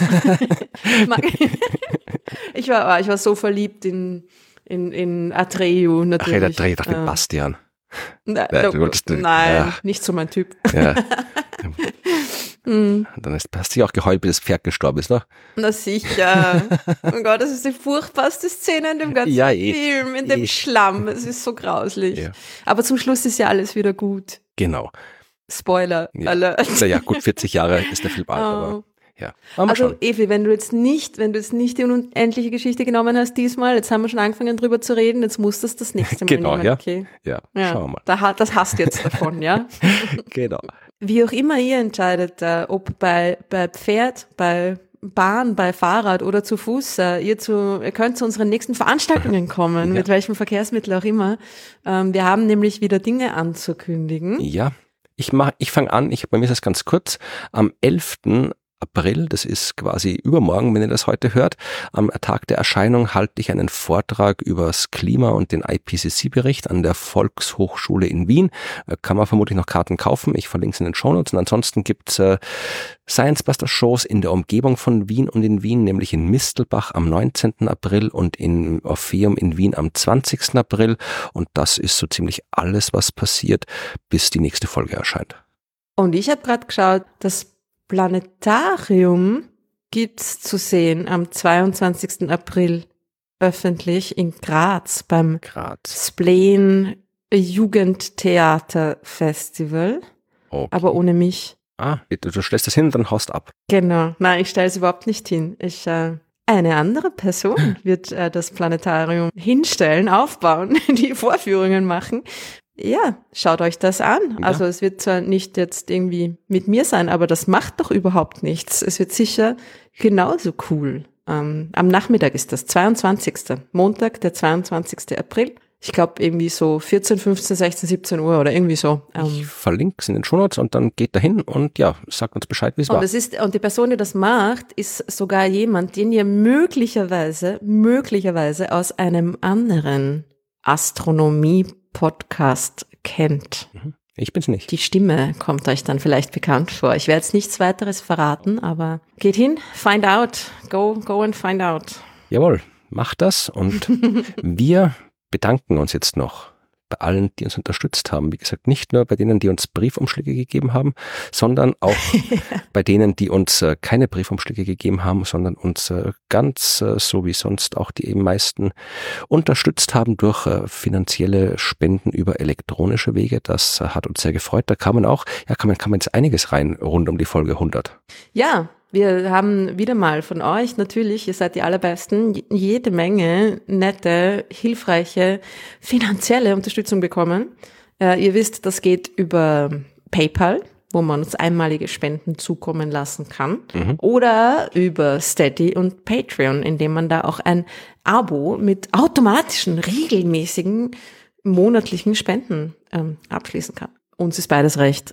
ich war ich war so verliebt in in in Atreyu natürlich. Ach, Atreyu, dachte äh. Bastian. Nein, ja, no, nein ja. nicht so mein Typ. Ja. mm. Dann ist, hast du ja auch geheult, bis das Pferd gestorben ist, ne? Na sicher. Oh Gott, das ist die furchtbarste Szene in dem ganzen ja, eh. Film, in dem eh. Schlamm. Es ist so grauslich. Ja. Aber zum Schluss ist ja alles wieder gut. Genau. Spoiler. Ja. Alle. Naja, gut, vierzig Jahre ist der Film alt, oh. aber... Ja. Also Evi, wenn du jetzt nicht, wenn du jetzt nicht die unendliche Geschichte genommen hast diesmal, jetzt haben wir schon angefangen drüber zu reden, jetzt musst du es das nächste Mal genau, nehmen. Ja. Okay. Ja, ja, schauen wir mal. Da, das hast du jetzt davon, ja? Genau. Wie auch immer ihr entscheidet, äh, ob bei, bei Pferd, bei Bahn, bei Fahrrad oder zu Fuß, äh, ihr, zu, ihr könnt zu unseren nächsten Veranstaltungen kommen, ja. mit welchem Verkehrsmittel auch immer. Ähm, wir haben nämlich wieder Dinge anzukündigen. Ja, ich mach, ich fange an, ich, bei mir ist das ganz kurz, am elften April, das ist quasi übermorgen, wenn ihr das heute hört, am Tag der Erscheinung halte ich einen Vortrag über das Klima und den I P C C-Bericht an der Volkshochschule in Wien. Kann man vermutlich noch Karten kaufen, ich verlinke es in den Shownotes und ansonsten gibt's äh, Science-Buster-Shows in der Umgebung von Wien und in Wien, nämlich in Mistelbach am neunzehnten April und in Orpheum in Wien am zwanzigsten April und das ist so ziemlich alles, was passiert, bis die nächste Folge erscheint. Und ich habe gerade geschaut, das Planetarium gibt's zu sehen am zweiundzwanzigsten April öffentlich in Graz beim Graz. Spleen Jugendtheater Festival, okay. aber ohne mich. Ah, du, du stellst das hin und dann haust ab. Genau, nein, ich stelle es überhaupt nicht hin. Ich äh, eine andere Person wird äh, das Planetarium hinstellen, aufbauen, die Vorführungen machen. Ja, schaut euch das an. Ja. Also es wird zwar nicht jetzt irgendwie mit mir sein, aber das macht doch überhaupt nichts. Es wird sicher genauso cool. Ähm, am Nachmittag ist das, zweiundzwanzigsten Montag, der zweiundzwanzigsten April. Ich glaube irgendwie so vierzehn, fünfzehn, sechzehn, siebzehn Uhr oder irgendwie so. Ähm. Ich verlinke es in den Shownotes und dann geht dahin und ja, sagt uns Bescheid, wie es war. Und, es ist, und die Person, die das macht, ist sogar jemand, den ihr möglicherweise, möglicherweise aus einem anderen Astronomie-Podcast kennt. Ich bin's nicht. Die Stimme kommt euch dann vielleicht bekannt vor. Ich werde jetzt nichts weiteres verraten, aber geht hin, find out, go, go and find out. Jawohl, macht das und wir bedanken uns jetzt noch bei allen, die uns unterstützt haben. Wie gesagt, nicht nur bei denen, die uns Briefumschläge gegeben haben, sondern auch bei denen, die uns äh, keine Briefumschläge gegeben haben, sondern uns äh, ganz äh, so wie sonst auch die eben meisten unterstützt haben durch äh, finanzielle Spenden über elektronische Wege. Das äh, hat uns sehr gefreut. Da kann man auch, ja, kann man, kann man jetzt einiges rein rund um die Folge hundert. Ja, wir haben wieder mal von euch natürlich, ihr seid die Allerbesten, jede Menge nette, hilfreiche, finanzielle Unterstützung bekommen. Äh, ihr wisst, das geht über PayPal, wo man uns einmalige Spenden zukommen lassen kann. Mhm. Oder über Steady und Patreon, indem man da auch ein Abo mit automatischen, regelmäßigen, monatlichen Spenden ähm, abschließen kann. Uns ist beides recht.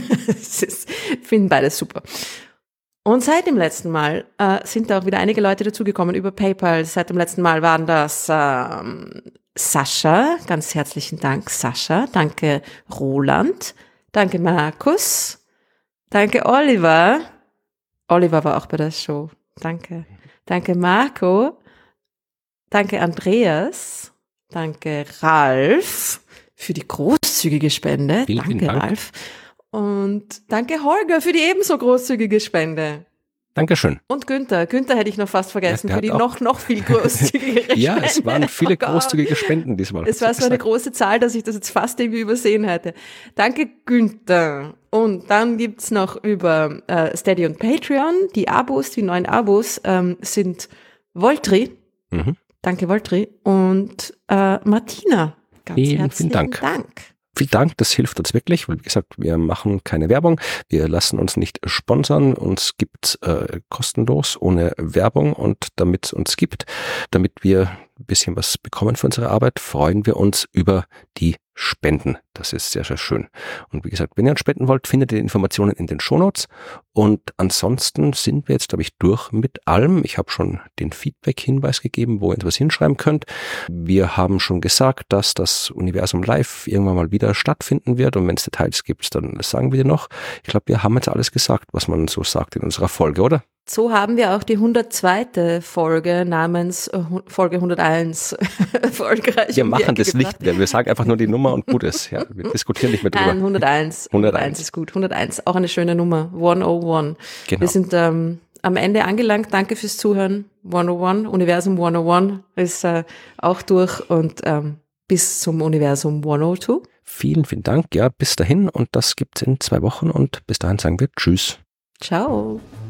Ich finde beides super. Und seit dem letzten Mal äh, sind da auch wieder einige Leute dazugekommen über PayPal. Seit dem letzten Mal waren das ähm, Sascha, ganz herzlichen Dank Sascha, danke Roland, danke Markus, danke Oliver. Oliver war auch bei der Show, danke. Danke Marco, danke Andreas, danke Ralf für die großzügige Spende, vielen, danke vielen Dank. Ralf. Und danke Holger für die ebenso großzügige Spende. Dankeschön. Und Günther. Günther hätte ich noch fast vergessen, ja, für die noch, noch viel großzügigere Spende. Ja, es waren viele oh großzügige Spenden diesmal. Es war so eine große Zahl, dass ich das jetzt fast irgendwie übersehen hätte. Danke Günther. Und dann gibt's noch über äh, Steady und Patreon. Die Abos, die neuen Abos ähm, sind Voltri. Mhm. Danke Voltri. Und äh, Martina. Ganz vielen, herzlichen vielen Dank. Dank. Vielen Dank, das hilft uns wirklich, weil wie gesagt, wir machen keine Werbung, wir lassen uns nicht sponsern, uns gibt's äh, kostenlos, ohne Werbung und damit es uns gibt, damit wir ein bisschen was bekommen für unsere Arbeit, freuen wir uns über die Spenden. Das ist sehr, sehr schön. Und wie gesagt, wenn ihr uns spenden wollt, findet ihr die Informationen in den Shownotes. Und ansonsten sind wir jetzt, glaube ich, durch mit allem. Ich habe schon den Feedback-Hinweis gegeben, wo ihr etwas hinschreiben könnt. Wir haben schon gesagt, dass das Universum Live irgendwann mal wieder stattfinden wird. Und wenn es Details gibt, dann sagen wir dir noch. Ich glaube, wir haben jetzt alles gesagt, was man so sagt in unserer Folge, oder? So haben wir auch die hundertzweite Folge namens äh, Folge hunderteins erfolgreich. Wir machen das nicht mehr. Wir sagen einfach nur die Nummer und gut ist. Ja, wir diskutieren nicht mehr drüber. Nein, hunderteins. hunderteins ist gut. hunderteins, auch eine schöne Nummer. hunderteins. Genau. Wir sind ähm, am Ende angelangt. Danke fürs Zuhören. hunderteins, Universum hunderteins ist äh, auch durch und ähm, bis zum Universum hundertzwei. Vielen, vielen Dank. Ja, bis dahin und das gibt's in zwei Wochen und bis dahin sagen wir Tschüss. Ciao.